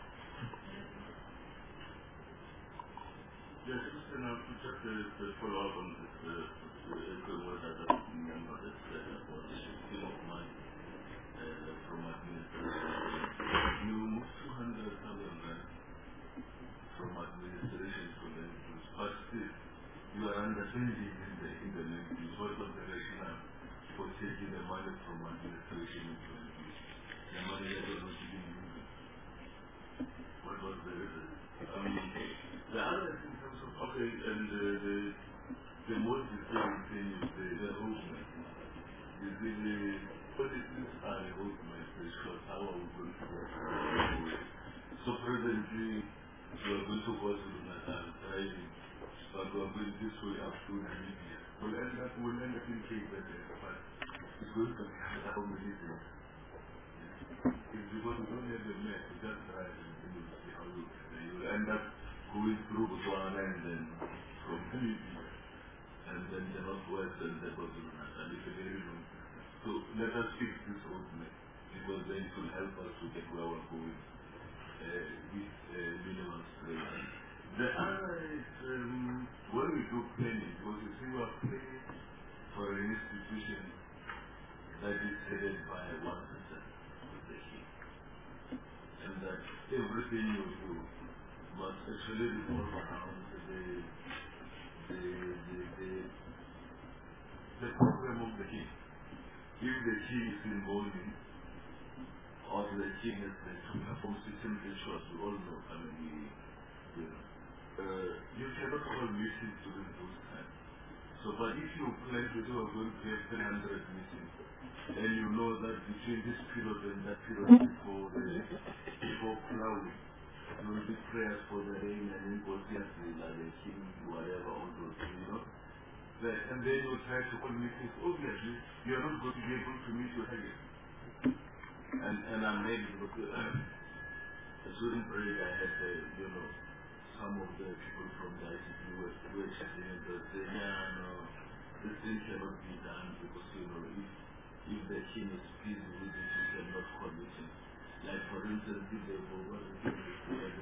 Yes, just uh, just to, to follow up on this, uh, the word I don't remember that uh, was the scheme of mine uh, from administration. You moved two hundred thousand rand from administration to lenders, but still you are understanding in the in the lenders. What was the rationale for taking the money from administration into lenders? The money that was not being used. What was the reason? Um, the other thing comes from, okay, and uh, the the most disturbing thing is the, the movement. Is the, the politics are the movement, because how are we going to work? So presently, we are going to go to Natal driving, but we are going this way up to Namibia. We'll end up, we'll end up in Cape Verde, but it's going to be how many things. It's because we don't have the map, we just drive and then you'll see how you get there. You'll end up going through Botswana and then from Namibia, and then the northwest and the KwaZulu-Natal. It's a very long distance. So let us fix this road map, because then it will help us to get where we're going uh, with uh, minimal strain. The other is um, when we do planning, because you see we are planning for an institution that is headed by one person with the king, and that everything you do must actually revolve around the the the the, the program of the king. If the king is involved in, or the king has to perform certain rituals, we all know, I mean, we, you know, uh, you cannot all meetings during those times. So, but if you plan to do, are going to have three hundred meetings, and you know that between this period and that period before the before plowing, there will be prayers for the rain and then obviously like the king, whatever, all those things, you know. But, and then you try to call meetings, obviously you are not going to be able to meet your target. And and I'm ready because uh, during break I had uh, you know, some of the people from the I C P were, were chatting and they were saying, yeah, no, this thing cannot be done because, you know, if, if the king is pleased with it, you cannot commit him. Like, for instance, if they go over the king is there,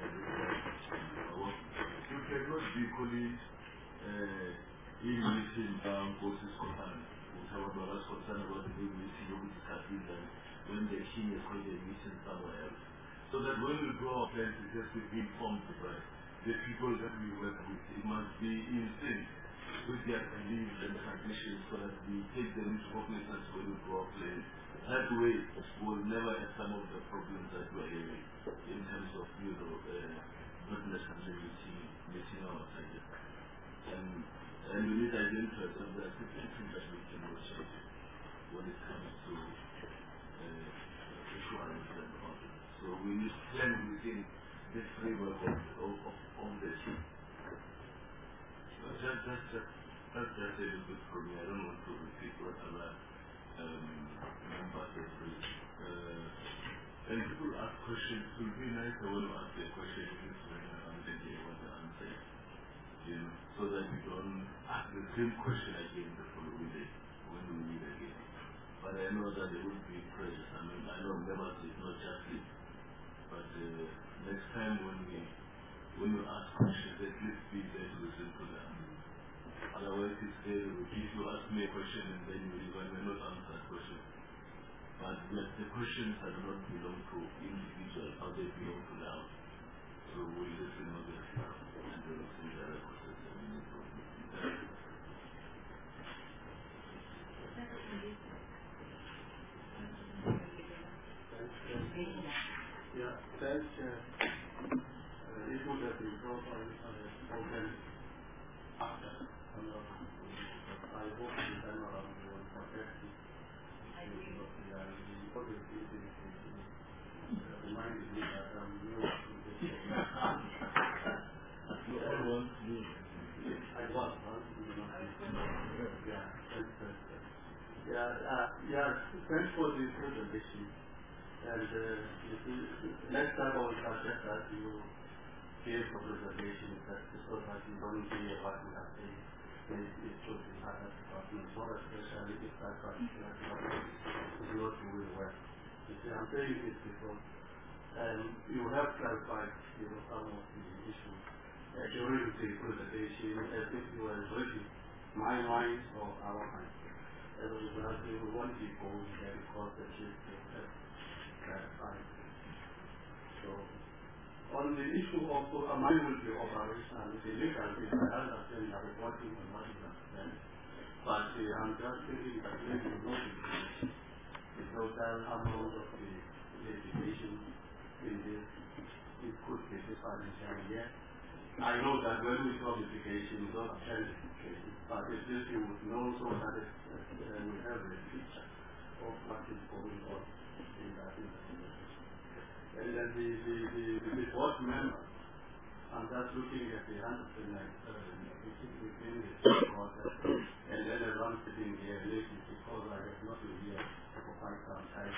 you cannot be calling uh, in meeting down Moses Kotan, whichever was concerned about the big meeting, which is happening when the king is going to be meeting somewhere else. So that when we draw our plans, it has to be informed, right? The people that we work with, it must be in sync with their beliefs and traditions so that we take them into cognizance when we draw plans. That way, we'll never have some of the problems that we're having in terms of, you know, uh, not necessarily meeting, meeting our target. And, and we need identifiers of the activity that we can watch out. when it comes to uh, insurance and audit. So we need to plan within this framework of, of, of, of the team. So that, that's, just, that's just a little bit for me. I don't want to repeat what other um, members have raised. Uh, and people ask questions. It would be nice when you ask a question, you just bring an answer here what the answer is. You know, so that we don't ask the same question again the following day when we meet again. But I know that there will be pressure. I mean, I know members is not just it. But uh, next time when we when you ask questions, at least be there to listen to them. Otherwise, it's very if you ask me a question and then you leave, I may not answer that question. But the questions that do not belong to individuals, how they belong to the house. So we listen to the staff and then see the other questions that we need to answer. Yeah, thanks. Uh, it would have been brought on open after. I hope the time around will protect it. Reminded me that I'm new to this. You all want me. I was, huh? Yeah, thanks. Yeah, uh, yeah, thanks for the presentation. And uh, next time I will suggest that you give a presentation that so that you don't hear what we have said. It, it should be other departments, more especially if that particular department is not doing well. You see, I'm saying this because um, you have clarified you know, some of the issues uh, during the presentation as if you were reading my mind or our mind. As a result, we want to go there because the truth is clarified. So, on the issue of uh, mine will be operational, the legal thing, I understand you are reporting on what you understand. But uh, I'm just thinking that maybe you know the total amount of the litigation in this, it could be different in year. I know that when we talk litigation, we don't attend cases, but at least you would know so that it, uh, we have a picture of what is going on in that investigation. And then the, the, the, the board member, I'm just looking at the one hundred ninety-seven, which is within the board, and then I'm sitting here lately because I have not been here for quite some time.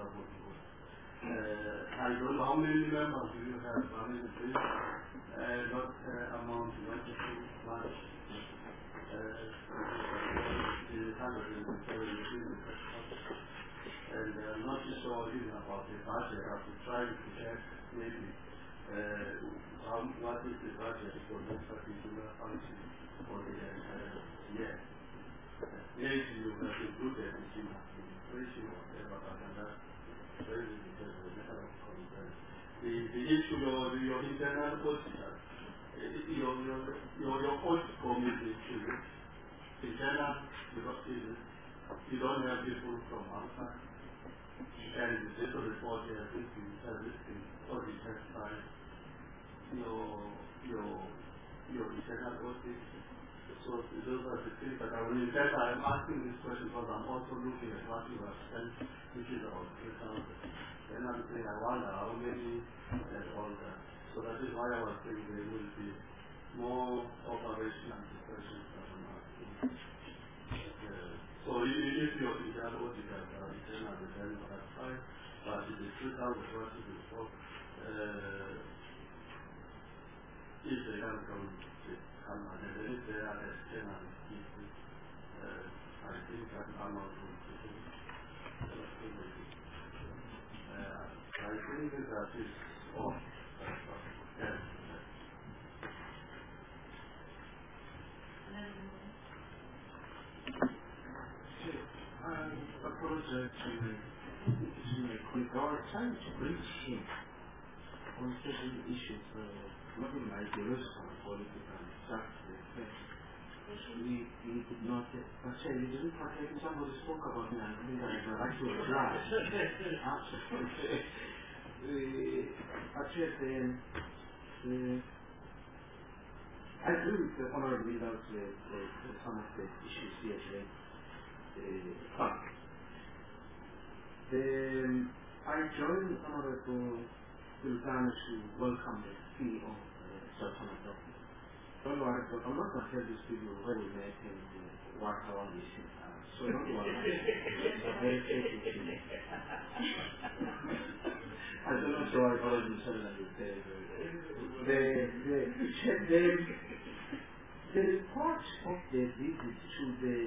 Uh, I don't know how many members do you have, how many please? Uh, not uh, amount, not too much. Uh, the one hundred ninety-seven, and uh, I'm not sure even about the budget. I'm trying to check maybe uh, how, what is the budget for this particular function for the entire uh, year. Maybe you have included it in administration or whatever, but that's very because of the matter of concern. The, the issue of your internal auditor, your, your, your, your audit committee is internal because you don't have people from outside. And this report here, I think you have this thing already testified your, your, your internal audit. So those are the things that I will in fact I'm asking this question because I'm also looking at what you have spent, which is about three thousand. Then I'm saying I wonder how many and all that. So that is why I was saying there will be more operational questions that I'm asking. Uh, so if your internal auditor are internal, then that's fine. But if the three thousand what is it for? Uh, if they have come come and then if they are external people, uh, I think that amount will be uh, I think that is all. Yes. I apologize to my colleague. I was trying to reach him on certain issues, uh, not in my ideological politics and stuff. We, we did not, actually, we didn't partake. Somebody spoke about me and I think I had a right to reply. Actually, the, I agree with the honorable leaders with some of the issues here today. Uh, Um, I joined Honorable Sultana to welcome the C E O of uh, Sultana Doctor. Don't worry, but I'm not going to tell these people where we met and uh, what our issues are. So don't worry. It's a very safe issue. I don't know, so I already said that you said the, the, the, the report of the visit to the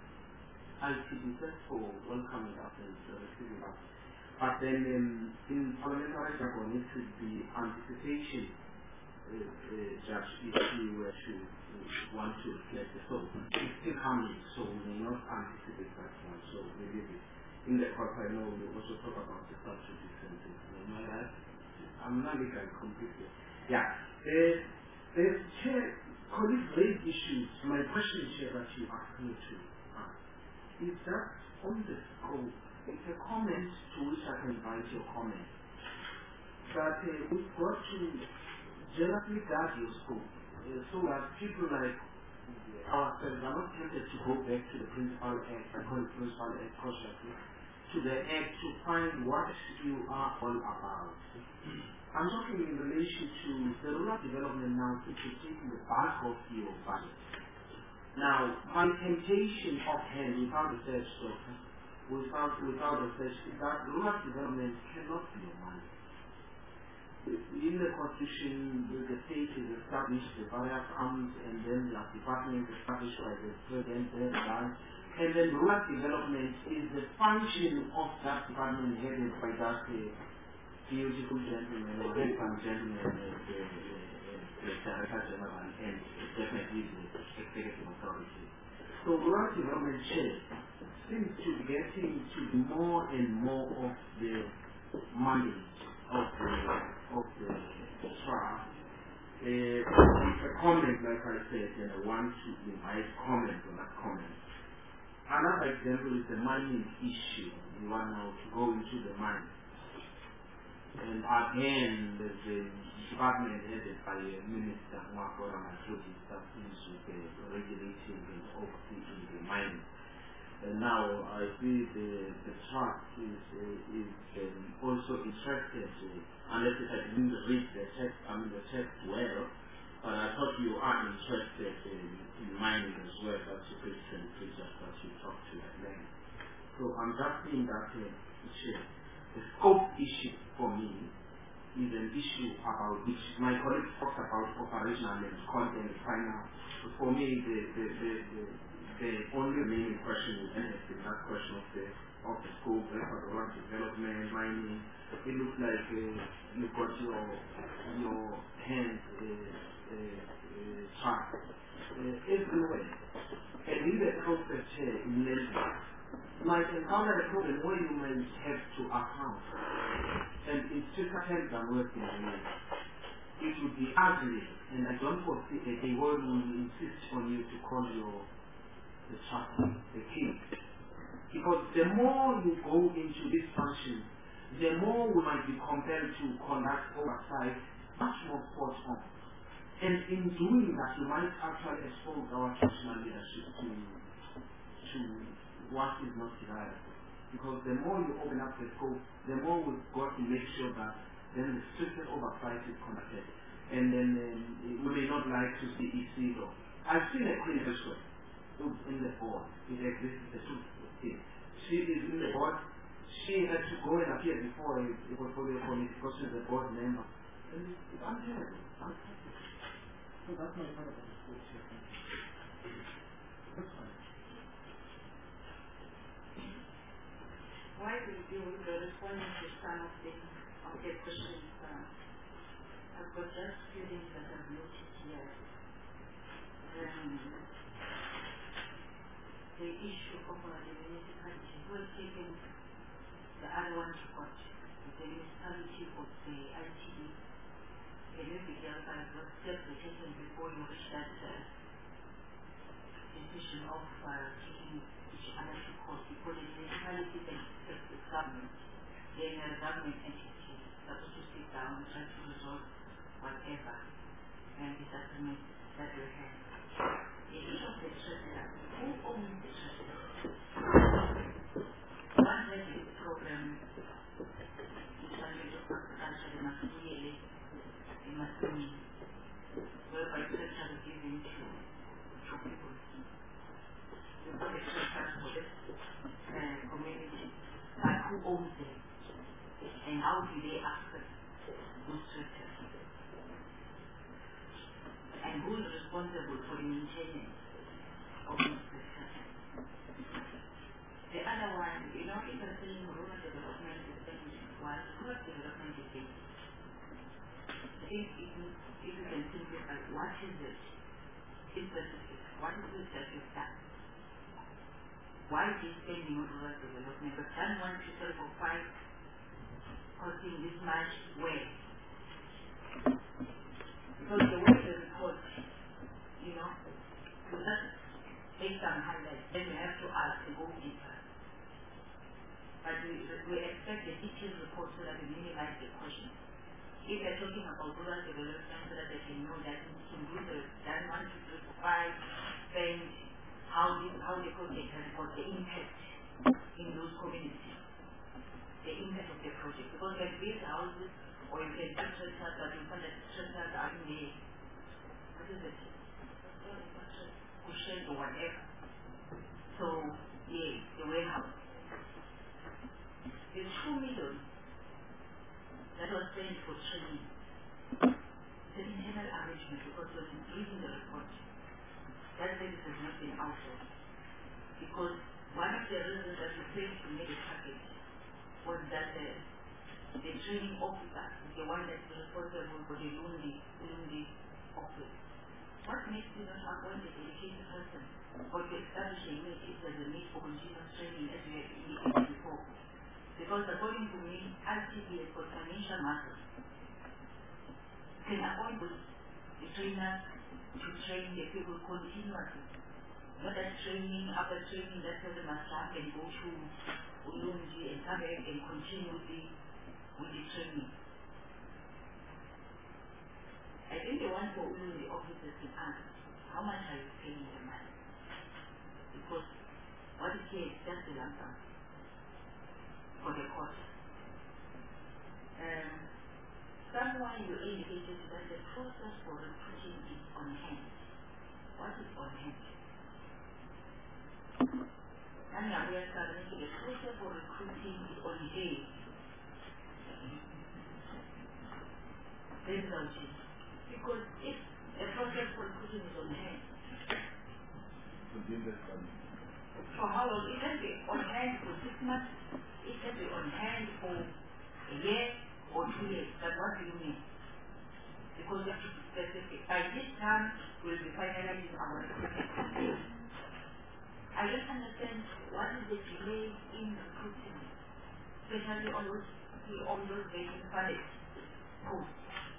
I T B, thanks for welcoming us and uh, receiving us. But then um, in parliamentary jargon, it should be anticipation, uh, uh, Judge, if you were to uh, want to reflect the soul. It's still coming, so we may not anticipate that one. So we leave it. In the court, I know we also talk about the statute and things. Am I right? I'm not legal completely. Yeah. Uh, the chair, colleagues raised issues. My question, Chair, that you asked me to ask. Is that on the scope? It's a comment to which I can invite your comment. That uh, we've got to generally guard your scope uh, so that people like ourselves are not tempted to go back to the principal act, I call it principal act cautiously, to the act to find what you are all about. I'm talking in relation to the rural development now, which is taking the bulk of your budget. Now, my temptation offhand, without research, doctor, without, without research, is that rural development cannot be your money. In the Constitution, the state is established, the various arms, and then the department established by the President, and then rural development is the function of that department headed by that uh, beautiful gentleman, or handsome gentleman, uh, the, the Director General, and definitely the executive authority. So rural development chair seems to be getting to be more and more of the money of the of the trust. Uh, it's a comment, like I said, and I want to invite comment on that comment. Another example is the mining issue. You want now to go into the mine. And again, the, the department headed by uh, Minister Mwakora Machoji starts into the regulating and overseeing the mining. And now I see the the trust is uh, is um, also interested, uh, unless I didn't read the text, I mean the text well, but I thought you are interested in, in mining as well. That's the Christian preachers that you talked to at length. So I'm just saying that uh, the scope issue for me is an issue about which my colleagues talked about operational and content final. So for me, the the the, the The only remaining question is anything, that question of the of the scope, record of development, mining. It looks like uh, you've got your your hands uh, uh, uh, trapped uh, everywhere. And in the process here in London, you might encounter a problem where you might have to account. And it's just a head I'm working on it. It would be ugly, and I don't foresee a day where we will insist on you to call your the trust, the king. Because the more you go into this function, the more we might be compelled to conduct oversight much more spot on. And in doing that, we might actually expose our traditional leadership to, to what is not desirable. Because the more you open up the scope, the more we've got to make sure that then the strictest oversight is conducted. And then um, we may not like to see it zero. I've seen a clinical story. In the board, it exists, the truth is. She is in the board, she had to go and appear before a, a portfolio committee because she's a board member. And it's, it's untenable. So that's my part of the school chair. That's fine. Why do you deal with the responding to some of the, of the questions? Uh, I've got just feelings that I've noticed here. Um, the issue of uh, the municipality who has taken the other one to court, the municipality of the I T D, the everything else that was steps were taken before you reach that uh, decision of uh, taking each other to court, because the municipality is the government, they are a government entity supposed to sit down and try to resolve whatever and disagreement that we have. The issue of the treasurer, who owns the treasurer? One has a problem when they access those structures? And who is responsible for the maintenance of those structures? The other one, you know, if you're saying rural development is basic, while rural development is basic, I think if you, if you can simplify, what is it? It's specific. What is it that you've done? Why is it spending on rural development? But done one to twelve or five costing this much way. Because the way the report, you know, you just take some highlights, then you have to ask to go deeper. But we, we expect a detailed report so that we minimize the question. If they're talking about rural development, so that they can know that in Kimbuzo, done one, two, three, four, five, spend how the, how the project has got the impact in those communities, the impact of the project. Because they build houses, or you can build structures, but you find that structures are in the, what is it? Cushion or whatever. So, yeah, the warehouse. The two million that was spent for training, it's an internal arrangement because when reading the report, that service has not been outsourced. Because one of the reasons that we failed to make a package was that the, the training officer is the one that's responsible for the Lundi, Lundi office. What makes you not appoint a dedicated person or to establish a need if there's a need for continuous training as we have indicated before? Because according to me, R T B has got financial muscle. You can appoint the trainers to train the people continuously. Not that training, after training, that person must jump and go to Ulunji and come back and continue with the, with the training. I think the one for Ulunji officers can ask, how much are you paying the money? Because what is here is just the lump sum for the cost. Um, someone you indicated that the process for recruiting is on hand. What is on hand? And now we are starting to the process for recruiting is on hand. There is no change. Because if a process for recruiting is on hand, for how long? It can be on hand for six months, it can be on hand for a year or two years. But what do you mean? Because you have to be specific. By this time, we'll be finalizing our recruitment. I don't understand what is the delay in recruiting, especially on those, on those vacant posts.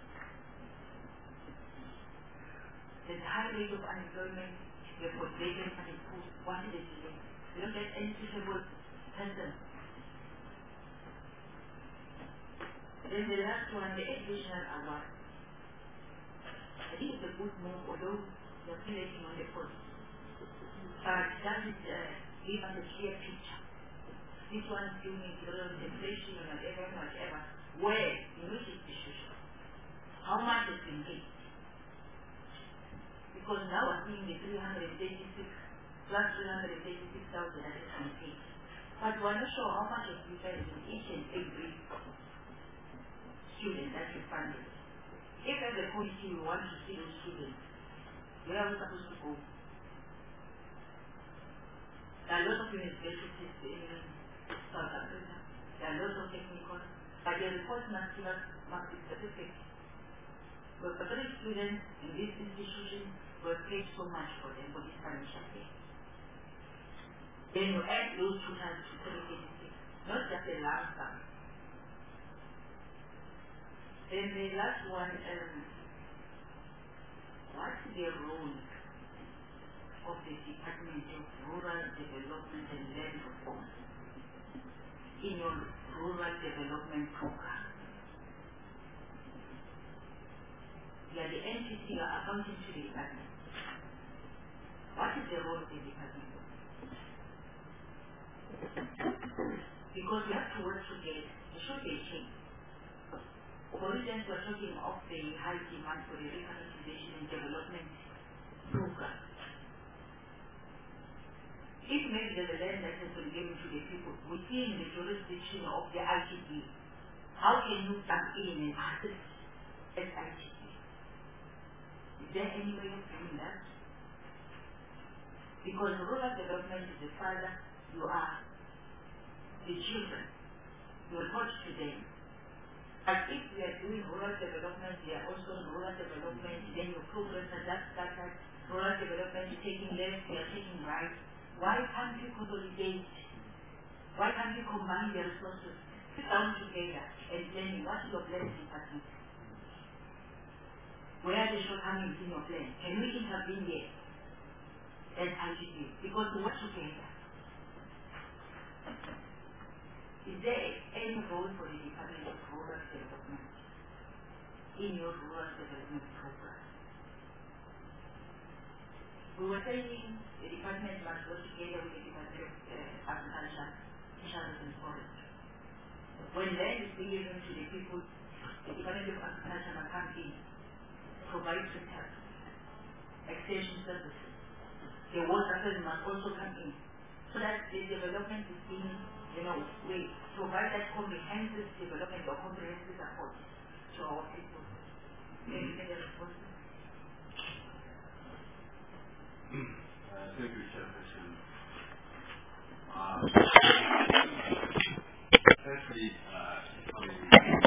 There's a high rate of unemployment, we have got vacant posts. What is the delay? We don't get any suitable person. Then the last one, the educational award. I think it's a good move, although they're still waiting on the post. But does it uh, give us a clear picture? This one is doing it because of inflation or whatever, whatever. Where? In which institution? How much has been paid? Because now we're seeing the three hundred eighty-six plus three hundred eighty-six thousand that has been paid. But we're not sure how much has been paid in each and every student that you funded. If as a committee we want to see those students, where are we supposed to go? There are lots of universities in South Africa, there are lots of technical, but the report must give us must be specific. But for three students in this institution, we paid so much for them for this financial year. Then you add those two times to three eighty-six, not just the last sum. Then the last one, um, what's the role of the Department of Rural Development and Land Reform in your rural development program? You are the entity, you are accounting to the department. What is the role of the department? Because we have to work together. There should be a change. For instance, we are talking of the high demand for the recapitalization and development program. If maybe there's a land that has been given to the people within the jurisdiction of the I T B, How can you come in and assist S I G P? Is there any way of doing that? Because rural development is the father, you are the children. You are taught to them. But if we are doing rural development, we are also rural development, then your progress has just started, rural development is taking left, we are taking right. Why can't you consolidate? Why can't you combine the resources? Sit down together and tell me what is your plan department? Where are the shortcomings in your plan? Can we intervene there as I G P? Because we work together. Is there any role for the Department of Rural Development in your rural development program? We were saying the department must work together with the Department of uh, Agriculture, Fisheries and Forestry. When land is being given to the people, the Department of Agriculture must come in, provide protect, extension services. The water service must also come in, so that the development is being, you know, we provide that comprehensive development or comprehensive support to our people. Can you take the response? Uh, thank you, Chairperson. Uh, firstly, uh, I mean,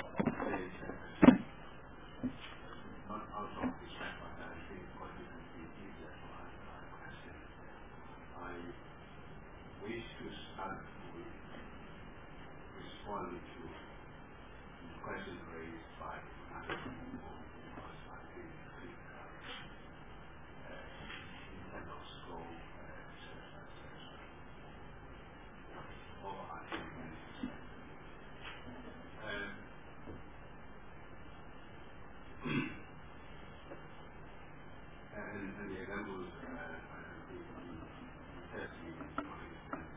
not out of respect, but I think what it would be easier to answer that question. I wish to start with responding to the question raised by another people, because I think it's critical in terms of scope, et cetera, et cetera. Overarching perspective. Um, and, and the examples uh, I think you test me, for instance,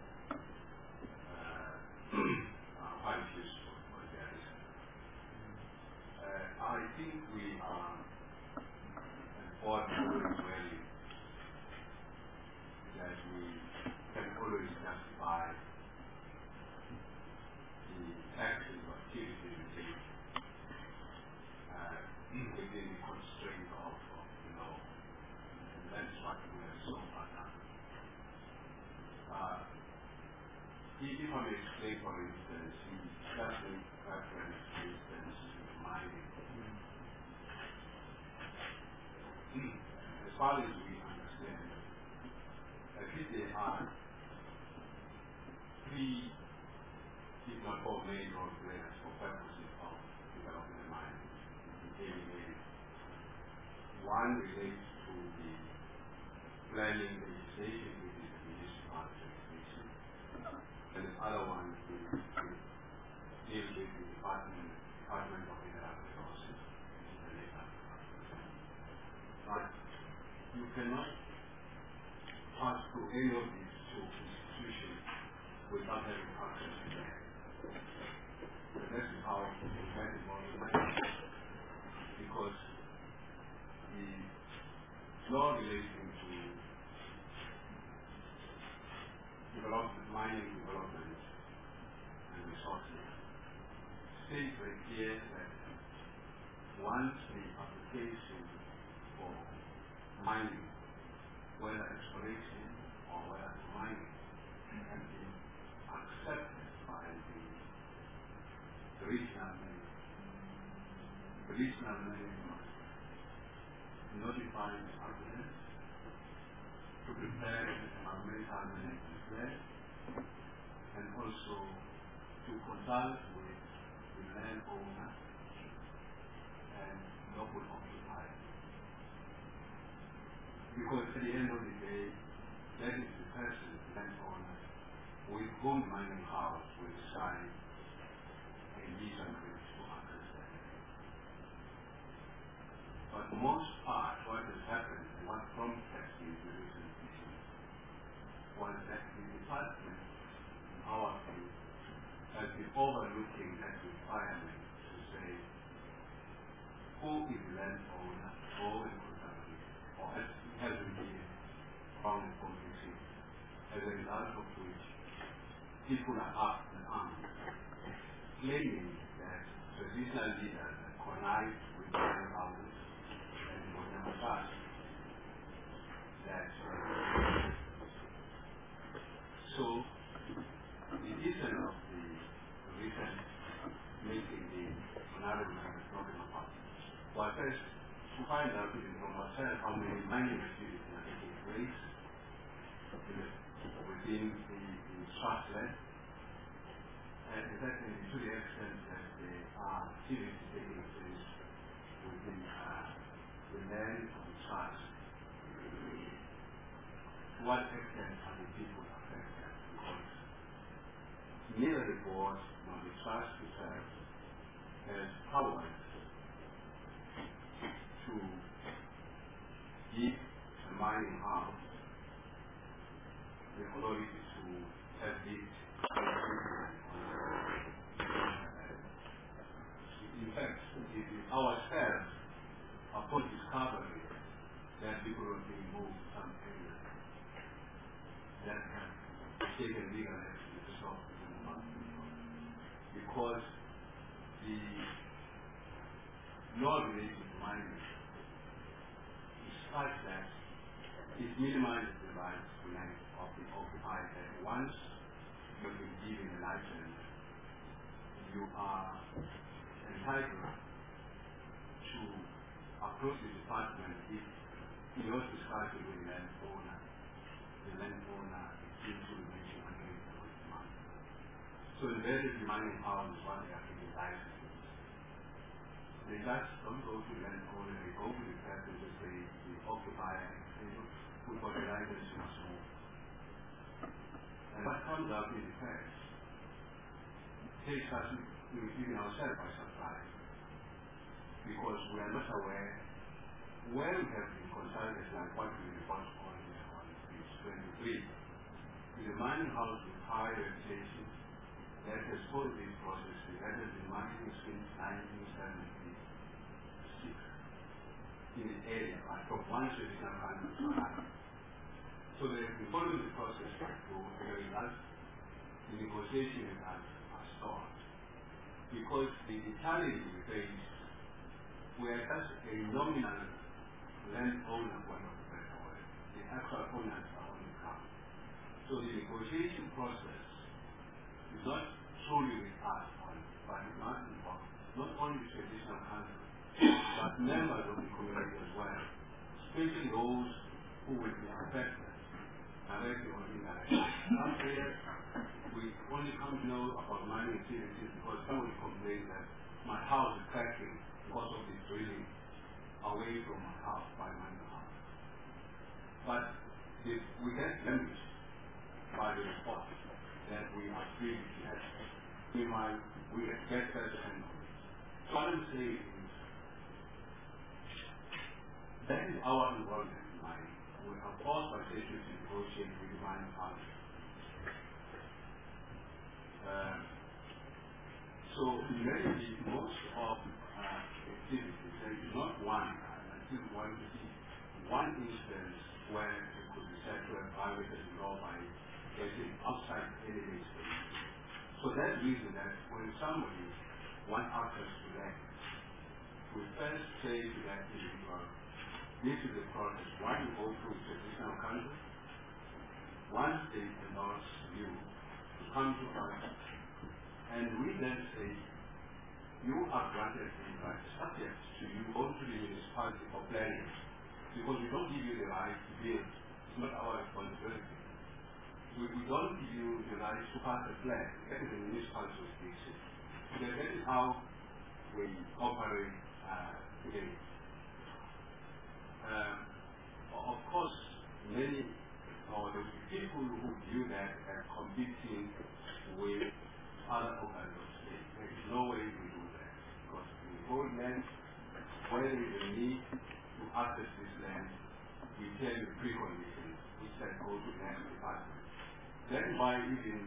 uh, are quite useful for that. Uh, I think we are at board knowing well that we can always justify the actions or activities we take uh, within the constraint of, of you know, that's what we have so far done. Uh, if I may explain, for instance, he just made reference, for instance, to mining. As far as we understand, at least there are three, if not four, main road players for purposes of development mining in any area. One relates to the planning legislation, which is the municipal legislation, and the other one is to deal with the Department, Department of Mineral Resources, which is the later. But you cannot pass through any of these two institutions without having access to them. And this is how we get involved in mining. Because the law relating to development, mining development and resources states very clear that once the application for mining, whether exploration or whether mining, can be accepted by the, the regional manager, the regional manager must notify the applicants to prepare an environmental management plan and also to consult with the landowner and local occupiers. Because at the end of the day, that is the person, the landowner, with whom mining house will sign a lease agreement to access that area. But most part, what has happened and what prompted the recent issue was that the department, in our view, has been overlooking that requirement to say who is the landowner, or in or has, hasn't been found in completion, as a result of which people are up and armed, claiming that traditional leaders that connive with the houses and was never trust that. So, the reason of the recent meeting the honorable members talking about was first to find out from ourselves how many mining activities are taking place within the, the trust land, and secondly to the extent that there are activities taking place within uh, the land of the trust. To what extent are the people affected? Because neither the board nor the trust itself has power to give a mining house the authority to have it. In fact, it is ourselves upon discovery that people will be moved to some area that can take a legal action to stop the because the law related to mining is such that it minimizes the rights to land of the occupied that once you've been given a license, you are entitled to approach the department if you are discussing with the landowner. The landowner is into the nation against the money. So in various mining houses, what they are giving licenses, they just don't go to the landowner, they go to the person to say the occupier and say, look, we got the license, you must move. And what comes out in the press takes us even ourselves by surprise, because we are not aware where we have been consulted, like what we report on here on page twenty-three. The mining house with high reputation that has followed this process, that has been mining since nineteen seventy-six in the area, right, from one traditional country to another. So they have been following the process to the results. The negotiations are, are stalled because the challenges we face were just a nominal landowner for an operator. The actual owners are on the ground. So the negotiation process is not truly with us, but it must involve not only traditional countries, but members of the community as well, especially those who will be affected directly or indirectly. Some players, we only come to know about mining activities because somebody complains that my house is cracking because of the drilling away from my house by my house. But if we get damaged by the report that we are previously had, we might we get better handle. So what I'm saying is that is our involvement in mining. We are forced by station to negotiate with the mining partners. Uh, so in reality, most of uh, activities, there is not one, I think one to see one instance where it could be said to have violated the law by getting outside any space. So that reason that when somebody wants access to land, we first say to that individual, this is the process. One, you go through traditional country. Once they endorse you to come to us, and we then say, you are granted the right subject to you go to the municipality for planning, because we don't give you the right to build. It's not our responsibility. We, we don't give you the right to pass a plan. That is the municipality jurisdiction. So that is how we operate uh, today. Um, of course, many or the people who view that as competing with other organs of state, there is no way we do that. Because in the whole land, where there is a need to access this land, we tell you preconditions, which then go to the next department. That is why even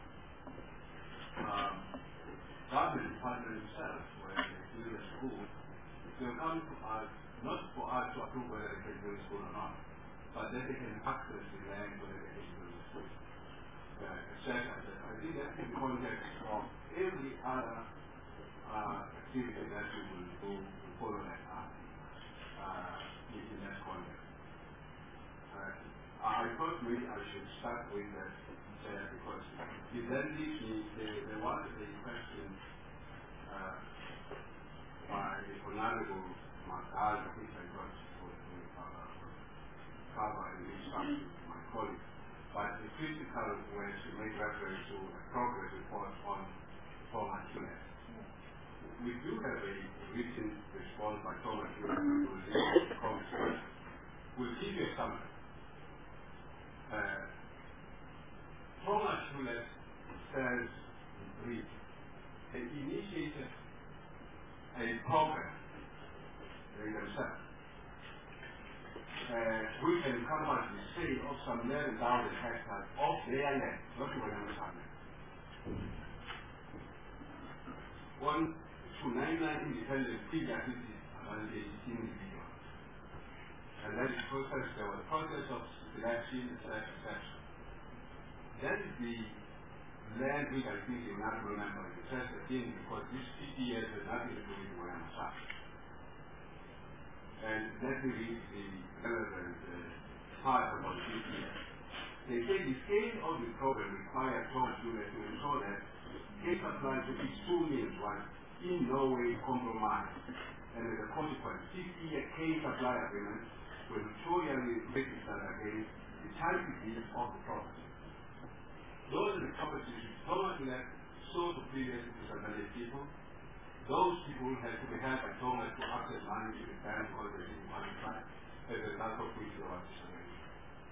um, government department themselves, where they do the school, will come to us, not for us to approve whether they can build a school or not, but that they can access the land whether they can build a school. Uh, et cetera, et cetera. I think that's in the context of every other uh, activity that we will do to follow that up uh, in that context. Uh, I thought maybe I should start with that uh, because it then leads me, there, there was a question uh, by the Honorable Martal, which I got was uh, covered in instruction to my colleague. But the critical was to make reference to a progress report on Thomas Hewlett. We do have a written response by Thomas Hewlett to the committee. We'll give you a summary. Uh, Thomas Hewlett says we initiated a program in themselves uh, which encompassed the sale of some eleven thousand hectares of their land, not the Wayama land. One to ninety-nine independent free activities about eighteen individuals. And then the process, there was a process of selection, et cetera, et cetera. Then the land which I think you not remember is just again because this fifty years has nothing to do with Wayama land. And let me read the relevant uh, part about fifty years. They say the scale of the program required Thomas Hewlett to ensure that case supply to its two means was in no way compromised, and as a consequence, fifty-year case supply agreement was notoriously registered against the sanctity of the property. Those are the properties which Thomas Hewlett sold to previous disadvantaged people. Those people had to be held by Thomas to access money to the bank because they didn't qualify, as a result of which they were disadvantaged.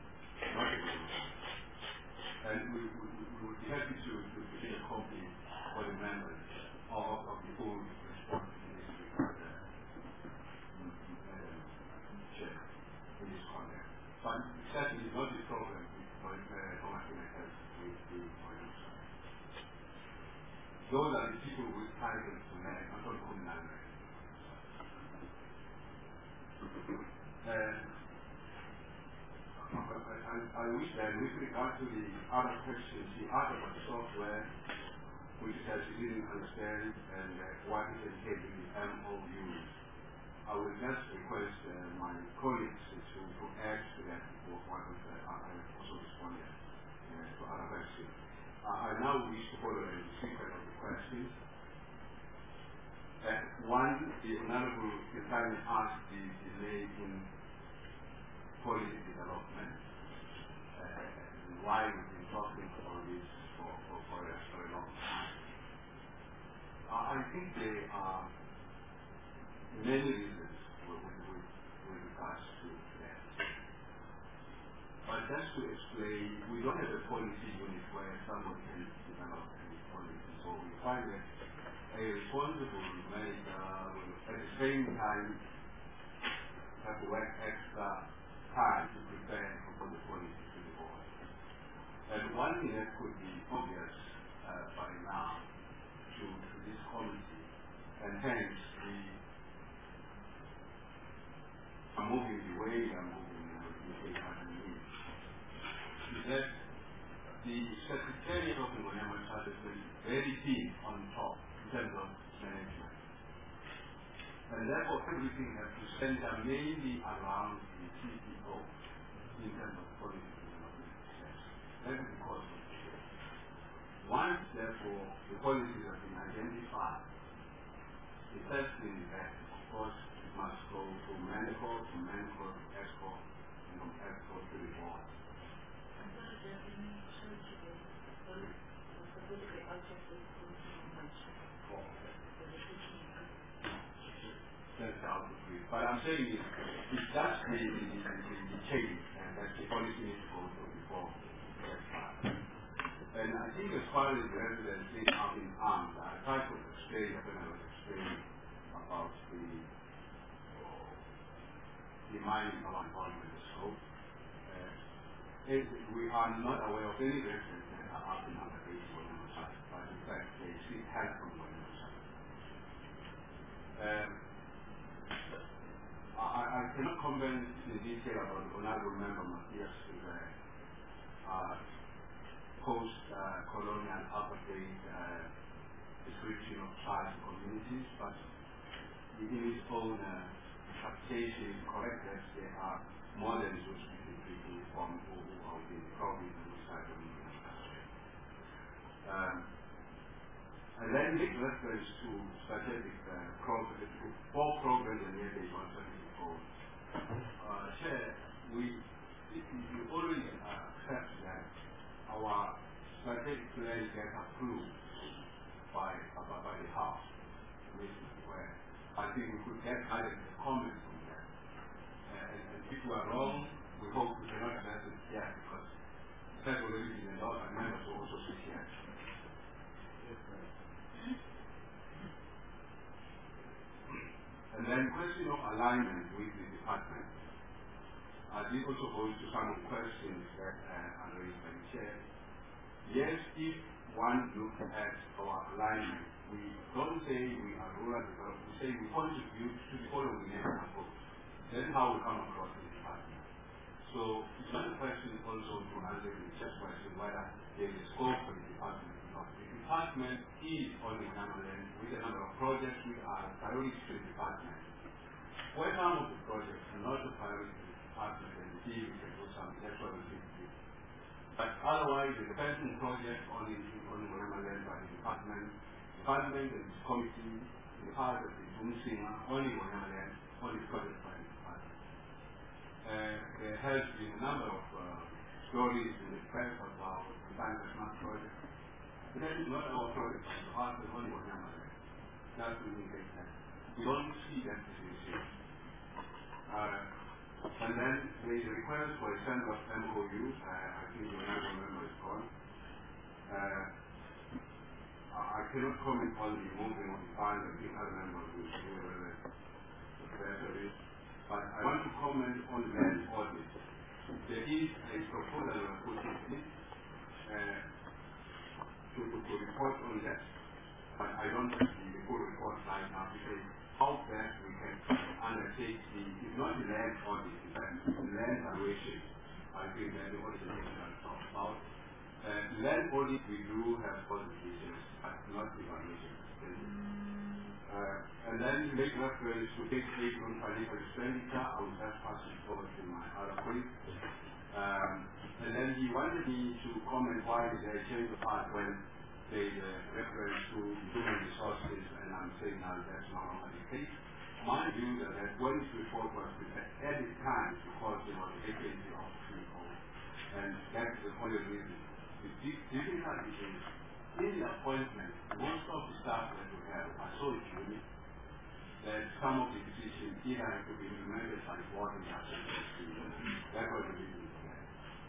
And we, we, we would be happy to, to be a copy for the members of, of the full response in this regard, uh, chair, in this context. But certainly not the problem with uh, Thomas Hewlett has with the finance. Those are the people with titles to land, not on communal land. Uh, I, I wish that with regard to the other questions, the other about software, which says you didn't understand and uh, what is entailed in the M O U, I would just request uh, my colleagues to, to add to that for what was uh, I also responded uh, to other questions. Uh, I now wish to follow the sequence of the questions. Uh, one, the Honorable Kitani asked the delay in policy development. Uh, why we've been talking about this for, for, for, a, for a long time. Uh, I think there are many reasons with, with, with regards to that. But just to explain, we don't have a policy unit where someone can develop any policy. So we find that a responsible manager will at the same time have to work extra time to prepare for the policy to the board. And one thing that could be obvious uh, by now to, to this committee, and hence we are moving the way we are moving with the U K Academy, is that the Secretariat of the Wayama Charter is very deep on top in terms of management. And therefore everything has to center mainly around the C E O in terms of policy development. That is the cause of it. Once, therefore, the policies have been identified, the first thing is that, of course, it must go from MANCO, from MANCO to ESCO, and from ESCO to the board. But I'm saying is, if that's the, the, the, the, the change, and that the policy needs to go through before it starts. And I think as far as the residents being up in arms, I tried to explain when I was explaining about the, the mining of environment scope. Uh, it, we are not aware of any residents that are up in other places on the site, but in fact they seek help from one another. Um, I, I cannot comment in detail about the honorable member Matthias' uh, uh, post-colonial uh, apartheid uh, description of tribes and communities, but in its own uh, interpretation is correct that there are more than those people from who are in the province and outside of the country. Um, and then make reference to strategic uh, programs, to four programs and yet they want to be called. Uh, Chair, we, if you always uh, accept that our strategic plan gets approved by, by, by the House, where I think we could get either a comment from that. Uh, and, and if we are wrong, we hope we cannot address it yet because it has already been endorsed and members will also say yes. And then question of alignment with the department. Uh, this also goes to some of the questions that uh, are raised by the chair. Yes, if one looks at our alignment, we don't say we are rural development, we say we contribute to the following national approach. That's how we come across in the department. So it's not a question also to answer the just question whether there is scope for the department or not. The department is on the land with a number of projects which are priorities to the department. Where some of the projects are not a priority to the department and see we can do something, that's what we think to do. But otherwise, the dependent project on the on the land by the department, department and its committee, the part of the Doomsing, only land, only project by the department. Uh, there has been a number of uh, stories in the press about the Bangladesh project. But that is not our project, it's the part of only land. That's the main thing. We don't see that as an issue. Uh, and then there is a request for a send of M O U. Uh, I think the honorable member is gone. Uh, I cannot comment on the moving of the fund. I think other members will be able to better it. But I want to comment on the land audit. There is a proposal of putting it uh, to, to, to report on that. But I don't have the full report right now because how best we can undertake the, if not the land audit, in fact, the land valuation. I think that the audit is going to talk about. Uh, land audit we do have qualifications, but not evaluation. Uh, and then make reference to page eight on financial expenditure. I will just pass it over to my other colleague. Um, and then he wanted me to comment why they changed the part when they uh, reference to human resources, and I'm saying now that's not only the case. Mind you that, that when this report was prepared at the time, because there was a vacancy of people, and that's the only reason. The difficulty is in the appointment, most of the staff that we have are so unique that some of the decisions either have to be implemented by the board and the That was the reason for that.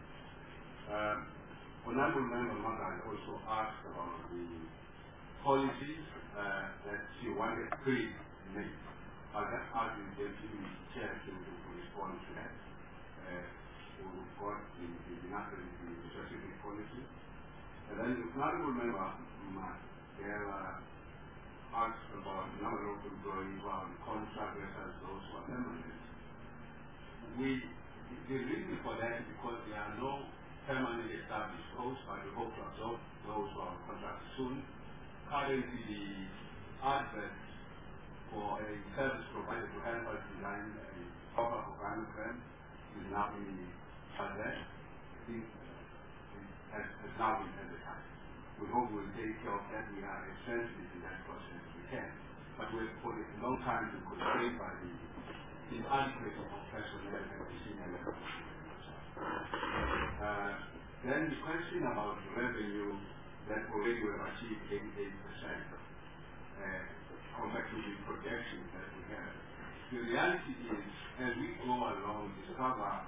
Uh, Honorable Member Mata also asked about the policies uh, that she wanted three made. I just asked the deputy chair to, to, to respond to that. Uh, we've got the, the, the, the specific policy. And then the Honorable Member there uh, asked about the number of employees who are on contract versus those who are permanent. We, the reason for that is because there are no permanently established posts, but we hope to absorb those who are on contract soon. Currently, the advert for a service provider to help us design a proper programming plan is now in the budget. I think it has, has now been advertised. We hope we'll take care of that. We are as sensitive in that process as we can. But we've put it a long time to constrained by the inadequacy of personnel at the senior level. Uh, then the question about revenue that already we have achieved eighty-eight percent uh, compared to the projections that we have. The reality is, as we go along, discover,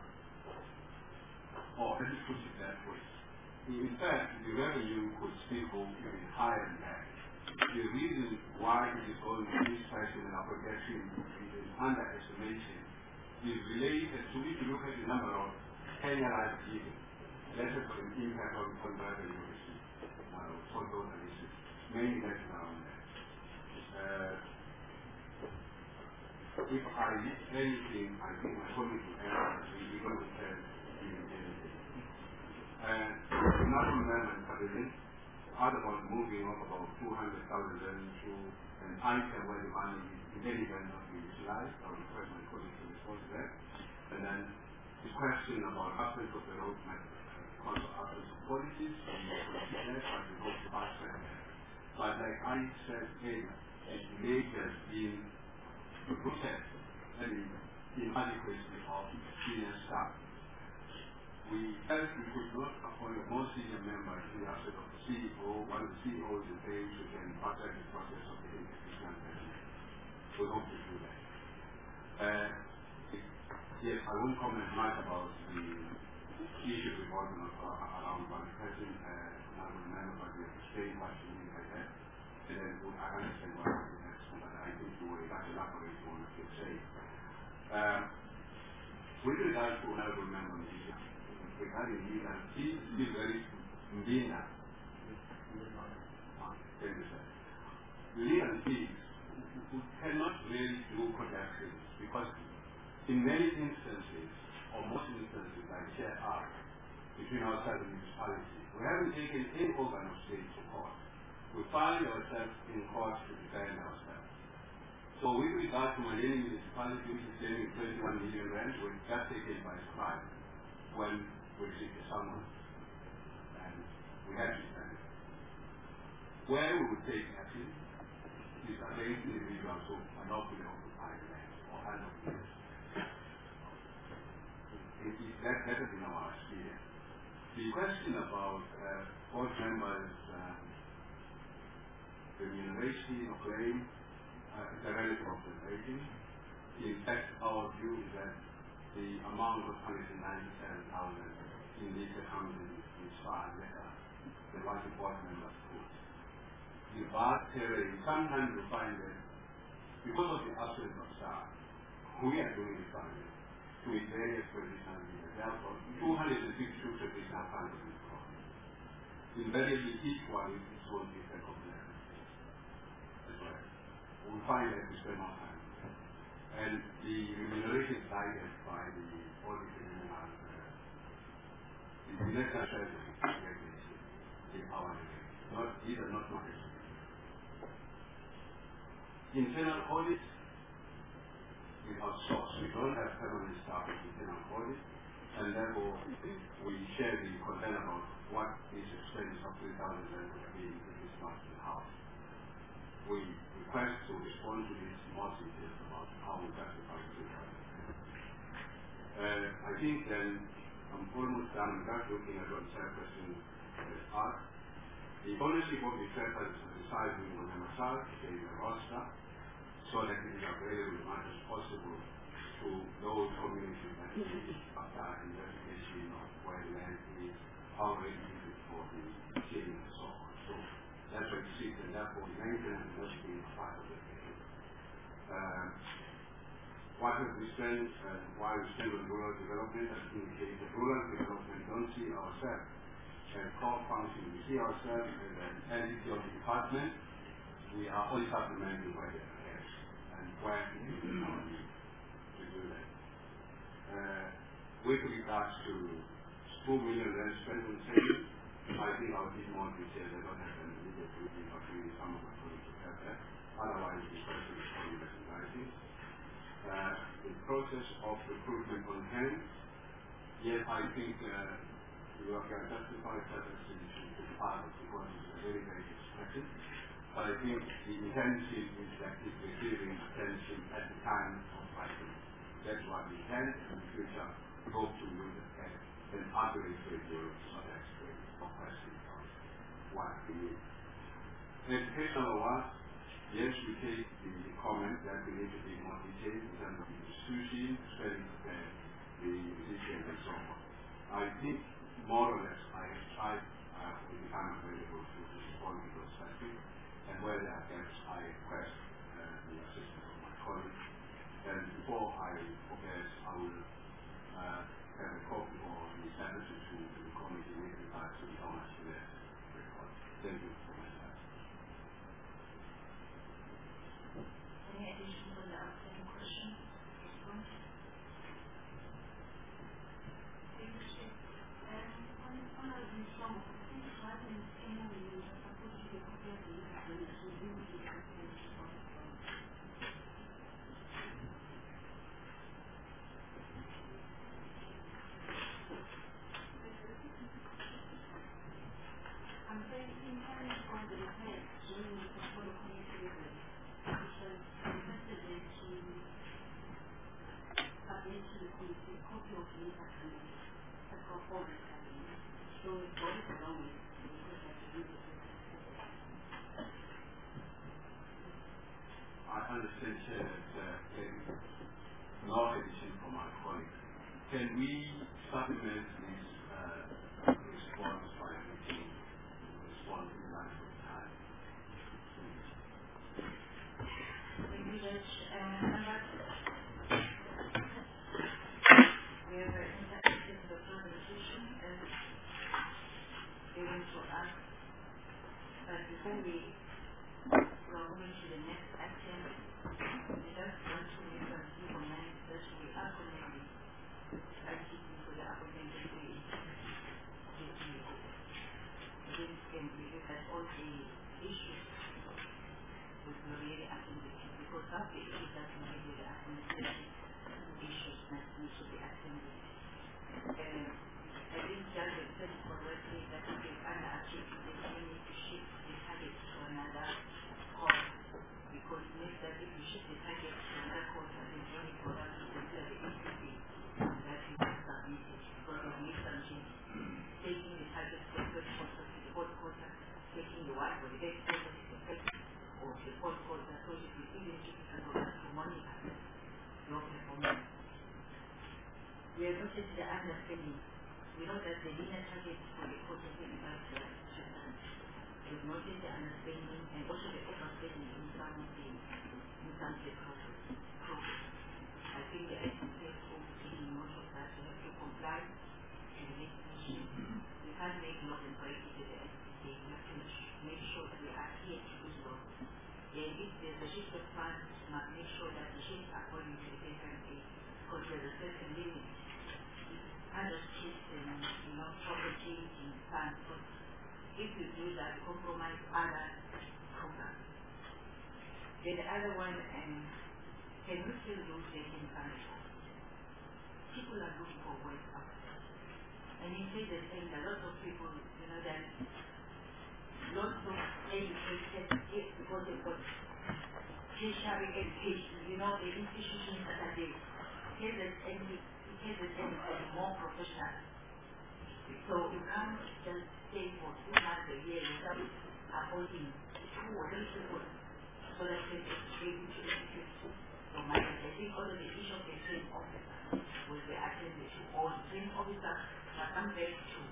or let me put it that way, in fact, the revenue could still go even higher than that. The reason why it is going to this fashion and our projection is underestimation is related to, if you look at the number of annualized giving, that has an impact on, on revenue received, uh, for total issues. Mainly that's around that. Uh, if I miss anything, I think my colleague will answer, we're going to tell you anything. And another amendment, President, part about moving of about two hundred thousand to an item where the money is in any event not being utilized. I will request my colleagues to respond to that. And then the question about absence of the roadmap, also absence of policies, we will consider, but we hope to pass that. But like I said earlier, it may have been rooted and inadequacy of senior staff. We felt we could not appoint a more senior member in the absence of the C E O, while the C E O is in place who can fast-track the process of the institutional investment. We hope to do that. Uh, yes, I won't comment much about the issues revolving around one person. Uh, I will remember, but we have explained what you mean by that. And then I understand what you have, but I think you will not elaborate on what you say. Uh, with regard to honorable member Mbina, regarding Mbina, he is still very Mbina. The legal fees who cannot really do projections because in many instances, or most instances, like share are between ourselves and municipalities, we haven't taken any organ of state to court. We find ourselves in court to defend ourselves. So with regard to Malini municipality, which is saving twenty-one million rand, we got taken by surprise when we received the summons, and we had to defend it. Where we would take action is against individuals who are not going to occupy land or unoccupied. It is that better than our experience. The question about uh, board members' uh, remuneration or claim uh, is a relative observation. In fact, our view is that the amount of one hundred ninety-seven thousand in this account is far better than what the board members put. The vast terrain, sometimes we find that because of the absence of staff, we are doing the funding to various traditional leaders. Therefore, two hundred fifty-two traditional funds in this program. Invariably, each one is its own different component as well. We find that we spend more time. And the remuneration is guided by the audit and uh, the national treasury regulation, the hourly rate. Not, these are not money. Internal audit, we outsource. We don't have permanent staff in internal audit, and therefore we share the concern about what is expense of three thousand rand would be if it's not in the house. We request to respond to this more details about how we justify three thousand rand. Uh, I think then I'm almost done. I'm just looking at what the third question is asked. The ownership of the treasure is residing on myself, in the roster, so that it is available as much as possible to those communities that need after investigation of where the land is, how ready is it for the killing and so on. So that's what it is, and therefore the maintenance is not being part of the thing. Uh, what have we spent and why we spend on rural development? I think the rural development don't see ourselves as core function. We see ourselves as an entity of the department. We are only supplementing where they are here and where we need to do that. Uh, with regards to two million rand spent on savings, I think I'll give more details. I don't have an immediate briefing, but maybe some of my colleagues will have that. Otherwise, the question is probably recognizing. Uh, the process of recruitment on hand, yes, I think uh, you are justified that institution to part of because it's a very, very expensive. But I think the intention is that it's receiving attention at the time of fighting. That's what we intend, and in the future we hope to use it as an upgrade radio so that's great for questions on what we need. Educational awards, yes, we take the comment that we need to be more detailed in terms of the institution, spelling the, the musicians and so on. I think more or less I have tried uh, to become available to respond to those questions. And where there are gaps, I request uh, the assistance of my colleagues. And before I forget, I will uh, have a copy or the secretary to the committee with regards to how much to that record. Thank you for my time. Any additions on the outstanding question? Thank you. Um, one of the strong things I think in the all this happening. So it's going along with I understand, Chair, that uh, a lot of addition from my colleagues. Can we supplement this uh, response by making response in line with time? Thank you, Judge. Uh, we have an interactive the presentation and given to us. But before we go into the next action, we just want to make a few comments that we are commending I T C for the appointment of the G P A. This can be looked at all the issues with the really attended to, because of the issues that we really attended issues that need to be attended. Um, I think Judge has said correctly that if you are achieving the need to shift the target to another course, because it means that if you shift the target to another course, I think only for us to consider the E C C that you have submitted, because of made some changes. Taking the target from the first quarter to the fourth quarter, taking the one for the next quarter to the first or the fourth quarter, so it will even difficult for us to monitor your performance. We are looking to the understanding. We know that the linear target for the quarter twenty-five percent. We've noted the understanding and also the overspending in some of the in some of the programs. I think the I C C has also taken note of that. We have to comply to the legislation. We can't make laws and break it to the I C C. We have to make sure that we adhere to these laws. And if there's a shift of funds, we must make sure that the shifts are according to the different days, because there's a certain limit. Other shifts and, you know, property in funds. But if you do that, you compromise other programs. Then the other one, um, can we still do taking funds? People are looking for work outside. And you say the same, that lots of people, you know, that lots of education, yes, because they've got tertiary education, you know, the institutions that are there. Here's the cases and more professional. So you can't just stay for two months a year without appointing two or three people so that they can be able to execute your marriage. I think also the issue of the trained officer will be attended to, or the trained officer must come back to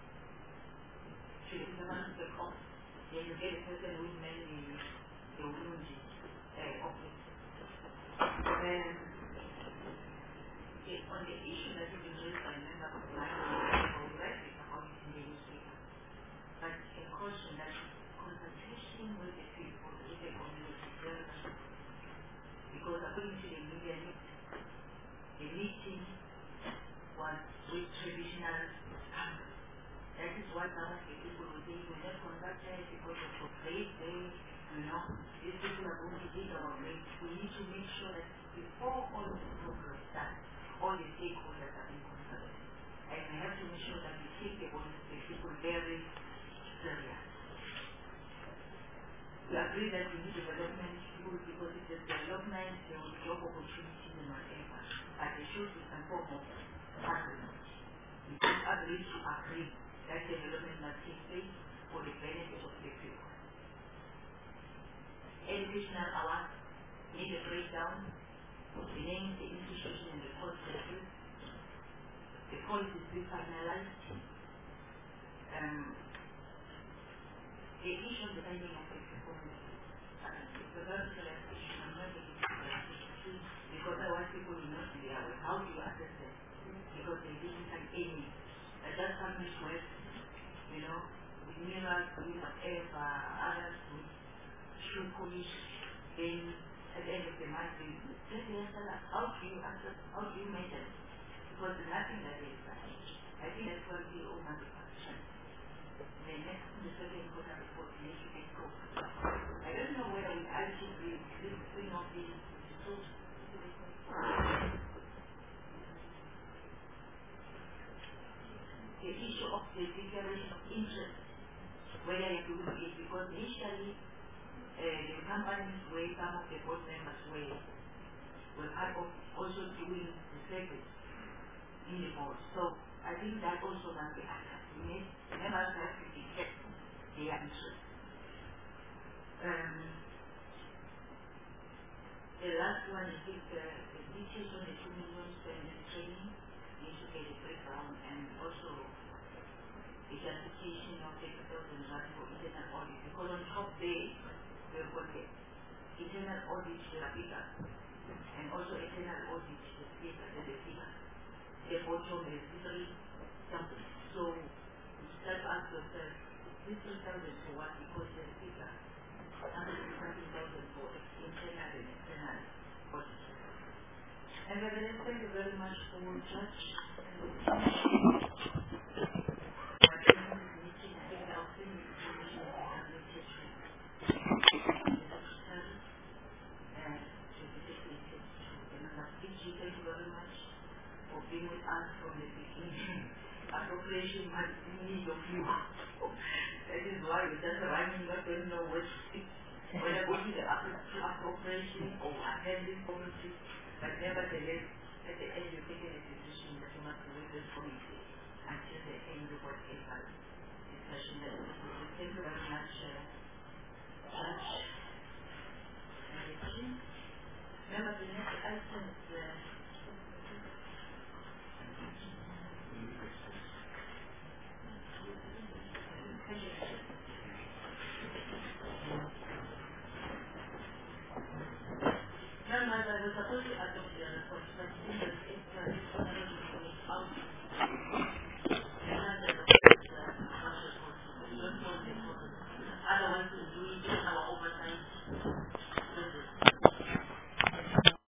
to the university office. Then you get a person who is mainly the Urunji uh, office. And on the issue that has been raised by a member of the Library, or read about it in the newspaper, but a caution that consultation with the people, with the community, is very important. Because according to the media, the meeting was with traditional council. That is what some of the people will say, we have consulted because of the place they, you know, these people are going to take our place. We need to make sure that before all of the progress starts, all the stakeholders are being consulted. And we have to make sure that we take the voice of the people very serious. We agree that we need development people because if there's development, there will be job opportunities and whatever. But there should be some form of agreement. We can't agree to agree that development must take place for the benefit of the people. Educational hours need a breakdown. The name, the institution, and the course services. The policies be finalized. Um, the issue of the binding of the performance. It's a very serious issue. I'm not going to do it because I want people to know the hour. How do you assess them? Because they didn't have any. I just published work, you know, with mirrors, with whatever, others with shoe polish, then at the end of the month, they let me answer that. How do you answer? How do you measure? Because there's nothing that is right. I think that's what we all want to function. The next, the second quarter report, we need to get go. I don't know whether we actually this thing of the so the issue of the declaration of interest, whether you do it, because initially Uh, the companies where some of the board members were, were part of also doing the service in the board. So I think that also must be addressed. We need members have to detect their interests. Um, the last one is the, the details on the two million spent in training. Need to get a breakdown and also the justification of the two thousand rand for internal audit. Because on top there, we have got the internal audit, they are bigger. And also internal audit is bigger than the figure. The bottom is three something. So we start ask yourself, this three thousand for what? Because the figure, one hundred twenty thousand for internal and external audit. And Reverend, thank you very much for your judge. Thank you very much for being with us from the beginning. Appropriation has need of you. That is why we're just running, not don't know what to speak. Whether go to the appropriation or attending committee, but nevertheless, at the end you take a decision that you must wait this committee until the end of whatever discussion that is. Thank you very much, Judge. Remember, the next item is